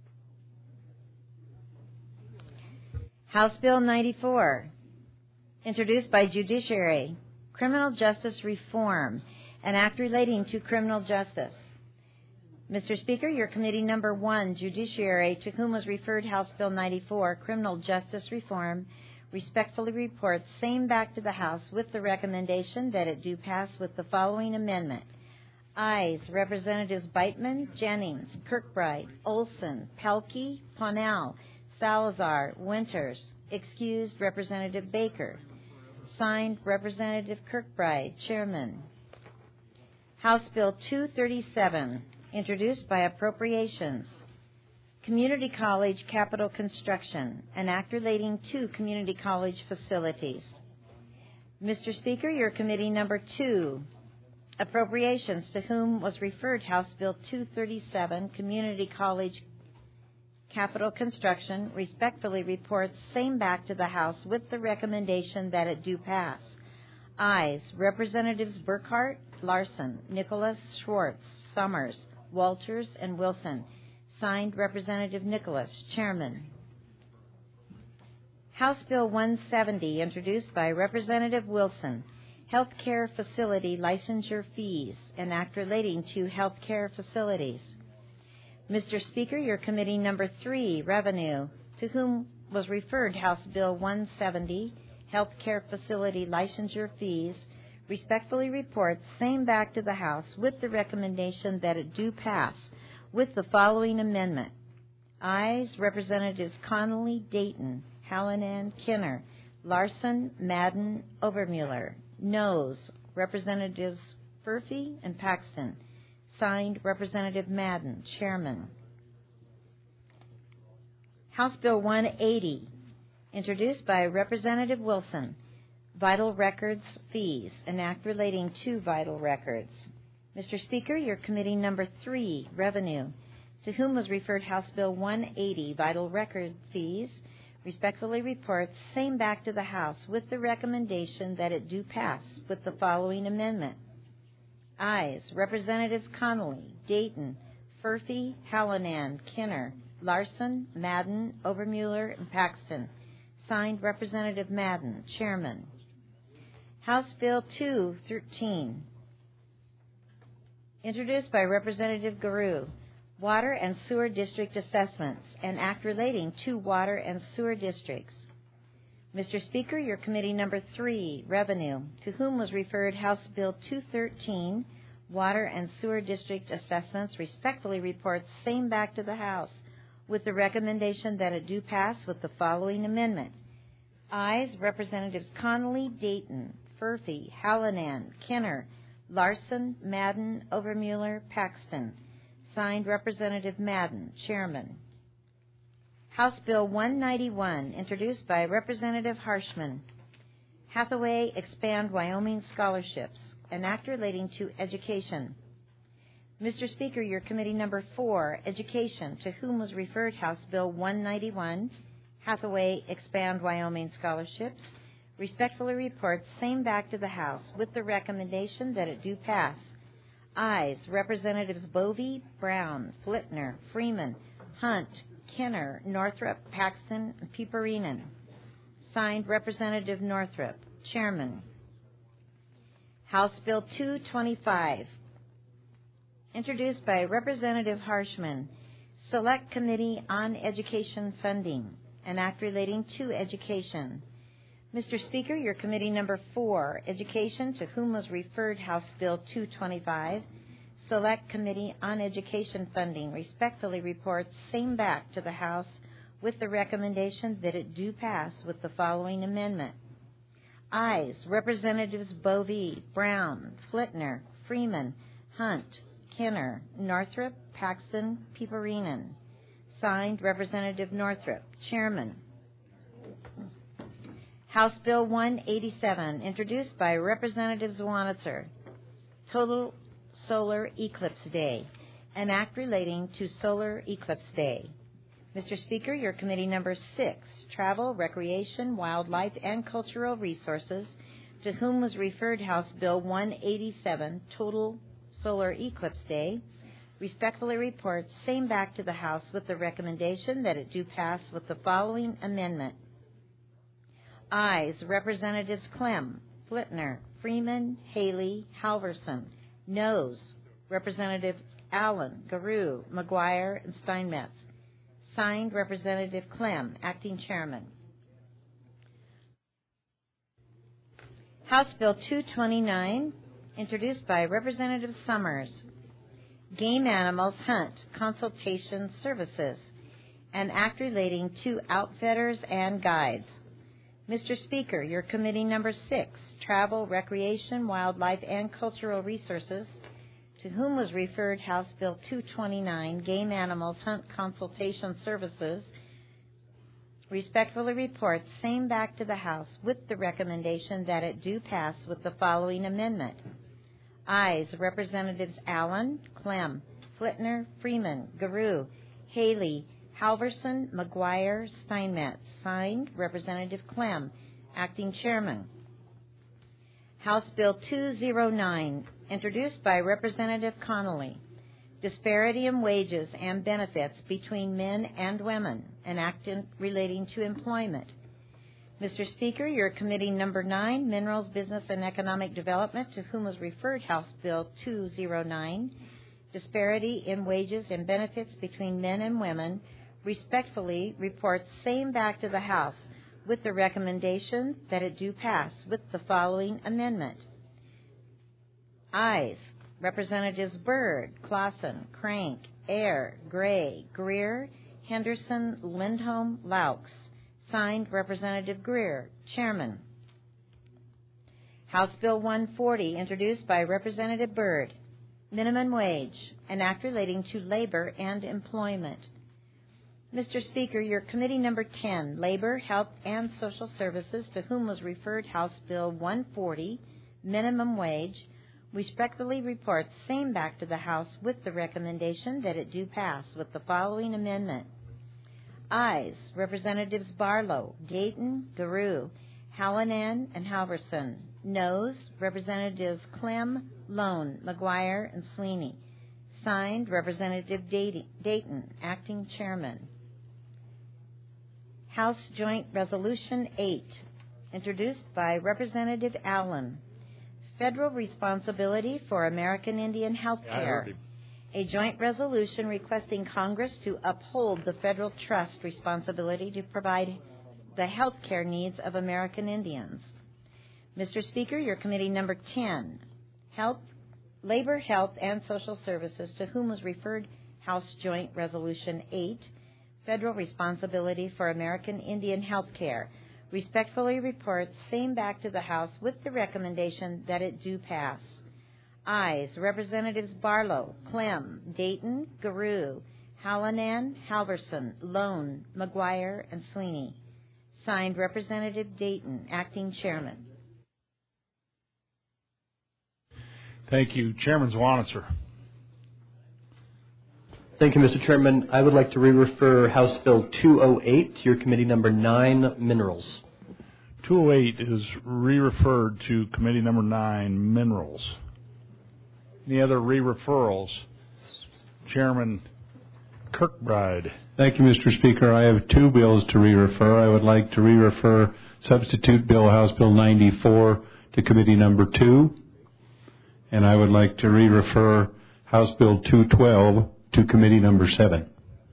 House Bill 94, introduced by Judiciary, Criminal Justice Reform, an act relating to criminal justice. Mr. Speaker, your committee number 1, Judiciary, to whom was referred House Bill 94, Criminal Justice Reform, respectfully reports same back to the House with the recommendation that it do pass with the following amendment. Ayes, Representatives Beitman, Jennings, Kirkbride, Olson, Pelkey, Pownell, Salazar, Winters. Excused, Representative Baker. Signed, Representative Kirkbride, Chairman. House Bill 237, introduced by Appropriations. Community College Capital Construction, an act relating to community college facilities. Mr. Speaker, your committee number 2, Appropriations, to whom was referred House Bill 237, Community College Capital Construction, respectfully reports same back to the House with the recommendation that it do pass. Ayes, Representatives Burkhart, Larson, Nicholas, Schwartz, Summers, Walters, and Wilson. Signed, Representative Nicholas, Chairman. House Bill 170, introduced by Representative Wilson, Healthcare Facility Licensure Fees, an act relating to healthcare facilities. Mr. Speaker, your committee number 3, Revenue, to whom was referred House Bill 170, Healthcare Facility Licensure Fees, respectfully reports same back to the House with the recommendation that it do pass with the following amendment. Ayes. Representatives Connolly, Dayton, Hallinan, Kinner, Larson, Madden, Obermuller. Noes. Representatives Furphy and Paxton. Signed, Representative Madden, Chairman. House Bill 180, introduced by Representative Wilson. Vital records fees, an act relating to vital records. Mr. Speaker, your committee number 3, Revenue, to whom was referred House Bill 180, vital record fees, respectfully reports same back to the House with the recommendation that it do pass with the following amendment. Ayes. Representatives Connolly, Dayton, Furphy, Hallinan, Kinner, Larson, Madden, Obermuller, and Paxton. Signed, Representative Madden, Chairman. House Bill 213, introduced by Representative Garou, Water and Sewer District Assessments, an act relating to water and sewer districts. Mr. Speaker, your committee number 3, Revenue, to whom was referred House Bill 213, Water and Sewer District Assessments, respectfully reports same back to the House with the recommendation that it do pass with the following amendment. Ayes. Representatives Connolly, Dayton, Furphy, Hallinan, Kinner, Larson, Madden, Obermuller, Paxton. Signed, Representative Madden, Chairman. House Bill 191, introduced by Representative Harshman. Hathaway Expand Wyoming Scholarships, an act relating to education. Mr. Speaker, your committee number 4, Education, to whom was referred House Bill 191, Hathaway Expand Wyoming Scholarships, respectfully reports same back to the House with the recommendation that it do pass. Ayes. Representatives Bovee, Brown, Flitner, Freeman, Hunt, Kinner, Northrup, Paxton, and Peeperinen. Signed, Representative Northrup, Chairman. House Bill 225, introduced by Representative Harshman, Select Committee on Education Funding, an act relating to education. Mr. Speaker, your committee number 4, Education, to whom was referred House Bill 225, Select Committee on Education Funding, respectfully reports same back to the House with the recommendation that it do pass with the following amendment. Ayes. Representatives Bovee, Brown, Flitner, Freeman, Hunt, Kinner, Northrup, Paxton, Peeperinen. Signed, Representative Northrup, Chairman. House Bill 187, introduced by Representative Zwanitzer, Total Solar Eclipse Day, an act relating to Solar Eclipse Day. Mr. Speaker, your committee number 6, Travel, Recreation, Wildlife, and Cultural Resources, to whom was referred House Bill 187, Total Solar Eclipse Day, respectfully reports same back to the House with the recommendation that it do pass with the following amendment. Ayes. Representatives Clem, Flitner, Freeman, Haley, Halverson. Noes. Representatives Allen, Garou, McGuire, and Steinmetz. Signed, Representative Clem, Acting Chairman. House Bill 229, introduced by Representative Summers, Game Animals Hunt Consultation Services, an act relating to outfitters and guides. Mr. Speaker, your committee number 6, Travel, Recreation, Wildlife, and Cultural Resources, to whom was referred House Bill 229, Game Animals Hunt Consultation Services, respectfully reports same back to the House with the recommendation that it do pass with the following amendment. Ayes. Representatives Allen, Clem, Flitner, Freeman, Garou, Haley, Halverson, McGuire, Steinmetz. Signed, Representative Clem, Acting Chairman. House Bill 209, introduced by Representative Connolly, Disparity in Wages and Benefits Between Men and Women, an act relating to employment. Mr. Speaker, your committee number 9, Minerals, Business, and Economic Development, to whom was referred House Bill 209, Disparity in Wages and Benefits Between Men and Women, respectfully reports same back to the House with the recommendation that it do pass with the following amendment. Ayes. Representatives Byrd, Clausen, Crank, Ayer, Gray, Greer, Henderson, Lindholm, Laux. Signed, Representative Greer, Chairman. House Bill 140, introduced by Representative Byrd. Minimum wage, an act relating to labor and employment. Mr. Speaker, your committee number 10, Labor, Health, and Social Services, to whom was referred House Bill 140, minimum wage, respectfully reports same back to the House with the recommendation that it do pass with the following amendment. Ayes, Representatives Barlow, Dayton, Garou, Hallinan, and Halverson. Noes, Representatives Clem, Lone, McGuire, and Sweeney. Signed, Representative Dayton, Acting Chairman. House Joint Resolution 8, introduced by Representative Allen. Federal responsibility for American Indian health care. A joint resolution requesting Congress to uphold the federal trust responsibility to provide the health care needs of American Indians. Mr. Speaker, your committee number 10, Labor, Health, and Social Services, to whom was referred House Joint Resolution 8, Federal Responsibility for American Indian Health Care, respectfully reports same back to the House with the recommendation that it do pass. Ayes, Representatives Barlow, Clem, Dayton, Garou, Hallinan, Halverson, Lone, McGuire, and Sweeney. Signed, Representative Dayton, Acting Chairman. Thank you. Chairman Zwanitzer. Thank you, Mr. Chairman. I would like to re-refer House Bill 208 to your committee number 9, Minerals. 208 is re-referred to committee number 9, Minerals. Any other re-referrals? Chairman Kirkbride. Thank you, Mr. Speaker. I have two bills to re-refer. I would like to re-refer Substitute Bill House Bill 94 to committee number 2. And I would like to re-refer House Bill 212 to committee number 7.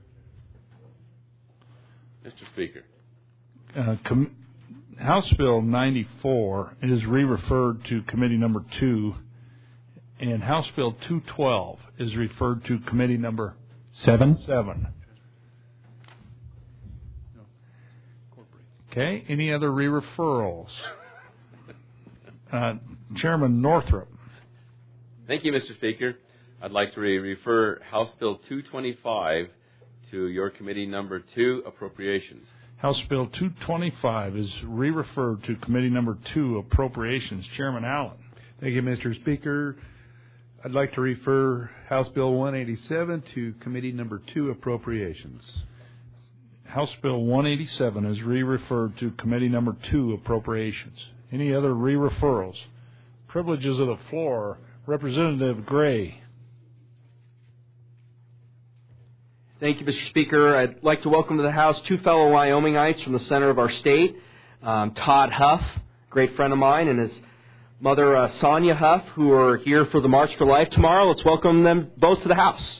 Mr. Speaker. House Bill 94 is re-referred to committee number 2, and House Bill 212 is referred to committee number 7. Okay. Any other re-referrals? Chairman Northrup. Thank you, Mr. Speaker. I'd like to refer House Bill 225 to your committee number 2, Appropriations. House Bill 225 is re-referred to committee number 2, Appropriations. Chairman Allen. Thank you, Mr. Speaker. I'd like to refer House Bill 187 to committee number 2, Appropriations. House Bill 187 is re-referred to committee number 2, Appropriations. Any other re-referrals? Privileges of the floor. Representative Gray. Thank you, Mr. Speaker. I'd like to welcome to the House two fellow Wyomingites from the center of our state, Todd Huff, great friend of mine, and his mother, Sonia Huff, who are here for the March for Life tomorrow. Let's welcome them both to the House.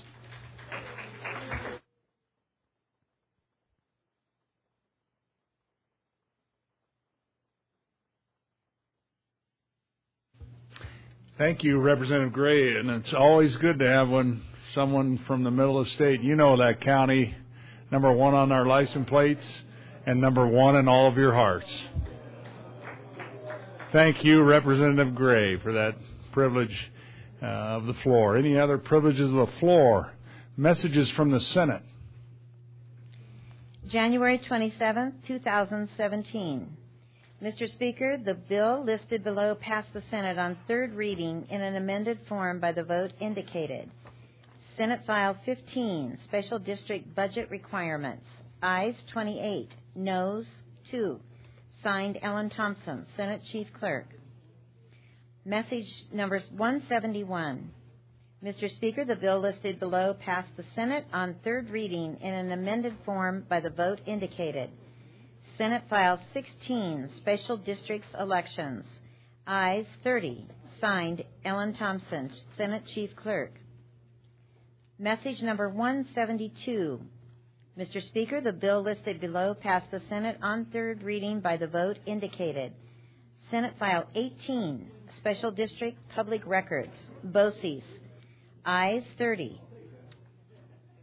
Thank you, Representative Gray, and it's always good to have someone from the middle of the state. You know that county, number 1 on our license plates and number 1 in all of your hearts. Thank you, Representative Gray, for that privilege of the floor. Any other privileges of the floor? Messages from the Senate. January 27, 2017. Mr. Speaker, the bill listed below passed the Senate on third reading in an amended form by the vote indicated. Senate File 15, Special District Budget Requirements. Ayes 28, Noes 2. Signed, Ellen Thompson, Senate Chief Clerk. Message numbers 171. Mr. Speaker, the bill listed below passed the Senate on third reading in an amended form by the vote indicated. Senate File 16, Special Districts Elections. Ayes 30. Signed, Ellen Thompson, Senate Chief Clerk. Message number 172. Mr. Speaker, the bill listed below passed the Senate on third reading by the vote indicated. Senate File 18, Special District Public Records. BOCES. Ayes 30.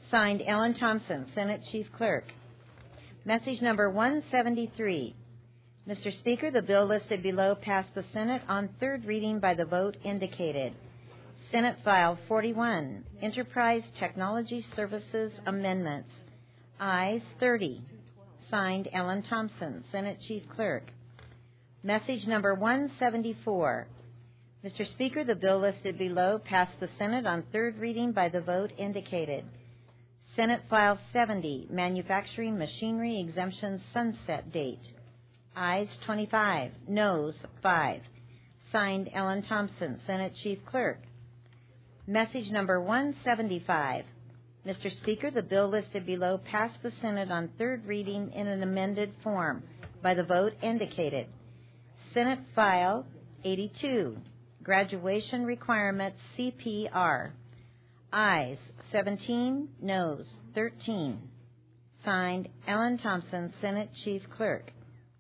Signed, Ellen Thompson, Senate Chief Clerk. Message number 173. Mr. Speaker, the bill listed below passed the Senate on third reading by the vote indicated. Senate File 41, Enterprise Technology Services Amendments. Ayes 30. Signed, Ellen Thompson, Senate Chief Clerk. Message number 174. Mr. Speaker, the bill listed below passed the Senate on third reading by the vote indicated. Senate File 70, Manufacturing Machinery Exemption Sunset Date. Ayes 25, Noes 5. Signed, Ellen Thompson, Senate Chief Clerk. Message number 175. Mr. Speaker, the bill listed below passed the Senate on third reading in an amended form by the vote indicated. Senate File 82, Graduation Requirements CPR. Ayes 17, Noes 13. Signed, Ellen Thompson, Senate Chief Clerk.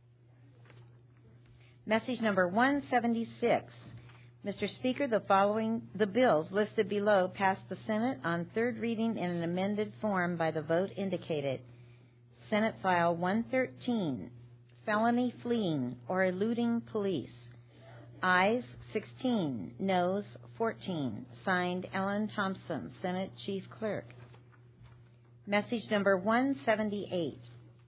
Message number 176. Mr. Speaker, the bills listed below passed the Senate on third reading in an amended form by the vote indicated. Senate File 113, Felony Fleeing or Eluding Police. Ayes 16, Noes 14. Signed, Ellen Thompson, Senate Chief Clerk. Message number 178.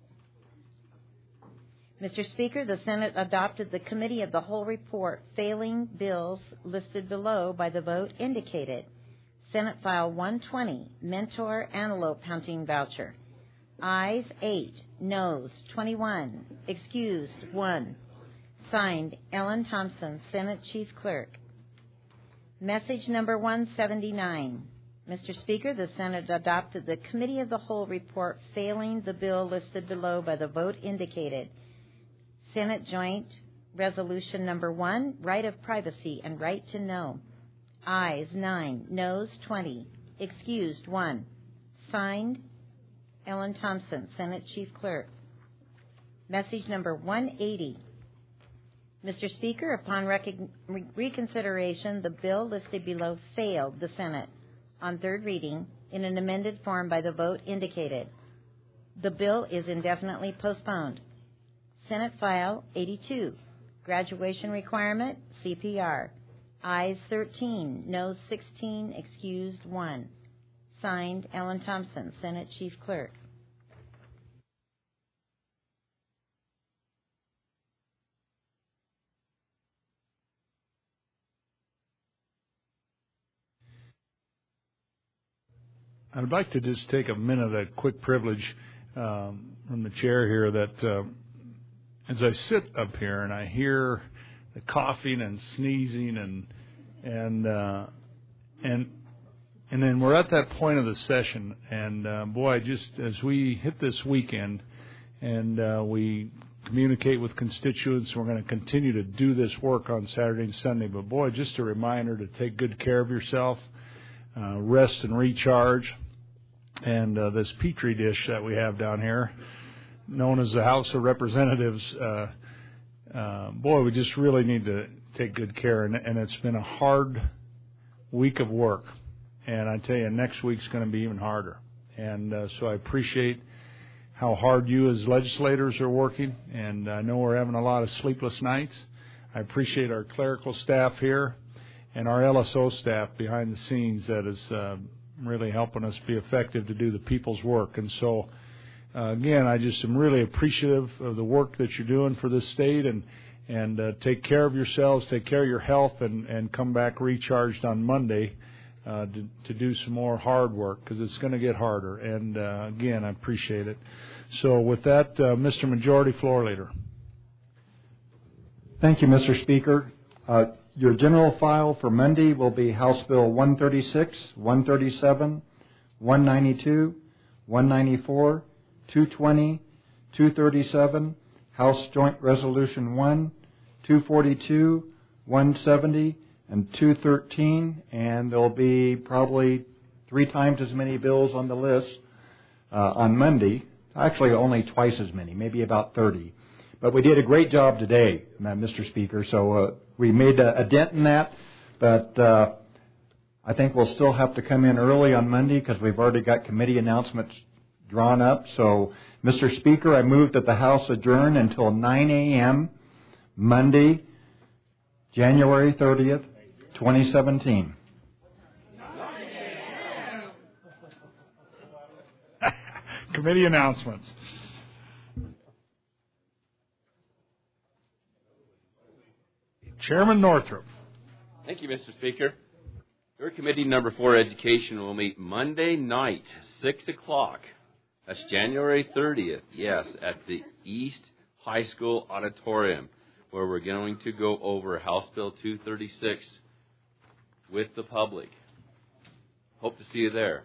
Mr. Speaker, the Senate adopted the Committee of the Whole report failing bills listed below by the vote indicated. Senate File 120, Mentor Antelope Hunting Voucher. Ayes 8, Noes 21, excused 1. Signed, Ellen Thompson, Senate Chief Clerk. Message number 179. Mr. Speaker, the Senate adopted the Committee of the Whole report failing the bill listed below by the vote indicated. Senate Joint Resolution number 1, Right of Privacy and Right to Know. Ayes 9, Noes 20, excused 1. Signed, Ellen Thompson, Senate Chief Clerk. Message number 180. Mr. Speaker, upon reconsideration, the bill listed below failed the Senate on third reading in an amended form by the vote indicated. The bill is indefinitely postponed. Senate File 82, Graduation Requirement, CPR. Ayes 13, Noes 16, excused 1. Signed, Ellen Thompson, Senate Chief Clerk. I would like to just take a minute, a quick privilege from the chair here that as I sit up here and I hear the coughing and sneezing and then we're at that point of the session and boy, just as we hit this weekend and we communicate with constituents, we're going to continue to do this work on Saturday and Sunday. But boy, just a reminder to take good care of yourself, rest and recharge, and this petri dish that we have down here, known as the House of Representatives, boy, we just really need to take good care. And it's been a hard week of work. And I tell you, next week's going to be even harder. And so I appreciate how hard you as legislators are working. And I know we're having a lot of sleepless nights. I appreciate our clerical staff here and our LSO staff behind the scenes that is really helping us be effective to do the people's work. And so again, I just am really appreciative of the work that you're doing for this state, and take care of yourselves, take care of your health, and come back recharged on Monday to do some more hard work, because it's going to get harder. And again, I appreciate it. So with that, Mr. Majority Floor Leader. Thank you, Mr. Speaker. Your general file for Monday will be House Bill 136, 137, 192, 194, 220, 237, House Joint Resolution 1, 242, 170, and 213, and there'll be probably 3 times as many bills on the list on Monday. Actually, only twice as many, maybe about 30. But we did a great job today, Mr. Speaker, so we made a dent in that. But I think we'll still have to come in early on Monday because we've already got committee announcements drawn up. So, Mr. Speaker, I move that the House adjourn until 9 a.m. Monday, January 30th, 2017. Committee announcements. Chairman Northrup. Thank you, Mr. Speaker. Your committee number 4, Education, will meet Monday night, 6 o'clock. That's January 30th, yes, at the East High School Auditorium, where we're going to go over House Bill 236 with the public. Hope to see you there.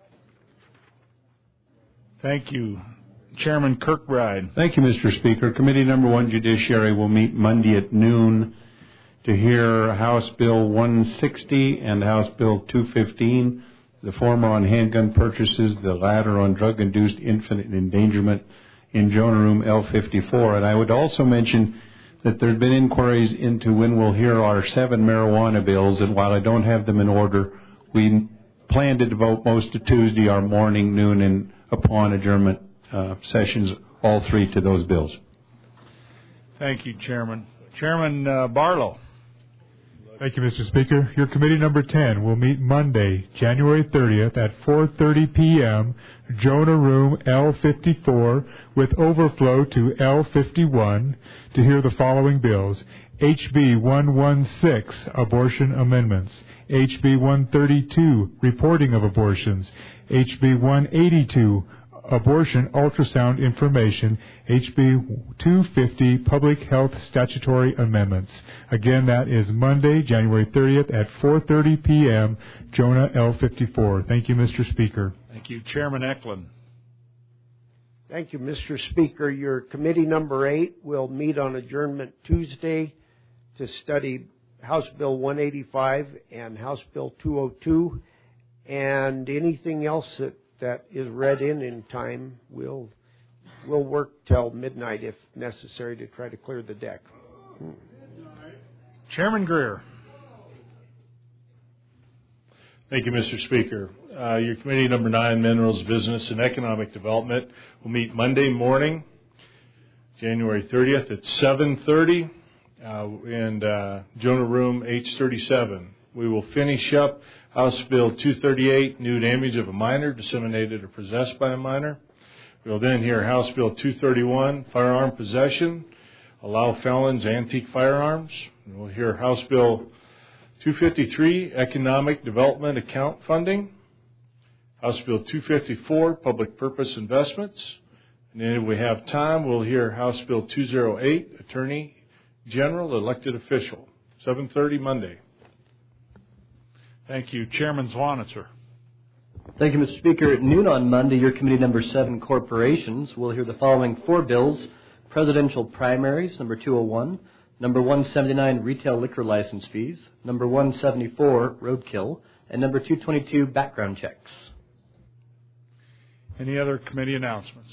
Thank you. Chairman Kirkbride. Thank you, Mr. Speaker. Committee number 1, Judiciary, will meet Monday at noon to hear House Bill 160 and House Bill 215, the former on handgun purchases, the latter on drug-induced infant endangerment in Jonah Room L54. And I would also mention that there have been inquiries into when we'll hear our 7 marijuana bills, and while I don't have them in order, we plan to devote most of Tuesday, our morning, noon, and upon adjournment sessions, all 3 to those bills. Thank you, Chairman. Chairman Barlow. Thank you, Mr. Speaker. Your committee number 10 will meet Monday, January 30th at 4:30 p.m., Jonah Room L54, with overflow to L51 to hear the following bills: HB 116, Abortion Amendments; HB 132, Reporting of Abortions; HB 182, Abortion Ultrasound Information; HB 250, Public Health Statutory Amendments. Again, that is Monday, January 30th at 4:30 p.m., Jonah L54. Thank you, Mr. Speaker. Thank you. Chairman Eklund. Thank you, Mr. Speaker. Your committee number 8 will meet on adjournment Tuesday to study House Bill 185 and House Bill 202, and anything else that is read in time. We'll work till midnight if necessary to try to clear the deck. Chairman Greer. Thank you, Mr. Speaker. Your committee number 9, Minerals, Business, and Economic Development, will meet Monday morning, January 30th at 7:30 in Jonah Room H37. We will finish up House Bill 238, Nude Image of a Minor Disseminated or Possessed by a Minor. We'll then hear House Bill 231, Firearm Possession, Allow Felons Antique Firearms. And we'll hear House Bill 253, Economic Development Account Funding. House Bill 254, Public Purpose Investments. And then if we have time, we'll hear House Bill 208, Attorney General Elected Official, 7:30 Monday. Thank you. Chairman Zwanitzer. Thank you, Mr. Speaker. At noon on Monday, your committee number 7, Corporations, will hear the following 4 bills: presidential primaries, number 201, number 179, retail liquor license fees, number 174, roadkill, and number 222, background checks. Any other committee announcements?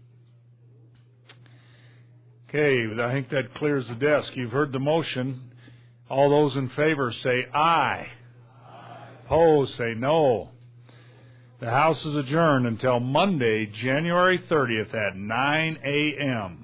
Okay, I think that clears the desk. You've heard the motion. All those in favor say aye. Opposed, say no. The House is adjourned until Monday, January 30th at 9 a.m.